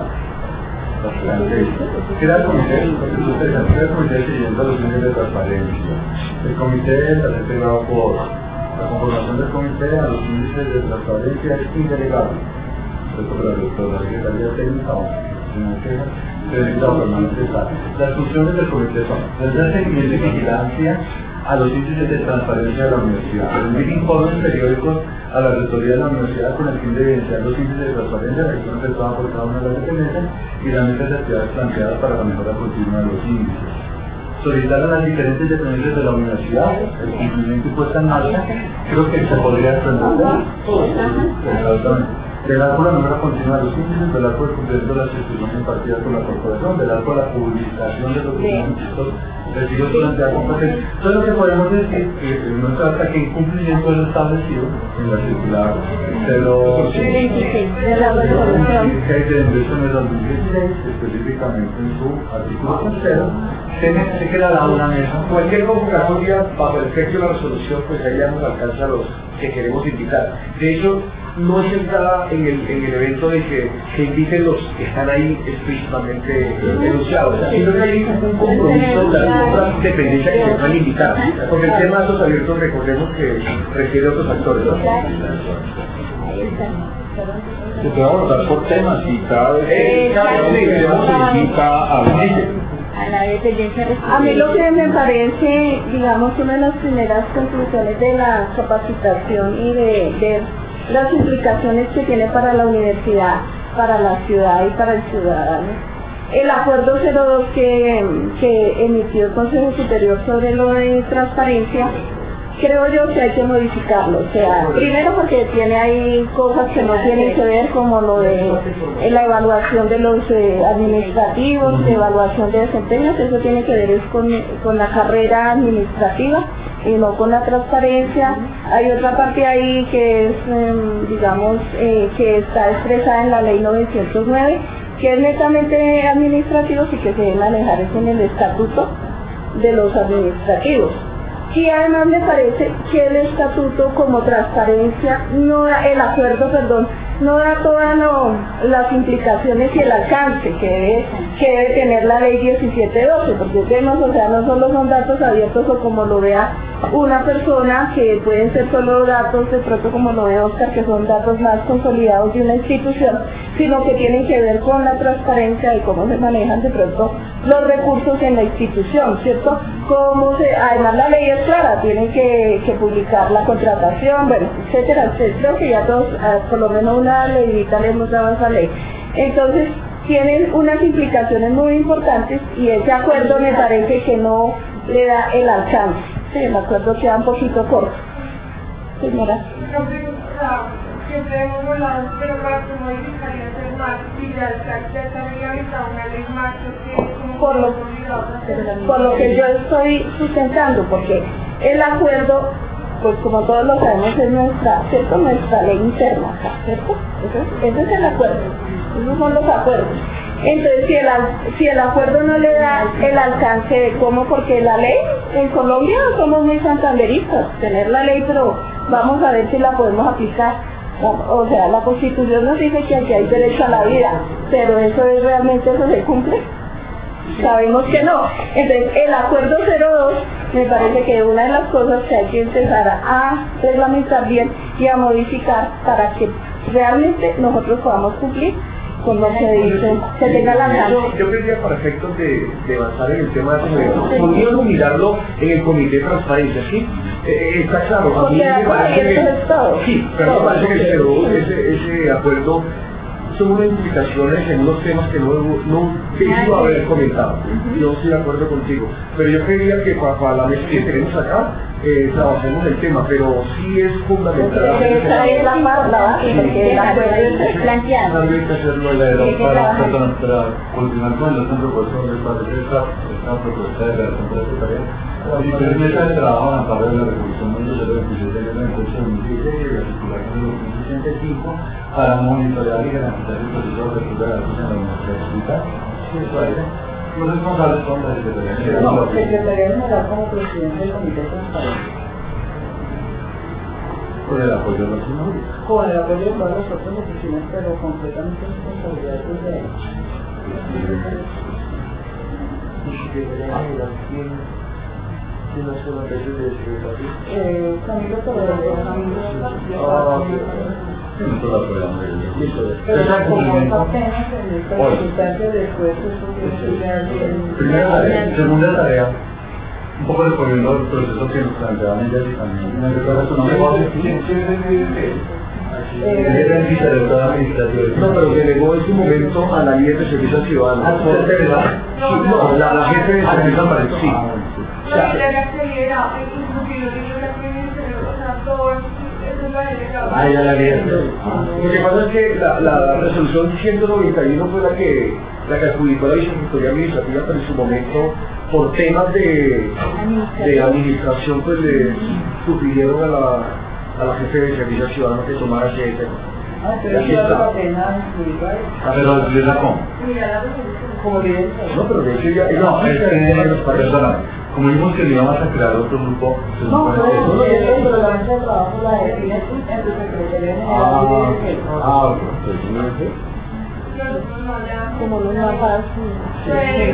que era el comité, era el comité siguiendo los índices de transparencia. El comité está integrado por la conformación del comité a los índices de transparencia es indelegable. Esto para la Secretaría Técnica o Financiera se necesita permanente estar. Las funciones del comité son desde seguimiento y vigilancia a los índices de transparencia de la universidad, emitir informes periódicos a la rectoría de la universidad con el fin de evidenciar los índices de transparencia, la gestión efectuada por cada una de las dependencias y las metas de actividades planteadas para la mejora continua de los índices. Solicitar a las diferentes dependencias de la universidad el cumplimiento y puesta en marcha, creo que se podría extender. Exactamente. Velar por la mejora continua de los índices, velar por el cumplimiento de las instrucciones impartidas por la corporación, velar por la publicación de los documentos recibidos durante la competencia. Todo lo que podemos decir que no trata que incumplimiento es establecido en la circular cero veintiséis de la resolución que hay de dos mil dieciséis, específicamente en su artículo tercero, se, se creará una mesa. Cualquier convocatoria bajo el efecto de la resolución, pues ahí ya nos alcanza a los que queremos invitar. De hecho, no es centrada en el, en el evento de que se inviten los que están ahí explícitamente denunciados, sino que hay un compromiso de las otras dependencias que se van a invitar, porque el tema de los abiertos recordemos que requiere otros factores, ¿no? Se puede abordar por temas y cada vez que se invita a a la dependencia. A mí lo que me parece, digamos, una de las primeras conclusiones de la capacitación y de ver las implicaciones que tiene para la universidad, para la ciudad y para el ciudadano. El acuerdo cero dos que, que emitió el Consejo Superior sobre lo de transparencia, creo yo que hay que modificarlo. O sea, primero porque tiene ahí cosas que no tienen que ver, como lo de eh, la evaluación de los eh, administrativos, de evaluación de desempeños, eso tiene que ver es con, con la carrera administrativa y no con la transparencia. Hay otra parte ahí que es, eh, digamos, eh, que está expresada en la ley novecientos nueve, que es netamente administrativo y que se debe manejar es en el estatuto de los administrativos. Y además me parece que el estatuto como transparencia, no el acuerdo, perdón, no da todas lo, las implicaciones y el alcance que debe, que debe tener la ley diecisiete doce, porque vemos, o sea, no solo son datos abiertos o como lo vea una persona, que pueden ser solo datos de pronto como lo ve Oscar, que son datos más consolidados de una institución, sino que tienen que ver con la transparencia y cómo se manejan de pronto los recursos en la institución, ¿cierto? Cómo se, además la ley es clara, tienen que, que publicar la contratación, bueno, etcétera, etcétera. Creo que ya todos, por lo menos una leidita le hemos dado a esa ley. Entonces, tienen unas implicaciones muy importantes y ese acuerdo me parece que no le da el alcance. Sí, el acuerdo queda un poquito corto. Señora. Siempre hemos hablado, pero para que modificaría el marco, y ya está reglamentado una ley marco que por lo, por lo que yo estoy sustentando, porque el acuerdo, pues como todos lo sabemos, es nuestra, ¿cierto? Nuestra ley interna, ¿cierto? Ese, ese es el acuerdo, esos son los acuerdos. Entonces, si el, si el acuerdo no le da el alcance de cómo, porque la ley en Colombia somos muy santanderistas, tener la ley, pero vamos a ver si la podemos aplicar. O sea, la Constitución nos dice que aquí hay derecho a la vida, pero eso es realmente, eso se cumple. Sabemos que no. Entonces, el acuerdo cero dos me parece que es una de las cosas que hay que empezar a reglamentar bien y a modificar para que realmente nosotros podamos cumplir con lo que dice, que tenga la gana. Yo quería, para efectos de, de avanzar en el tema de este, podríamos mirarlo en el comité de transparencia, ¿sí? Eh, está claro, a mí me parece que, sí, pero me parece que ese, ese, ese acuerdo son unas implicaciones en unos temas que no, no debió haber comentado. Yo estoy de acuerdo contigo, pero yo quería que para, para la mesa que tenemos acá eh, trabajemos el tema, pero sí es fundamental. Esa es la marca, porque el acuerdo es planteado. Hay que hacerlo para, perdón, para continuar con el centro profesor de parte de esta, esta propuesta de la Asamblea Secretaria. Y permite el trabajo en amparo de la Resolución número veintisiete de la empresa dos mil dieciséis y la circular número quinientos sesenta y cinco para monitorear y garantizar el proceso de apertura de datos en la Universidad Pública. Sí, eso es. Los responsables son la Secretaría General. No, Secretaría General como presidente del Comité de Transparencia. Con el apoyo de los señores. Con el apoyo de todas las otras oficinas, pero completamente responsabilidad de ellos. ¿Quién hace la tesis de secretario? Eh, Camilo Toledo, Camilo Ah, Nosotros la apoyamos. pero como apenas en esta circunstancia después eso tiene que ser bien. Primera tarea. Segunda tarea. Un poco respondiendo al proceso que nos planteaban ellas y también. ¿Me recuerdas tu nombre? ¿Quién es Él era el vicerrector administrativo. No, pero delegó en su momento a la líder de servicio ciudadano. ¿Ah, tú eres de verdad? No, la, la jefe de servicio amarillo, sí. No, y la gasolera, incluso yo digo la primera, o sea, todo eso es la delegada. Ah, ya la líder. Lo que pasa es que la, la resolución ciento noventa y uno fue la que la que adjudicó la vicerrectoría administrativa, pero en su momento por temas de, de administración pues le sugirieron a la, a la jefe de servicio ciudadano que tomara ese tema. Ah, pero eso vale la pena explicar. Pero ¿la cómo? Como líder. No, pero de hecho ya... No, es que, perdona, como dijimos que le íbamos a crear otro grupo, se No, supone que... pero eso, pero la mesa de trabajo la define en tu secretaría Ah, general. ah, ok, pues no sé. Como los mapas. Pero que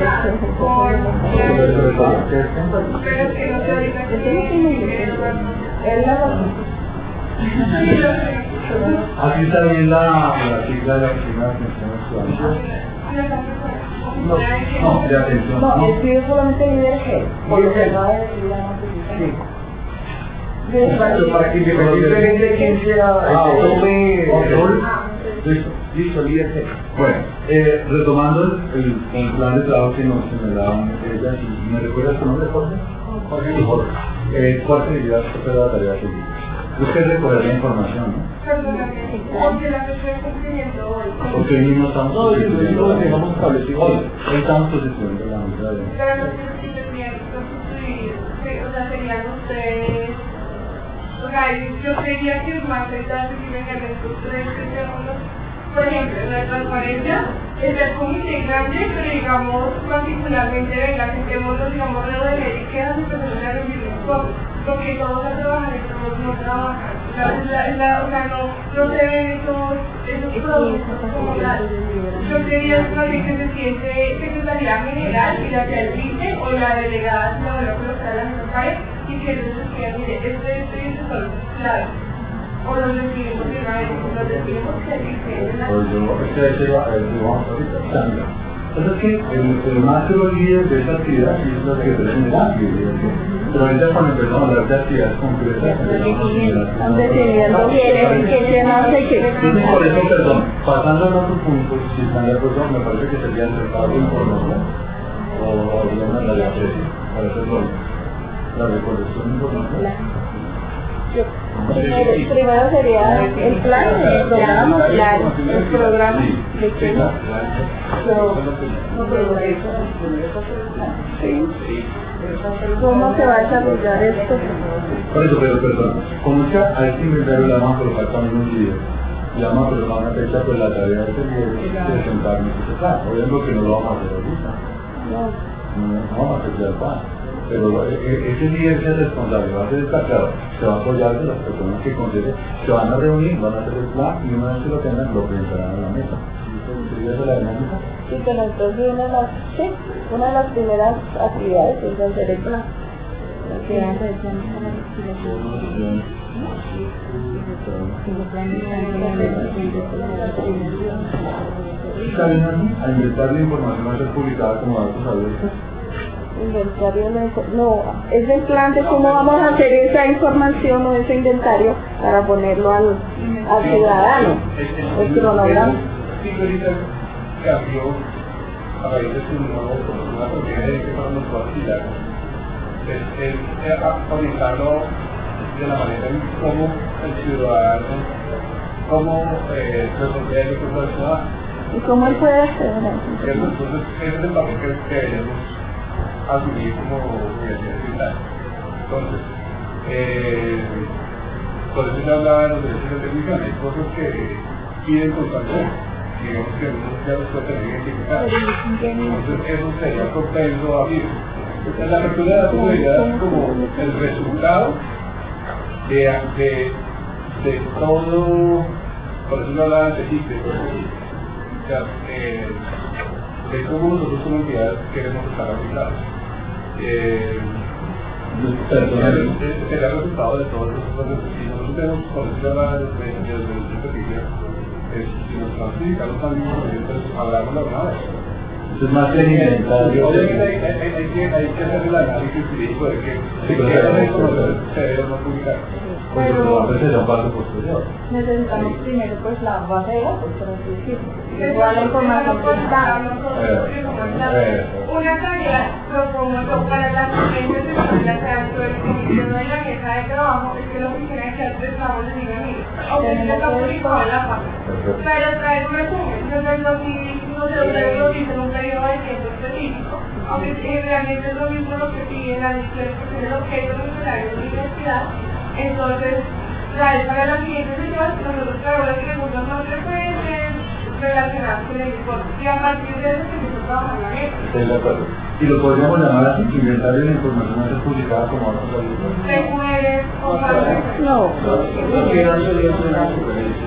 no se diga que Es la razón. Aquí está bien la, la sigla de la oficina de atención estudiantil. No, no, de atención. No, No, escribe solamente líder G. Por lo que acaba de decir la notificación. Exacto, para que independientemente de quién sea, Ah, este, tome control. Listo, listo, líder G. Bueno, eh, retomando el, el, el plan de trabajo que nos, que me daban ellas, y me recuerdas tu nombre, Jorge. Jorge y Jorge. Eh, ¿Cuál sería la tarea que hiciste? Usted recoger la información, ¿no? Perdóname, porque la que estoy cumpliendo hoy. Porque hoy mismo estamos No, sí, sí, lo dejamos establecido. Hoy, hoy estamos constituyendo la mitad de... Pero no sé si tendrían que constituir, o sea, serían ustedes, o sea, yo creería que es más sensato si vengan estos tres que seamos los, por ejemplo, en la transparencia, es el comité grande, pero digamos, particularmente, venga, sentémonos, digamos, alrededor de ley, que hace personas a recibir un poco, porque todos a trabajar y todos no trabajan, o sea, la, la, la, o sea, no, no se ven esos, esos productos como tal. Yo quería saber que se siente Secretaría General y la que admite o la delegada se la van a colocar a la misma pared y que ellos decían, mire, este, este, este son los claros. O los decidimos de una vez, los decidimos que dicen la... Pues yo, es que ese va, ese vamos ahorita. Entonces es que el, el macro líder de esa actividad sí es la que se le da, pero ahorita cuando empezamos a hablar de actividades concretas, Definiendo qué temas hay que... entonces por eso, perdón, pasando al otro punto, si están de acuerdo, me parece que sería el recado de información o digamos la de aprecio, para hacerlo, la recolección de información. Yo, primero, primero sería el plan, el programa, claro, el programa de qué no. ¿Cómo se va a desarrollar esto? Por eso, pero perdón, como es que a este inventario le vamos a colocar también un video, le vamos a colocar una fecha, pues la tarea de este video es sentarnos y tocar. Obviamente que no lo vamos a hacer ahorita. No, no vamos a hacer ya el plan. Pero ese líder que es responsable va a ser destacado, se va a apoyar de las personas que consideren, se van a reunir, van a hacer el plan y una vez que lo tengan lo presentarán a la mesa. ¿Sería esa la dinámica? Sí, pero entonces una de las, sí, una de las primeras actividades es hacer el plan. ¿Está bien así? ¿A inventar la información va a ser publicada como datos abiertos? Inventario no, es el plan de cómo vamos a hacer esa información o ese inventario para ponerlo al, al ciudadano, el cronograma. Sí, ahorita cambió a raíz de su nuevo, una propiedad de que para nosotros alquilar, es, es, es actualizarlo de la manera en cómo el ciudadano, cómo eh, resolver el recurso del ciudadano. ¿Y cómo él puede hacer eso? Entonces, ese es el papel que deberíamos asumir como universidad digital. Entonces, eh, por eso se hablaba de los derechos de transmisión, hay cosas que piden constantemente, digamos que uno ya los puede tener identificados. Entonces, eso sería propenso a abrir. La apertura de la seguridad es como el resultado de, de, de todo, por eso se hablaba de CITES, o sea, eh, de cómo nosotros como entidades queremos estar aplicados. Eh, será el resultado de todos los procesos. Si nosotros tenemos, por decirlo ahora, desde el servicio, si nos clasifican los amigos, entonces hablamos la una vez. Eso es más que inventario. Obviamente hay, hay, hay, que, hay que hacer el análisis jurídico de que se debe no publicar. Pero a veces es un paso posterior. Necesitamos primero pues la base de datos, por así decirlo. Igual la información pues da una tarea propongo para las empresas de la tanto el comisión de la mesa de trabajo es que la oficina de chat de trabajo les diga mire, aunque se está publicado en la página, pero traer un resumen, entonces no se lo dice en un periodo de tiempo específico, aunque realmente es lo mismo lo que piden las instituciones que tienen objetos necesarios de la universidad. Entonces, traer para la siguiente sesión, nosotros traemos las preguntas más frecuentes relacionadas con el informe. Y a partir de eso se empieza a trabajar la mesa. Estoy de acuerdo. Y lo podríamos llamar así, inventario de la información a ser publicada como vamos a decir. ¿Se puede o no? No quiero hacer una sugerencia.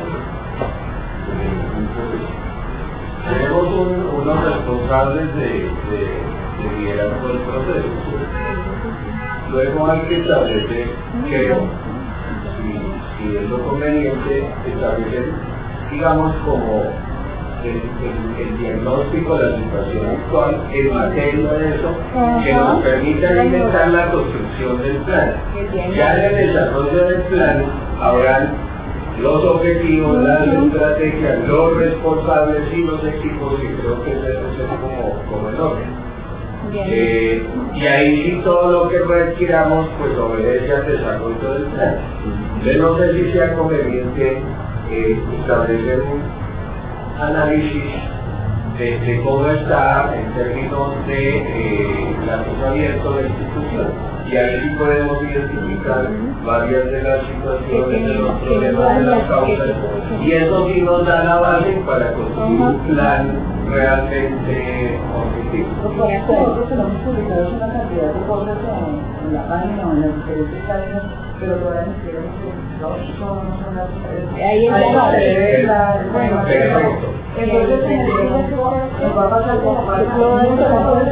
Tenemos un, unos responsables de, de, de liderazgo del proceso. Luego hay que establecer, creo, si, si es lo conveniente, establecer, digamos, como el, el, el diagnóstico de la situación actual en materia de eso, que nos permita alimentar la construcción del plan. Ya en el desarrollo del plan habrán los objetivos, las estrategias, los responsables y los equipos, y creo que ese es como, como el orden. Eh, y ahí sí todo lo que requiramos pues obedece al desarrollo del plan. Yo no sé si sea conveniente eh, establecer un análisis de, de cómo está en términos de eh, el acceso abierto de la institución, y ahí sí podemos identificar varias de las situaciones, de los problemas, de las causas, y eso sí nos da la base para construir un plan realmente objetivo. Nosotros tenemos publicados una cantidad de cosas en, en la página o en las diferentes páginas, pero todavía nos queremos Ahí está. Bueno, entonces en el tiempo nos va a pasar como para todo esto,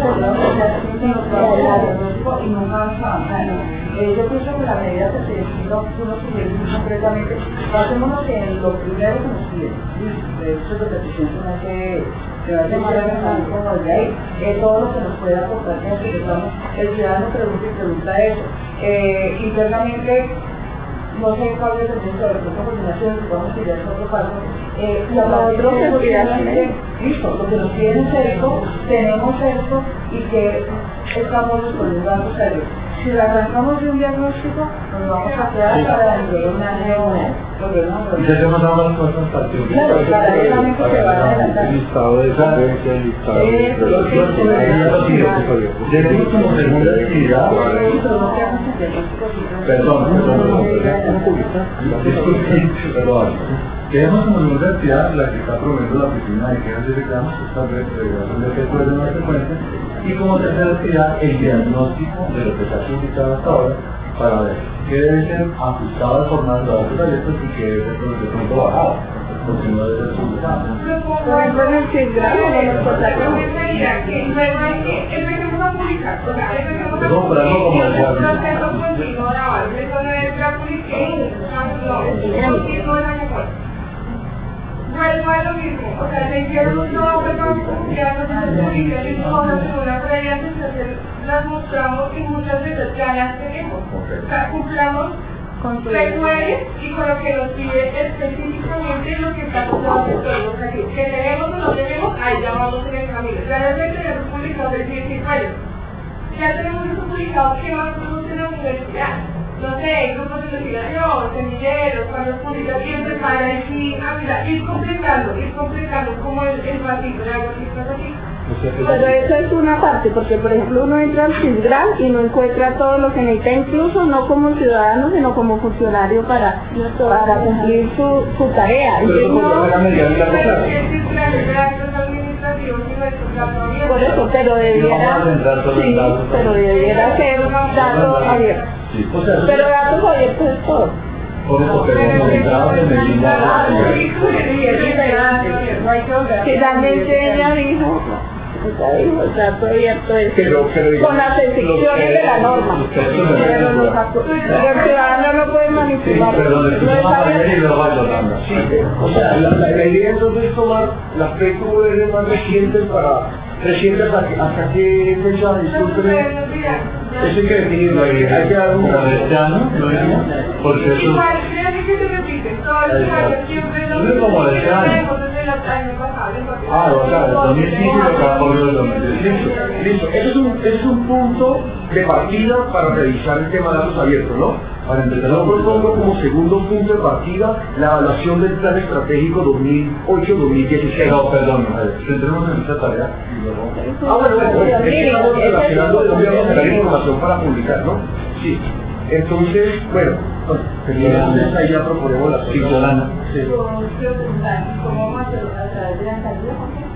y no vamos a avanzar. Yo pienso que la medida que se decida, uno sugiere concretamente, hacemos en lo primero que nos piden. De hecho, de petición se me hace, se me hace mal como el de ahí. Eh, todo lo que nos pueda aportar, que necesitamos, el ciudadano pregunta y pregunta eso. Eh, internamente, no sé cuál es el punto de la coordinación, si podemos ir a otro paso. Eh, la otro listo, lo que nos piden es esto, tenemos esto y que estamos disponibles a hacerlo. Si la arrancamos de un diagnóstico, nos vamos a quedar para dentro de un año. Y si hacemos ambas cosas partidos. Claro, paralelamente se va a adelantar. El listado de esa el listado de tenemos como segunda actividad. Perdón, perdón, perdón. Tenemos como segunda actividad la que está promoviendo la oficina de quejas y reclamos, esta regulación de que puede más frecuente, y como tercera actividad el diagnóstico de lo que se ha publicado hasta ahora para ver qué debe ser ajustado de forma de los datos abiertos y qué debe ser de pronto bajado, porque no debe ser publicado. Por ejemplo, en el Chisgrado, en los portales, empecemos a publicar, o sea, empecemos a publicar un proceso continuo de avance, eso no es la publicación, no, eso no es la mejor. Vuelvo a lo mismo, o sea, se hicieron un trabajo de publicidad, nosotros publicamos y cosas en una previa sensación, las mostramos y muchas veces ya las tenemos. O sea, cumplamos recuerden y con lo que nos pide específicamente lo que está pasando en todo lo que que tenemos o no tenemos, ahí ya vamos en el camino. Realmente tenemos publicado el diez bueno, ya tenemos eso publicado, ¿qué más tenemos en la universidad? No sé, grupos de investigación, semilleros, cuando publica siempre para decir, ah, mira, ir completando, ir completando como el, el vasito de agua que está así. Pero eso es una parte, porque por ejemplo uno entra al Cisgran y no encuentra todo lo que necesita, incluso no como ciudadano, sino como funcionario para, para cumplir su, su tarea. Pero no, por eso, pero debiera, sí, pero debiera ser datos abiertos. Sí, o sea, pero datos abiertos es todo. Por eso, pero hemos entrado en el Finalmente ella dijo, ella dijo, el dato abierto es pero, pero, con las excepciones de la norma. Pero el ciudadano no puede manipular. Perdón, le pusimos a primero y luego a Yolanda. O sea, la, la, la idea entonces es tomar las P Q R más recientes para recientes hasta, hasta qué fecha, disculpen, eso hay que definirlo, hay que dar un de este año, lo mismo, porque eso igual, créanme que se repite, todos los años siempre lo mismo, como de este año. desde los años pasados. Ah, o sea, el dos mil quince lo que ha ocurrido el dos mil dieciocho. Listo, ese es un, ese es un punto de partida para revisar el tema de datos abiertos, ¿no? Para empezar, Yo propongo como segundo punto de partida la evaluación del plan estratégico dos mil ocho dos mil dieciséis. No, perdón, centremos en esta tarea y luego... Ah, bueno, bueno, es que estamos relacionando de dónde vamos a sacar información para publicar, ¿no? Sí. Entonces, bueno, entonces ahí ya proponemos la Sí, Yolanda. Sí. ¿Cómo vamos a hacer a través de la salida?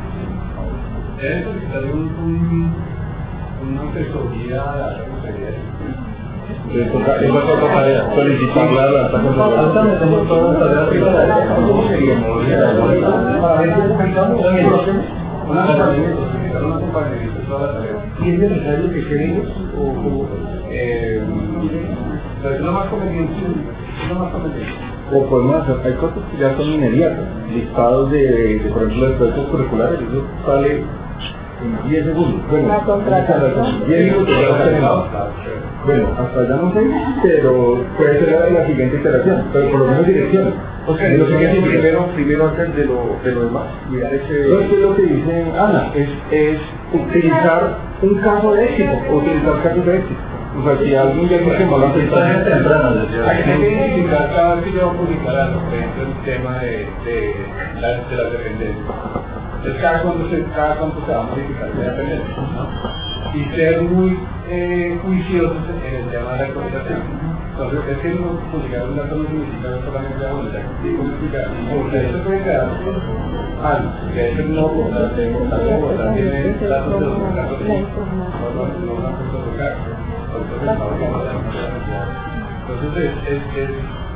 Debe solicitar un, un, una asesoría a la Secretaría. Es otra tarea, solicitar la data Ahorita metemos todas las tareas prioritarias. ¿Cómo sería? Para ver cómo pensamos, Una acompañamiento, solicitar un acompañamiento de toda la tarea. ¿Y es necesario que queremos o cómo? Eh, pero es lo más conveniente, es lo más conveniente. O podemos hacer, hay cosas que ya son inmediatas, listados de, de por ejemplo, de proyectos curriculares, eso sale en diez segundos. Bueno, La contratación. diez minutos ya lo tenemos. Bueno, hasta allá no sé, pero puede ser en la siguiente iteración, pero por lo menos dirección. O sea, no sé qué es primero, primero antes de lo, de lo demás. Mirar ese... No, es que lo que dice Ana, es, es utilizar un caso de éxito, utilizar casos de éxito. O sea, si alguien ya dice que no lo hace Está temprano, decía. Hay que identificar cada vez que yo voy a publicar algo, por ejemplo, el tema de, de, la, de las dependencias. Entonces, cada cuánto se, cada cuánto se va a modificar la dependencia, ¿no? Y ser muy eh, juiciosos en el tema de la actualización. Entonces, es que no publicar un dato no significa solamente la voluntad, sí, publicar, porque eso puede quedar algo, que eso no, o sea, de Bogotá tiene datos de los mercados de no no van a tocar. Entonces es, es, es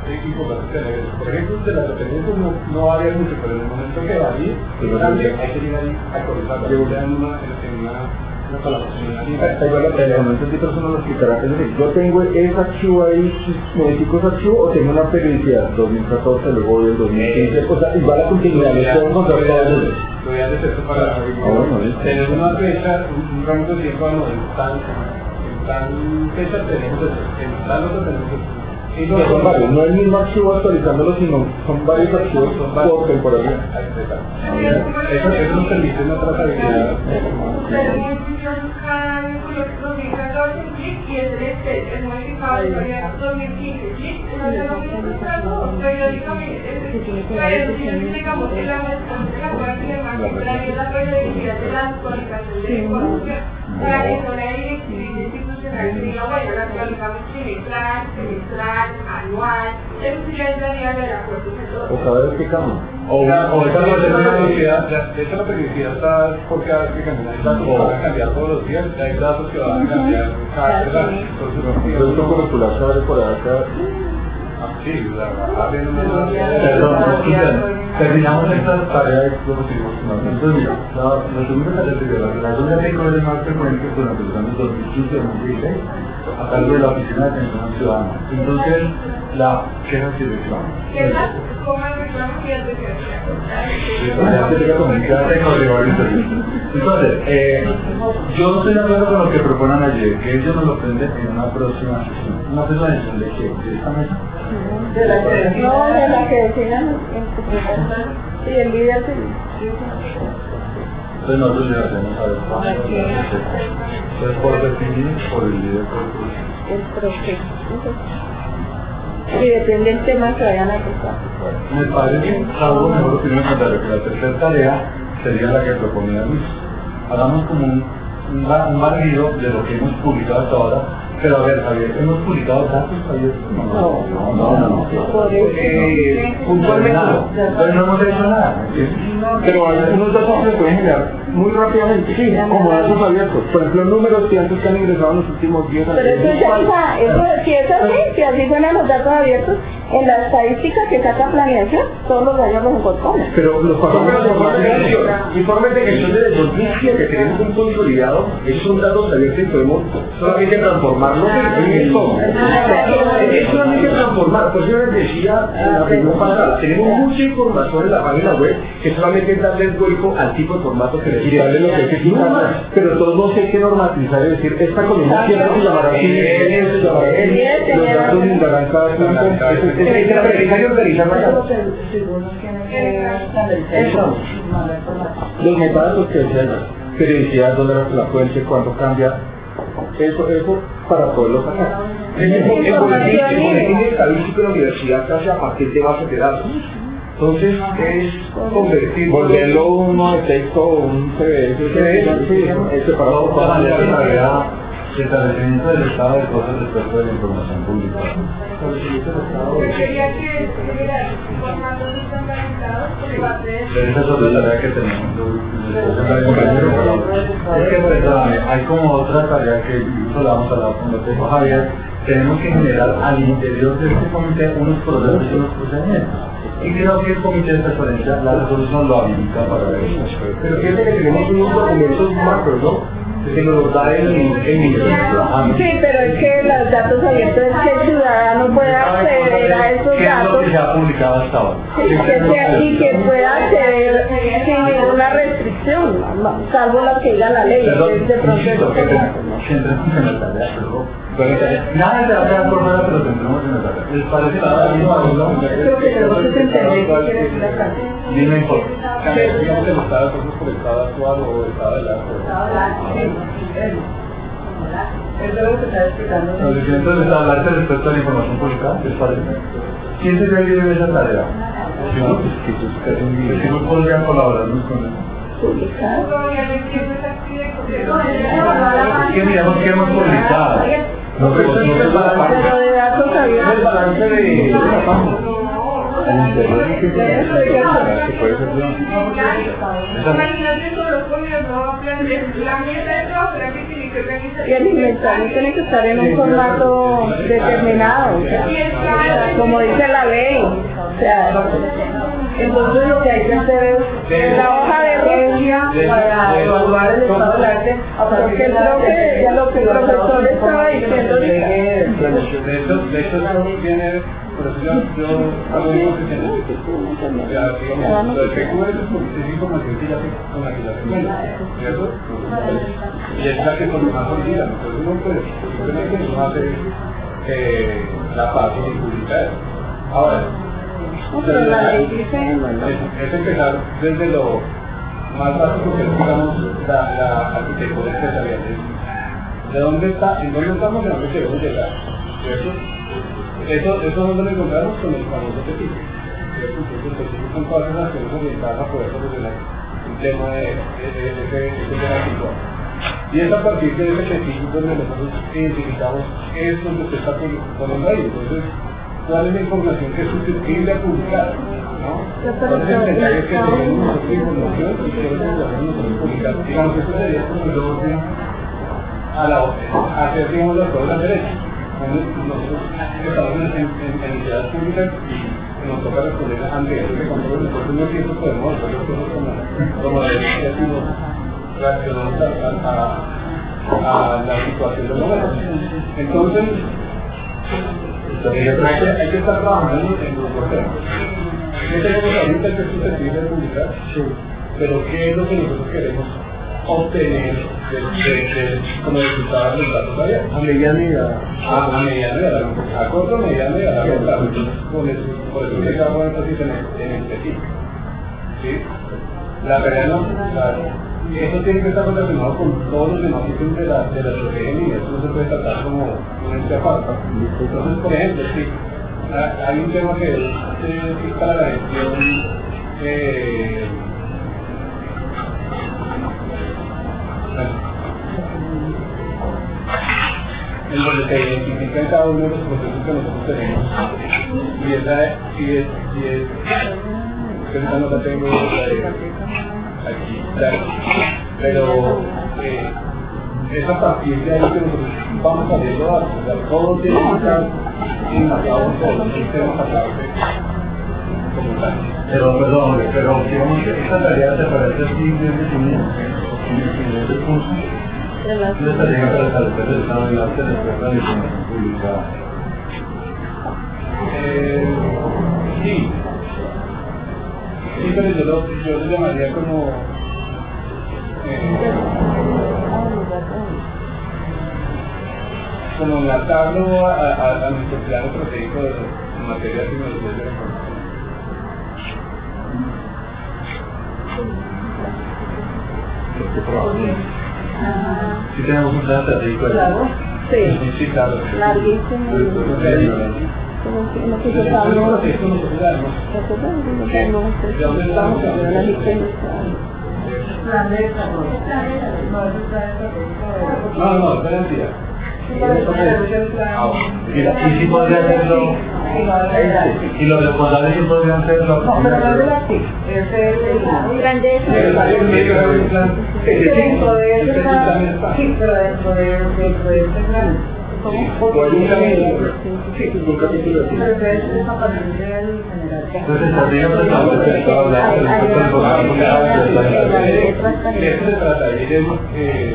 es importante tener eso. Por ejemplo, de las dependencias no, no varía mucho, pero en el momento que varíe, pues también hay que ir ahí a actualizarla, ya en una, en una, una colaboración, en una línea. Está igual la pelea, no sé si persona lo explicará. Es decir, yo tengo ese archivo ahí, modifico ese archivo o tengo una periodicidad, dos mil catorce, luego del dos mil quince, o sea, igual la continuidad, los puedo encontrar todos ellos. Lo voy a hacer esto para tener una fecha, un rango de tiempo, no, en tal, en tal fecha tenemos eso, en tal otra tenemos eso. Y no, son varios, no el mismo archivo actualizándolo, sino son varios archivos por temporalidad. Eso, eso nos permite una trazabilidad. Pero modificó cada dos mil catorce clic y es el el modificado de dos mil quince clic, no se lo mismo periódicamente. Pero si digamos que la respuesta de la cual tiene más temprana es la periodicidad de la actualización de la información, para que no haya directriz institucional que diga, bueno, la actualizamos trimestral, semestral, anual, eso sí ya entraría de acuerdo con todo. O cada vez que cambia. O una, o esta periodicidad, de hecho la periodicidad está por cada vez que cambian, hay datos que van a cambiar todos los días, hay datos que van a cambiar cada vez. Entonces esto curricular se abre por acá. Sí, la abren una... Perdón, escuchen, terminamos esta tarea de expositivos. Entonces mira, la, la segunda tarea de la segunda pico es más frecuente durante los años dos mil quince y dos mil dieciséis a cargo de la Oficina de Atención Ciudadana. Entonces, la quejas y reclamos. ¿Quejas? ¿Cómo reclamos y el Entonces, eh, yo estoy de acuerdo con lo que proponen ayer, que ellos nos lo prenden en una próxima sesión. ¿Una próxima sesión de qué? ¿De esta mesa? De la que no, de la que decían en tu propuesta. Sí, el líder sí. Entonces nosotros le hacemos a ver cuándo. Entonces por definir por el líder por el proceso. Sí, depende del tema que vayan a tocar. Me parece algo mejor opinión contrario, que la tercera tarea sería la que proponía Luis. Hagamos como un, un, un barrido de lo que hemos publicado hasta ahora. Pero a ver, Javier, ¿hemos publicado datos, Javier? No, no, no, no. no. Eh, puntualmente no. Entonces no hemos hecho nada. Pero algunos datos se pueden generar muy rápidamente, sí, como datos abiertos. Por ejemplo, números de antes que han ingresado en los últimos diez años. Pero eso ya está, eso, si es así, si así fueran los datos abiertos, en la estadística que saca planeación, todos los años los encontramos. Pero los informes de informes de gestión desde dos mil siete tenemos un consolidado, esos son datos abiertos y podemos solamente transformarlos en esto. Es solamente transformar, pues yo les decía en la primera pasada, tenemos mucha información en la página web que solamente es darle el vuelco al tipo de formato que les quiere. Lo que hay que pero todos no sé qué normatizar, es decir, esta columna quiere se llamará así, los datos inundarán cada punto. Hay que organizar y organizar más. Los metadatos que decían, periodicidad, dónde era la fuente, cuánto cambia, eso, eso para poderlo sacar. El boletín estadístico de la universidad se hace a partir de bases de datos. Entonces es convertir, volverlo uno de texto o un C D S, separado para la realidad. El establecimiento del estado de cosas respecto de la información pública. Yo quería que los formatos estandarizados por parte de... Pero esa es otra tarea que tenemos. Es que pues, hay como otra tarea que incluso la vamos a hablar con el Javier. Tenemos que generar al interior de este comité unos procesos y unos procedimientos. Y creo que el comité de transparencia, la resolución lo habilita para eso. Pero fíjate que tenemos unos documentos macros, ¿no? Que nos los da el universidad. Sí, pero es que los datos abiertos es que el ciudadano pueda acceder a esos ¿Qué es lo datos que se ha publicado hasta ahora? sí, que sea, y que pueda acceder sin ninguna restricción, salvo las que diga la ley. Perdón, es de proceso insisto, que formato, que entremos en la tarea, pero nada se va a quedar por fuera, pero tendremos en la tarea. ¿Les parece nada? Creo que tenemos que entender qué quiere decir la carta. Dime informe. Digamos el estado de cosas por el estado actual o el estado de la... Eso es lo que está explicando. Entonces, hablarse respecto a la información pública, ¿les parece? ¿Quién sería el líder de esa tarea? Si no, pues que eso es casi un líder. Si no podrían colaborarnos con él. Publicar. Es que miramos que hemos publicado. No, pero no es para Pero de datos abiertos. El balance de la página. Imagínate solo ponerlo a planear la mesa de trabajo, la que tiene que organizar. Y el inventario tiene que estar en un formato determinado, o sea, como dice la ley. O sea, entonces lo que hay que hacer es la hoja de regia para evaluar el estado del arte. Porque creo que lo que el profesor estaba diciendo ahorita. De hecho, de hecho, eso viene, por eso yo, yo hago mismo que tiene. O sea, digamos, lo de P Q S es información que ya se, con la que ya se cuenta, ¿cierto? Y es la que por lo más solicita, entonces uno pues, simplemente no hace eh, la página y publicar. Ahora, pero la ley dice, bueno, es, es empezar desde lo más básico que es, digamos, la, la arquitectura empresarial. ¿De dónde está? ¿En dónde estamos? ¿De dónde queremos llegar? ¿Cierto? Eso, eso es donde lo encontramos con el famoso T E P I C, ¿cierto? Entonces, son todas esas acciones orientadas a poder solucionar un tema de ese tema actual. Y es a partir de ese T E P I C donde nosotros identificamos esto que usted está poniendo ahí. Entonces, ¿cuál es la información que es susceptible a publicar? ¿No? ¿Cuál es el detalle que tenemos nosotros información y qué es lo que nosotros publicar? Digamos, esto sería como el orden a la a hacer, digamos, las cosas derechas. Nosotros estamos en, en, en entidades públicas y nos toca responder ante eso, que cuando nosotros no tiempo podemos hacer las cosas como, como derechas y nos reaccionamos a, a, a la situación del momento. Entonces, hay que estar trabajando en los procesos. ¿Qué tenemos ahorita que es susceptible de publicar? Sí. Pero ¿qué es lo que nosotros queremos obtener de, de, de, como resultado de los datos abiertos? A mediano y a, a, a mediano y a largo plazo. A corto, mediano y a largo plazo. Por eso, por eso que hago énfasis en el, en el específico. ¿Sí? La realidad no, la, eso tiene que estar relacionado con todos los demás ítems de la, de la estrategia y eso no se puede tratar como un ente aparte. Entonces, por ejemplo, sí, hay un tema que es eh, para la gestión eh, en donde se identifican cada uno de los procesos que nosotros tenemos y esa es, y es, y es que esa no la tengo aquí, claro, pero eh, es a partir de ahí que nosotros vamos saliendo datos, o sea, todo tiene que estar enmarcado en todo el sistema pasado como tal. Pero, perdón, pero digamos que esta tarea te parece así desde tu en el primer curso. Una tarea para establecer el estado del arte después de la información publicada. Eh, sí. Sí, pero yo lo, yo lo llamaría como eh, como enlatarlo a, a, a nuestro plano estratégico de materia de tecnología de la información. Este trabajo. Si tenemos un plan estratégico de claro, sí, sí, claro. larguísimo. Como que lo que yo estaba no esto nosotros sabemos. ¿De dónde estamos? Plan de desarrollo. No, no, es garantía. Y si podría hacerlo, y los responsables sí podrían hacerlo. No, pero no es de la T I C, es el plan de desarrollo. Dentro de ese plan, sí, pero dentro de ese plan. Sí, un capítulo así. Pero es a partir del general. Entonces, estrategia para establecer el estado del arte respecto al programa de eso se trata, iremos en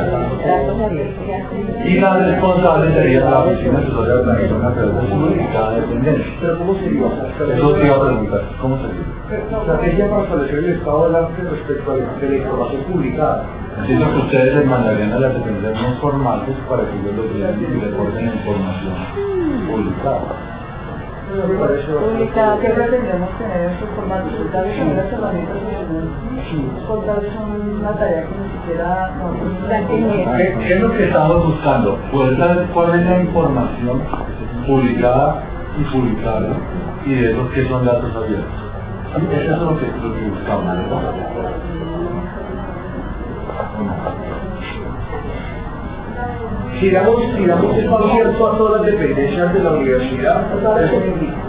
la y la responsable sería la oficina asesoría de organización a través de su cada dependencia. Pero ¿cómo sería? Eso te iba a preguntar, ¿cómo sería? Estrategia para establecer el estado del arte respecto a la información publicada. Entiendo que ustedes les mandarían a las dependencias no formales para que ellos los vean y reporten la información publicada. Publicada, ¿qué pretendemos tener en su formato? Contables son las herramientas de contables son una tarea que ni siquiera ¿Qué, ¿Qué es lo que estamos buscando? Poder saber cuál es la información publicada y publicable y de esos que son datos abiertos. Eso es lo que, lo que buscamos, ¿verdad? Si damos, si damos espacio abierto a todas las dependencias de la universidad,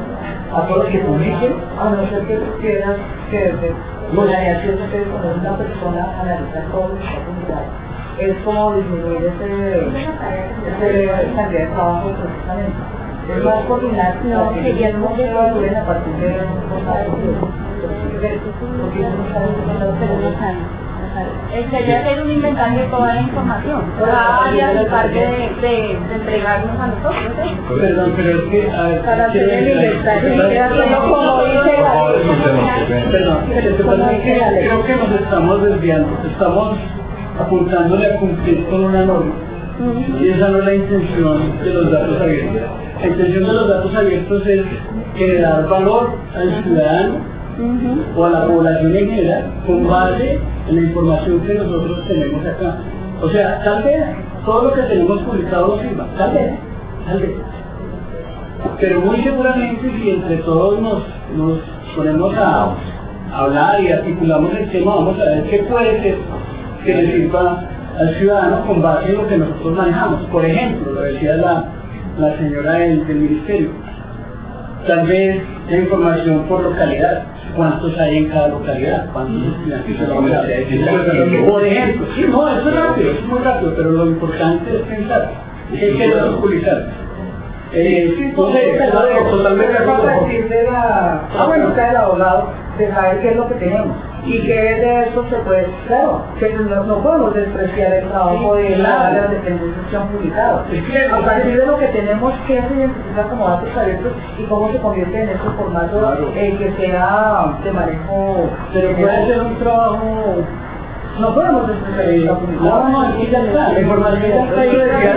a todos los que publiquen, a no ser que tú quieras que desde la alianza se puede poner una persona a analizar todo lo que está publicado. Es como disminuir ese, ese cantidad de trabajo precisamente. Es más coordinar, no, que ya no se pueden a partir de los porque no saben que no saben. Sería hacer un inventario de toda la información, cada área se encargue de, de, de entregarnos a nosotros, ¿eh? Perdón, pero es que a ver, para hacer el inventario, como dice la perdón, creo que nos estamos desviando, estamos apuntándole a cumplir con una norma, y esa no es la intención de los datos abiertos. La intención de los datos abiertos es generar valor al ciudadano o a la población en general con base en la información que nosotros tenemos acá. O sea, tal vez todo lo que tenemos publicado no sirva, tal vez, tal vez. Pero muy seguramente si entre todos nos, nos ponemos a, a hablar y articulamos el tema, vamos a ver qué puede ser que le sirva al ciudadano con base en lo que nosotros manejamos. Por ejemplo, lo decía la, la señora del, del ministerio, tal vez la información por localidad, cuántos hay en cada localidad, cuántos estudiantes hay. Por ejemplo, sí, no, eso es rápido, es muy rápido, pero lo importante es pensar, ¿qué queremos publicar? Eh, sí, entonces, totalmente a partir de la, ah, bueno, cae el abogado, de saber qué es lo que tenemos. Y que de eso se puede, claro, que no, no podemos despreciar el trabajo de la, las dependencias que han publicado. A partir de lo que tenemos, que se identifica como datos abiertos y cómo se convierte en este formato claro. eh, que sea de manejo. Pero puede ser un trabajo. No podemos despreciar el trabajo publicado. No, no, aquí ya está. La información ya está ahí, decía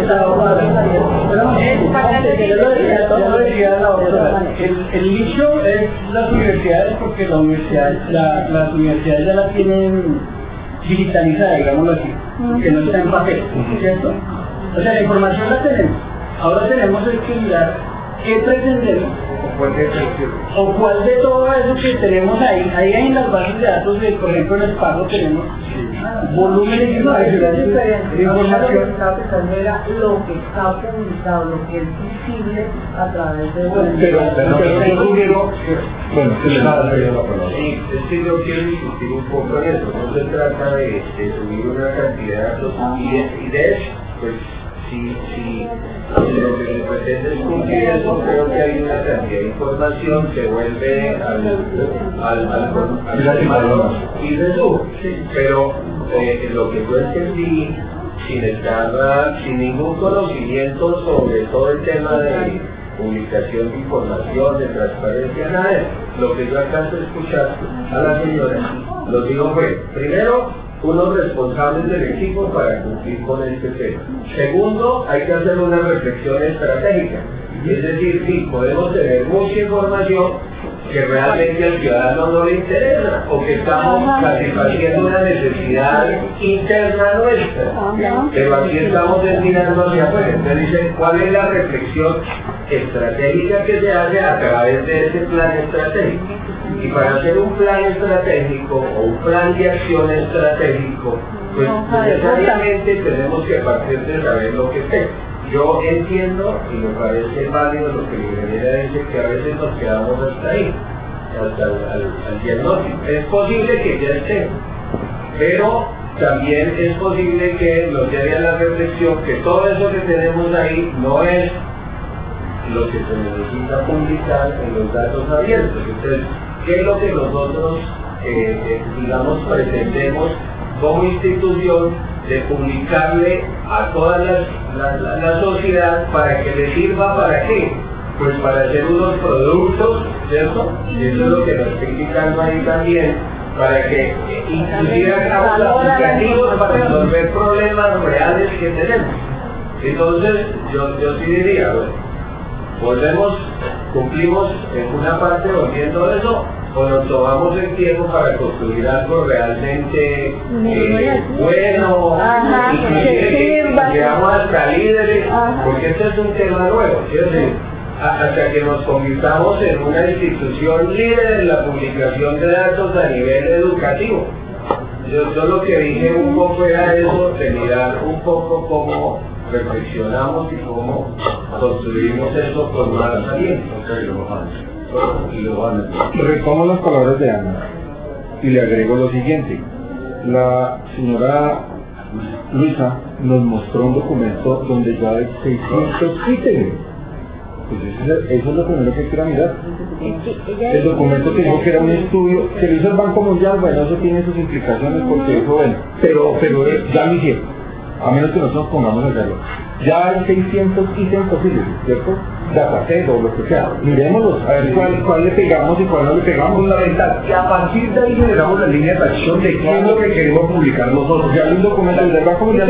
la doctora. El nicho es las universidades porque la universidad, la, las universidades ya la tienen digitalizada, digámoslo así, que no está en papel, ¿cierto? O sea, la información la tenemos. Ahora tenemos que mirar qué pretendemos o cuál de todo eso que tenemos ahí. Ahí en las bases de datos, de, por ejemplo en el pago tenemos volúmenes de información. Era lo que está publicado, lo que es visible a través de web. Pero, pero, pero yo sugiero, bueno, se le da la palabra. Sí, es que yo quiero discutir un poco en eso. No se trata de, de subir una cantidad de datos y de, y de hecho, pues si, si lo que se pretende es cumplir eso, creo que hay una cantidad de información que vuelve al al al, al, al y se sube. Pero eh, lo que yo entendí, sin estar, sin ningún conocimiento sobre todo el tema de publicación de información, de transparencia, nada de eso. Lo que yo alcanzo a escuchar a la señora, lo digo fue, primero, unos responsables del equipo para cumplir con este tema. Segundo, hay que hacer una reflexión estratégica. Es decir, sí, podemos tener mucha información que realmente al ciudadano no le interesa o que estamos satisfaciendo una necesidad interna nuestra, pero aquí estamos mirando hacia afuera. Entonces dice, ¿cuál es la reflexión estratégica que se hace a través de ese plan estratégico? Y para hacer un plan estratégico o un plan de acción estratégico, pues necesariamente tenemos que partir de saber lo que es. Yo entiendo y me parece válido lo que mi ingeniera dice, que a veces nos quedamos hasta ahí, hasta el al, al diagnóstico. Es posible que ya esté, pero también es posible que nos lleve a la reflexión que todo eso que tenemos ahí no es lo que se necesita publicar en los datos abiertos. Entonces, ¿qué es lo que nosotros, eh, eh, digamos, pretendemos como institución de publicarle a toda la, la, la, la sociedad para que le sirva para qué? Pues para hacer unos productos, ¿cierto? Y eso es lo que nos está indicando ahí también, para que inclusive hagamos aplicativos para resolver problemas reales que tenemos. Entonces, yo, yo sí diría, bueno, volvemos, cumplimos en una parte volviendo a eso, o nos tomamos el tiempo para construir algo realmente eh, bueno, ajá, inclusive que llegamos hasta líderes, ajá, porque esto es un tema nuevo, ¿cierto? Hasta que nos convirtamos en una institución líder en la publicación de datos a nivel educativo. Yo, yo lo que dije un poco era eso, de mirar un poco cómo reflexionamos y cómo construimos eso con más aliento. y luego van a... Retomo las palabras de Ana y le agrego lo siguiente. La señora Luisa nos mostró un documento donde ya hay seiscientos ítems. Pues eso, eso es lo primero que hay que mirar. El documento que dijo que era un estudio que lo hizo el Banco Mundial, bueno, eso tiene sus implicaciones porque eso, bueno, pero, pero ya lo hicieron, a menos que nosotros pongamos a hacerlo. Ya hay seiscientos ítems posibles, ¿cierto? Dataset o lo que sea. Miremoslos, a ver cuál, cuál le pegamos y cuál no le pegamos. Fundamental. Y a partir de ahí generamos la línea de acción de qué es lo que queremos publicar nosotros. Ya hay un documento del Banco Mundial.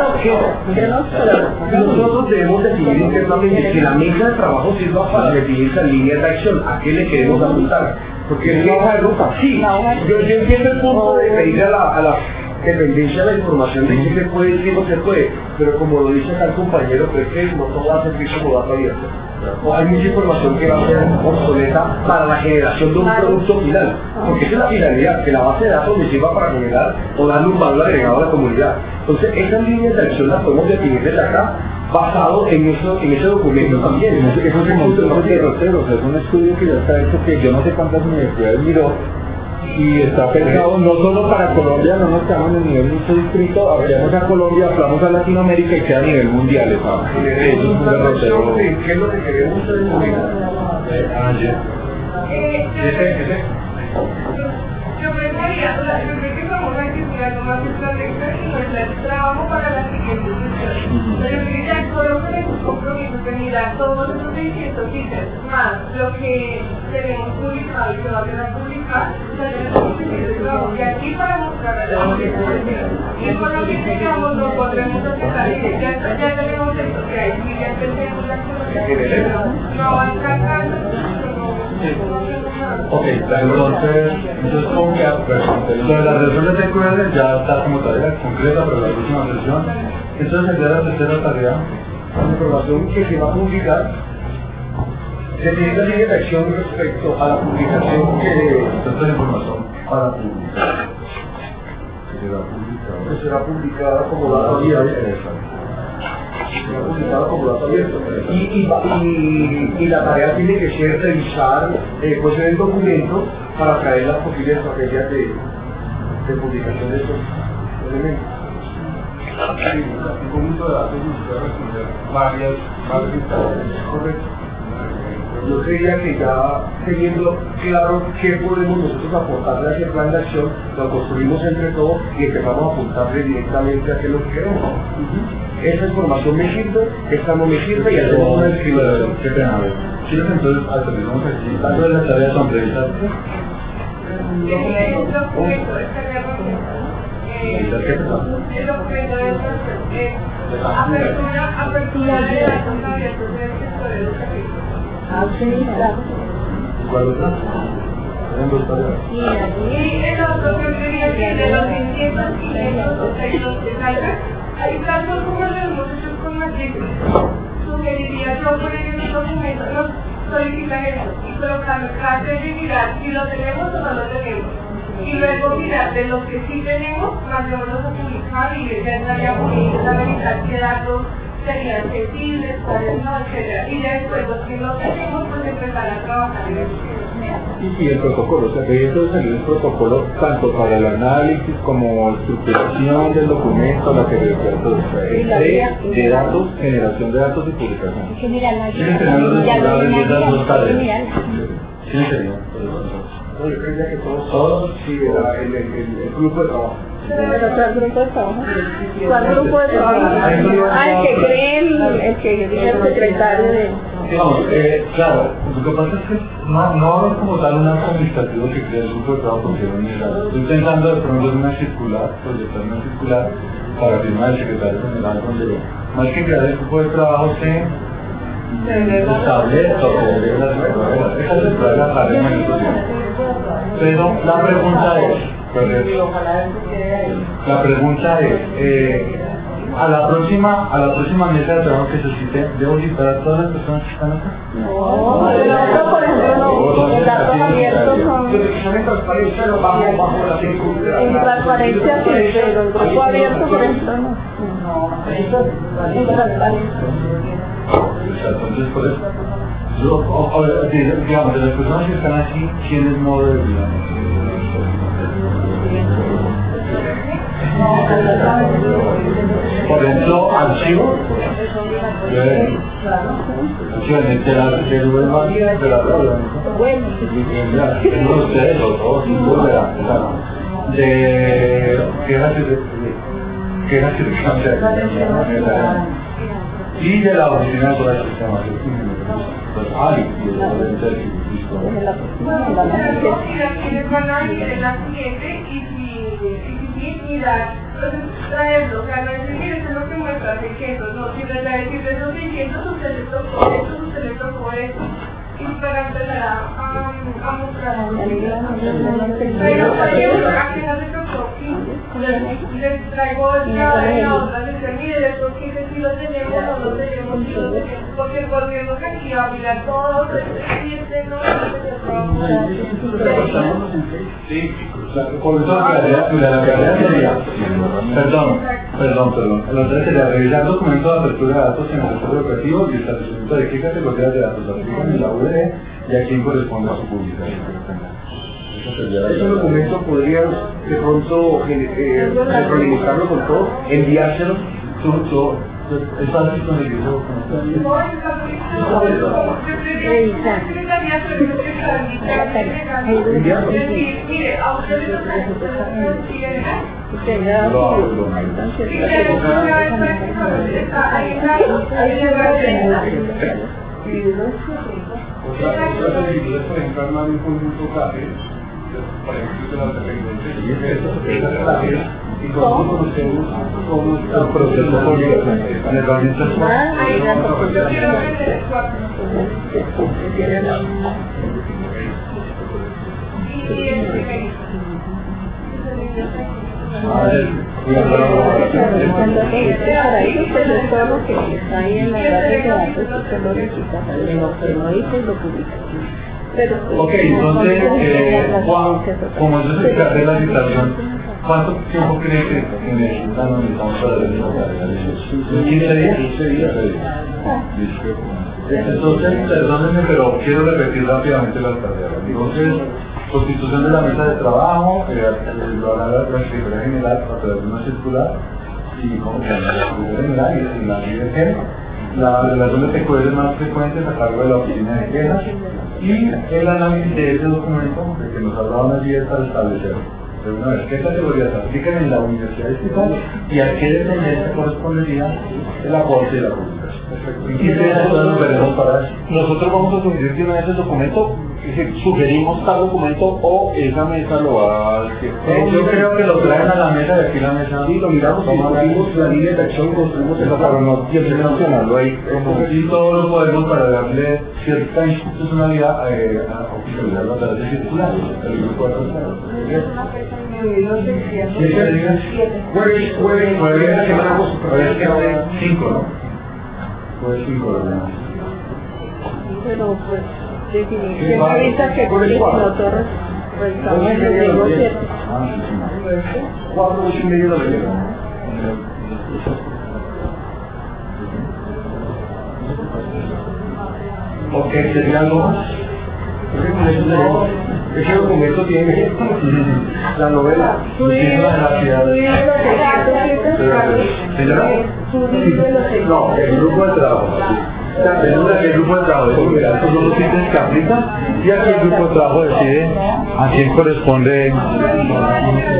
Nosotros debemos definir internamente que la mesa de trabajo sirva para definir esa línea de acción. ¿A qué le queremos apuntar? Porque es una hoja de ruta. Sí, yo, yo entiendo el punto de pedir a la, a la dependencia de la información de qué se puede y qué no se puede, pero como lo dice acá el compañero, creo que no todo va a servir como dato abierto. Hay mucha información que va a ser obsoleta para la generación de un producto final, porque esa es la finalidad, que la base de datos me sirva para generar o darle un valor agregado a la comunidad. Entonces, esas líneas de acción las podemos definir desde acá, basado en eso, en ese documento también. Eso es un montón de derroteros, es un estudio que ya está hecho, que yo no sé cuántas universidades miró, y está pensado no solo para Colombia, no nos quedamos en el nivel mucho distrito, hablamos a Colombia, hablamos a Latinoamérica y queda a nivel mundial. Eso es un derrotero. ¿Qué es lo que queremos denominar? Yo pensaría, o sea, yo creo que vamos a articular más estrategia y nuestro trabajo para la siguiente sesión. Pero yo creo que ya solo con esos compromisos de mirar todos esos seiscientos ítems, más lo que tenemos publicado y que va a quedar publicado, o sea, tenemos que seguir el trabajo de aquí para mostrar a la siguiente. Y con lo que tengamos lo podremos aceptar y ya, ya tenemos esto que hay, y ya entendemos la cosa, no avanzar tanto, Ok, entonces, entonces ¿cómo queda? Lo de las redes de Q R ya está como tarea concreta para la próxima sesión. Entonces, el de la tercera tarea, la información que se va a publicar, definir la línea de acción respecto a la publicación que... Esta es información para publicar. Que será publicada. Que será publicada como dato abierto. Será publicada como dato abierto. Y, y, y, y la tarea tiene que ser revisar eh, pues en el documento para traer las posibles estrategias de, de publicación de estos elementos. Sí, un conjunto de datos y usted responder varias, varias instancias, ¿correcto? Yo creía que ya teniendo claro qué podemos nosotros aportarle a ese plan de acción, lo construimos entre todos y empezamos a apuntarle directamente a qué es lo que queremos. Uh-huh. Esa información me sirve, esta no me sirve y hacemos una discriminación. Qué pena, a ver. ¿Quieres entonces aterrizamos aquí? ¿Algo de las tareas son revisar? El documento de el documento de apertura, apertura de datos abiertos del sector educativo. ¿Cuál otra? Eran dos tareas. Y el otro que quería que de los seiscientos y los que salgan, hay casos como los hemos hecho con matrículas. Sugeriría yo poner en el documento, nos solicitan eso y colocar clases de mirar si lo tenemos o no lo tenemos. Y luego mirar de los que sí tenemos, mandémoslos a publicar y ya estaría bonito analizar qué datos serían sensibles, cuáles no, etcétera. Y después los que no tenemos, pues empezar a trabajar en eso. Y, y el protocolo, o sea, que eso salir el protocolo tanto para el análisis como estructuración del documento, la creación de, de datos, generación de datos y publicación. En general, ¿Quiénes serían los responsables de esas dos tareas? ¿Quiénes serían? No, yo creía que todos, todos sí, era el, el, el, el grupo de trabajo. ¿Pero cuál grupo de trabajo? ¿Cuál grupo de trabajo? Ah, el que cree el, el que dice el secretario de... Vamos, eh, claro, lo que pasa es que no, no es como tal un acto administrativo que crea el grupo de trabajo porque no mira. Estoy pensando de pronto en una circular, proyectar una circular para firmar el secretario general donde más que crear el grupo de trabajo se establezca o se debe las reglas. Esa circular es la tarea de institución. Pero la pregunta es, la pregunta es, eh, a la próxima, a la próxima mesa de trabajo que se cite, ¿debo citar a todas las personas que están acá? No, el otro, por ejemplo, no, los datos abiertos son... En transparencia no vamos bajo la circunstancia. En transparencia sí, pero el grupo abierto, por ejemplo, no. No, en transparencia. Entonces, por eso. Yo, o, o, digamos, de las personas que están aquí, ¿quiénes no deberían? Por ejemplo, archivo, acciones de la de Rubén María, de la Rola, bueno, de ustedes, los dos, de quejas de quejas de cáncer y de la oficina de todo el sistema. Pues ay, y el quienes van a venir en la siguiente y si mirar, entonces traerlo, o sea, no decir, eso es lo que muestra seiscientos, no, sino ya decirle esos seiscientos, usted le tocó esto, usted le tocó esto, y para empezar a, a, a mostrar. Pero, por ejemplo, aquí no le tocó quince, les, les traigo ya en la otra sección, mire, estos quince si lo tenemos, no lo tenemos, si lo tenemos, porque el gobierno que aquí va a mirar todos, y este no, sí, por eso la tarea, la tarea sería, perdón, perdón, perdón, la tarea sería revisar documentos de apertura de datos en el sector educativo y establecimiento de qué categorías de datos aplican en la U E y a quién corresponde a su publicación. Ese documento podrían de pronto eh, reproducirlo con todo, enviárselo. Es fácil con el video. Mire, a usted le toca y nosotros conocemos cómo está el proceso en herramientas Cuando se dice para ellos, pues es todo lo que está ahí en la base de datos, usted lo necesita, lo que no dice lo publica. Pero, ok, entonces, eh, Juan, como eso se carga la citación, ¿cuánto tiempo cree que necesitan o necesitamos para hacer esa tarea? ¿quince días? quince días. Entonces, perdónenme, pero quiero repetir rápidamente las tareas. Entonces, constitución de la mesa de trabajo, eh, lo hará la Secretaría General a través de una circular, y como que la Secretaría General y la ley de género, la relación de P Q R más frecuentes a cargo de la oficina de quejas, y el análisis de ese documento de que nos hablaba unas días para establecer de una vez qué categorías se aplican en la universidad distrital y a qué dependencia correspondería el aporte de la publicación. ¿En qué días nos veremos para eso? Nosotros vamos a sugerir de una vez el documento, es decir, sugerimos tal documento o esa mesa lo va a decir. Eh, yo creo que lo traen a la mesa de aquí la mesa. Sí, lo miramos, discutimos la línea de acción, construimos el pero no siempre mencionarlo ahí. Sí, todo lo podemos para darle cierta institucionalidad eh, a oficializarlo a través de circular. El grupo de Jueves, jueves, jueves, la semana jueves cinco, ¿no? Jueves cinco, ¿verdad? Pero pues, definitivamente que nosotros revisamos el mismo cierto. Cuatro, ocho y media de la mañana. Ok, ¿sería algo más? Ese documento tiene la novela. ¿Señora? No, el grupo de trabajo. El grupo de trabajo, estos son los ítems que aplican y aquí el grupo de trabajo decide a quién corresponde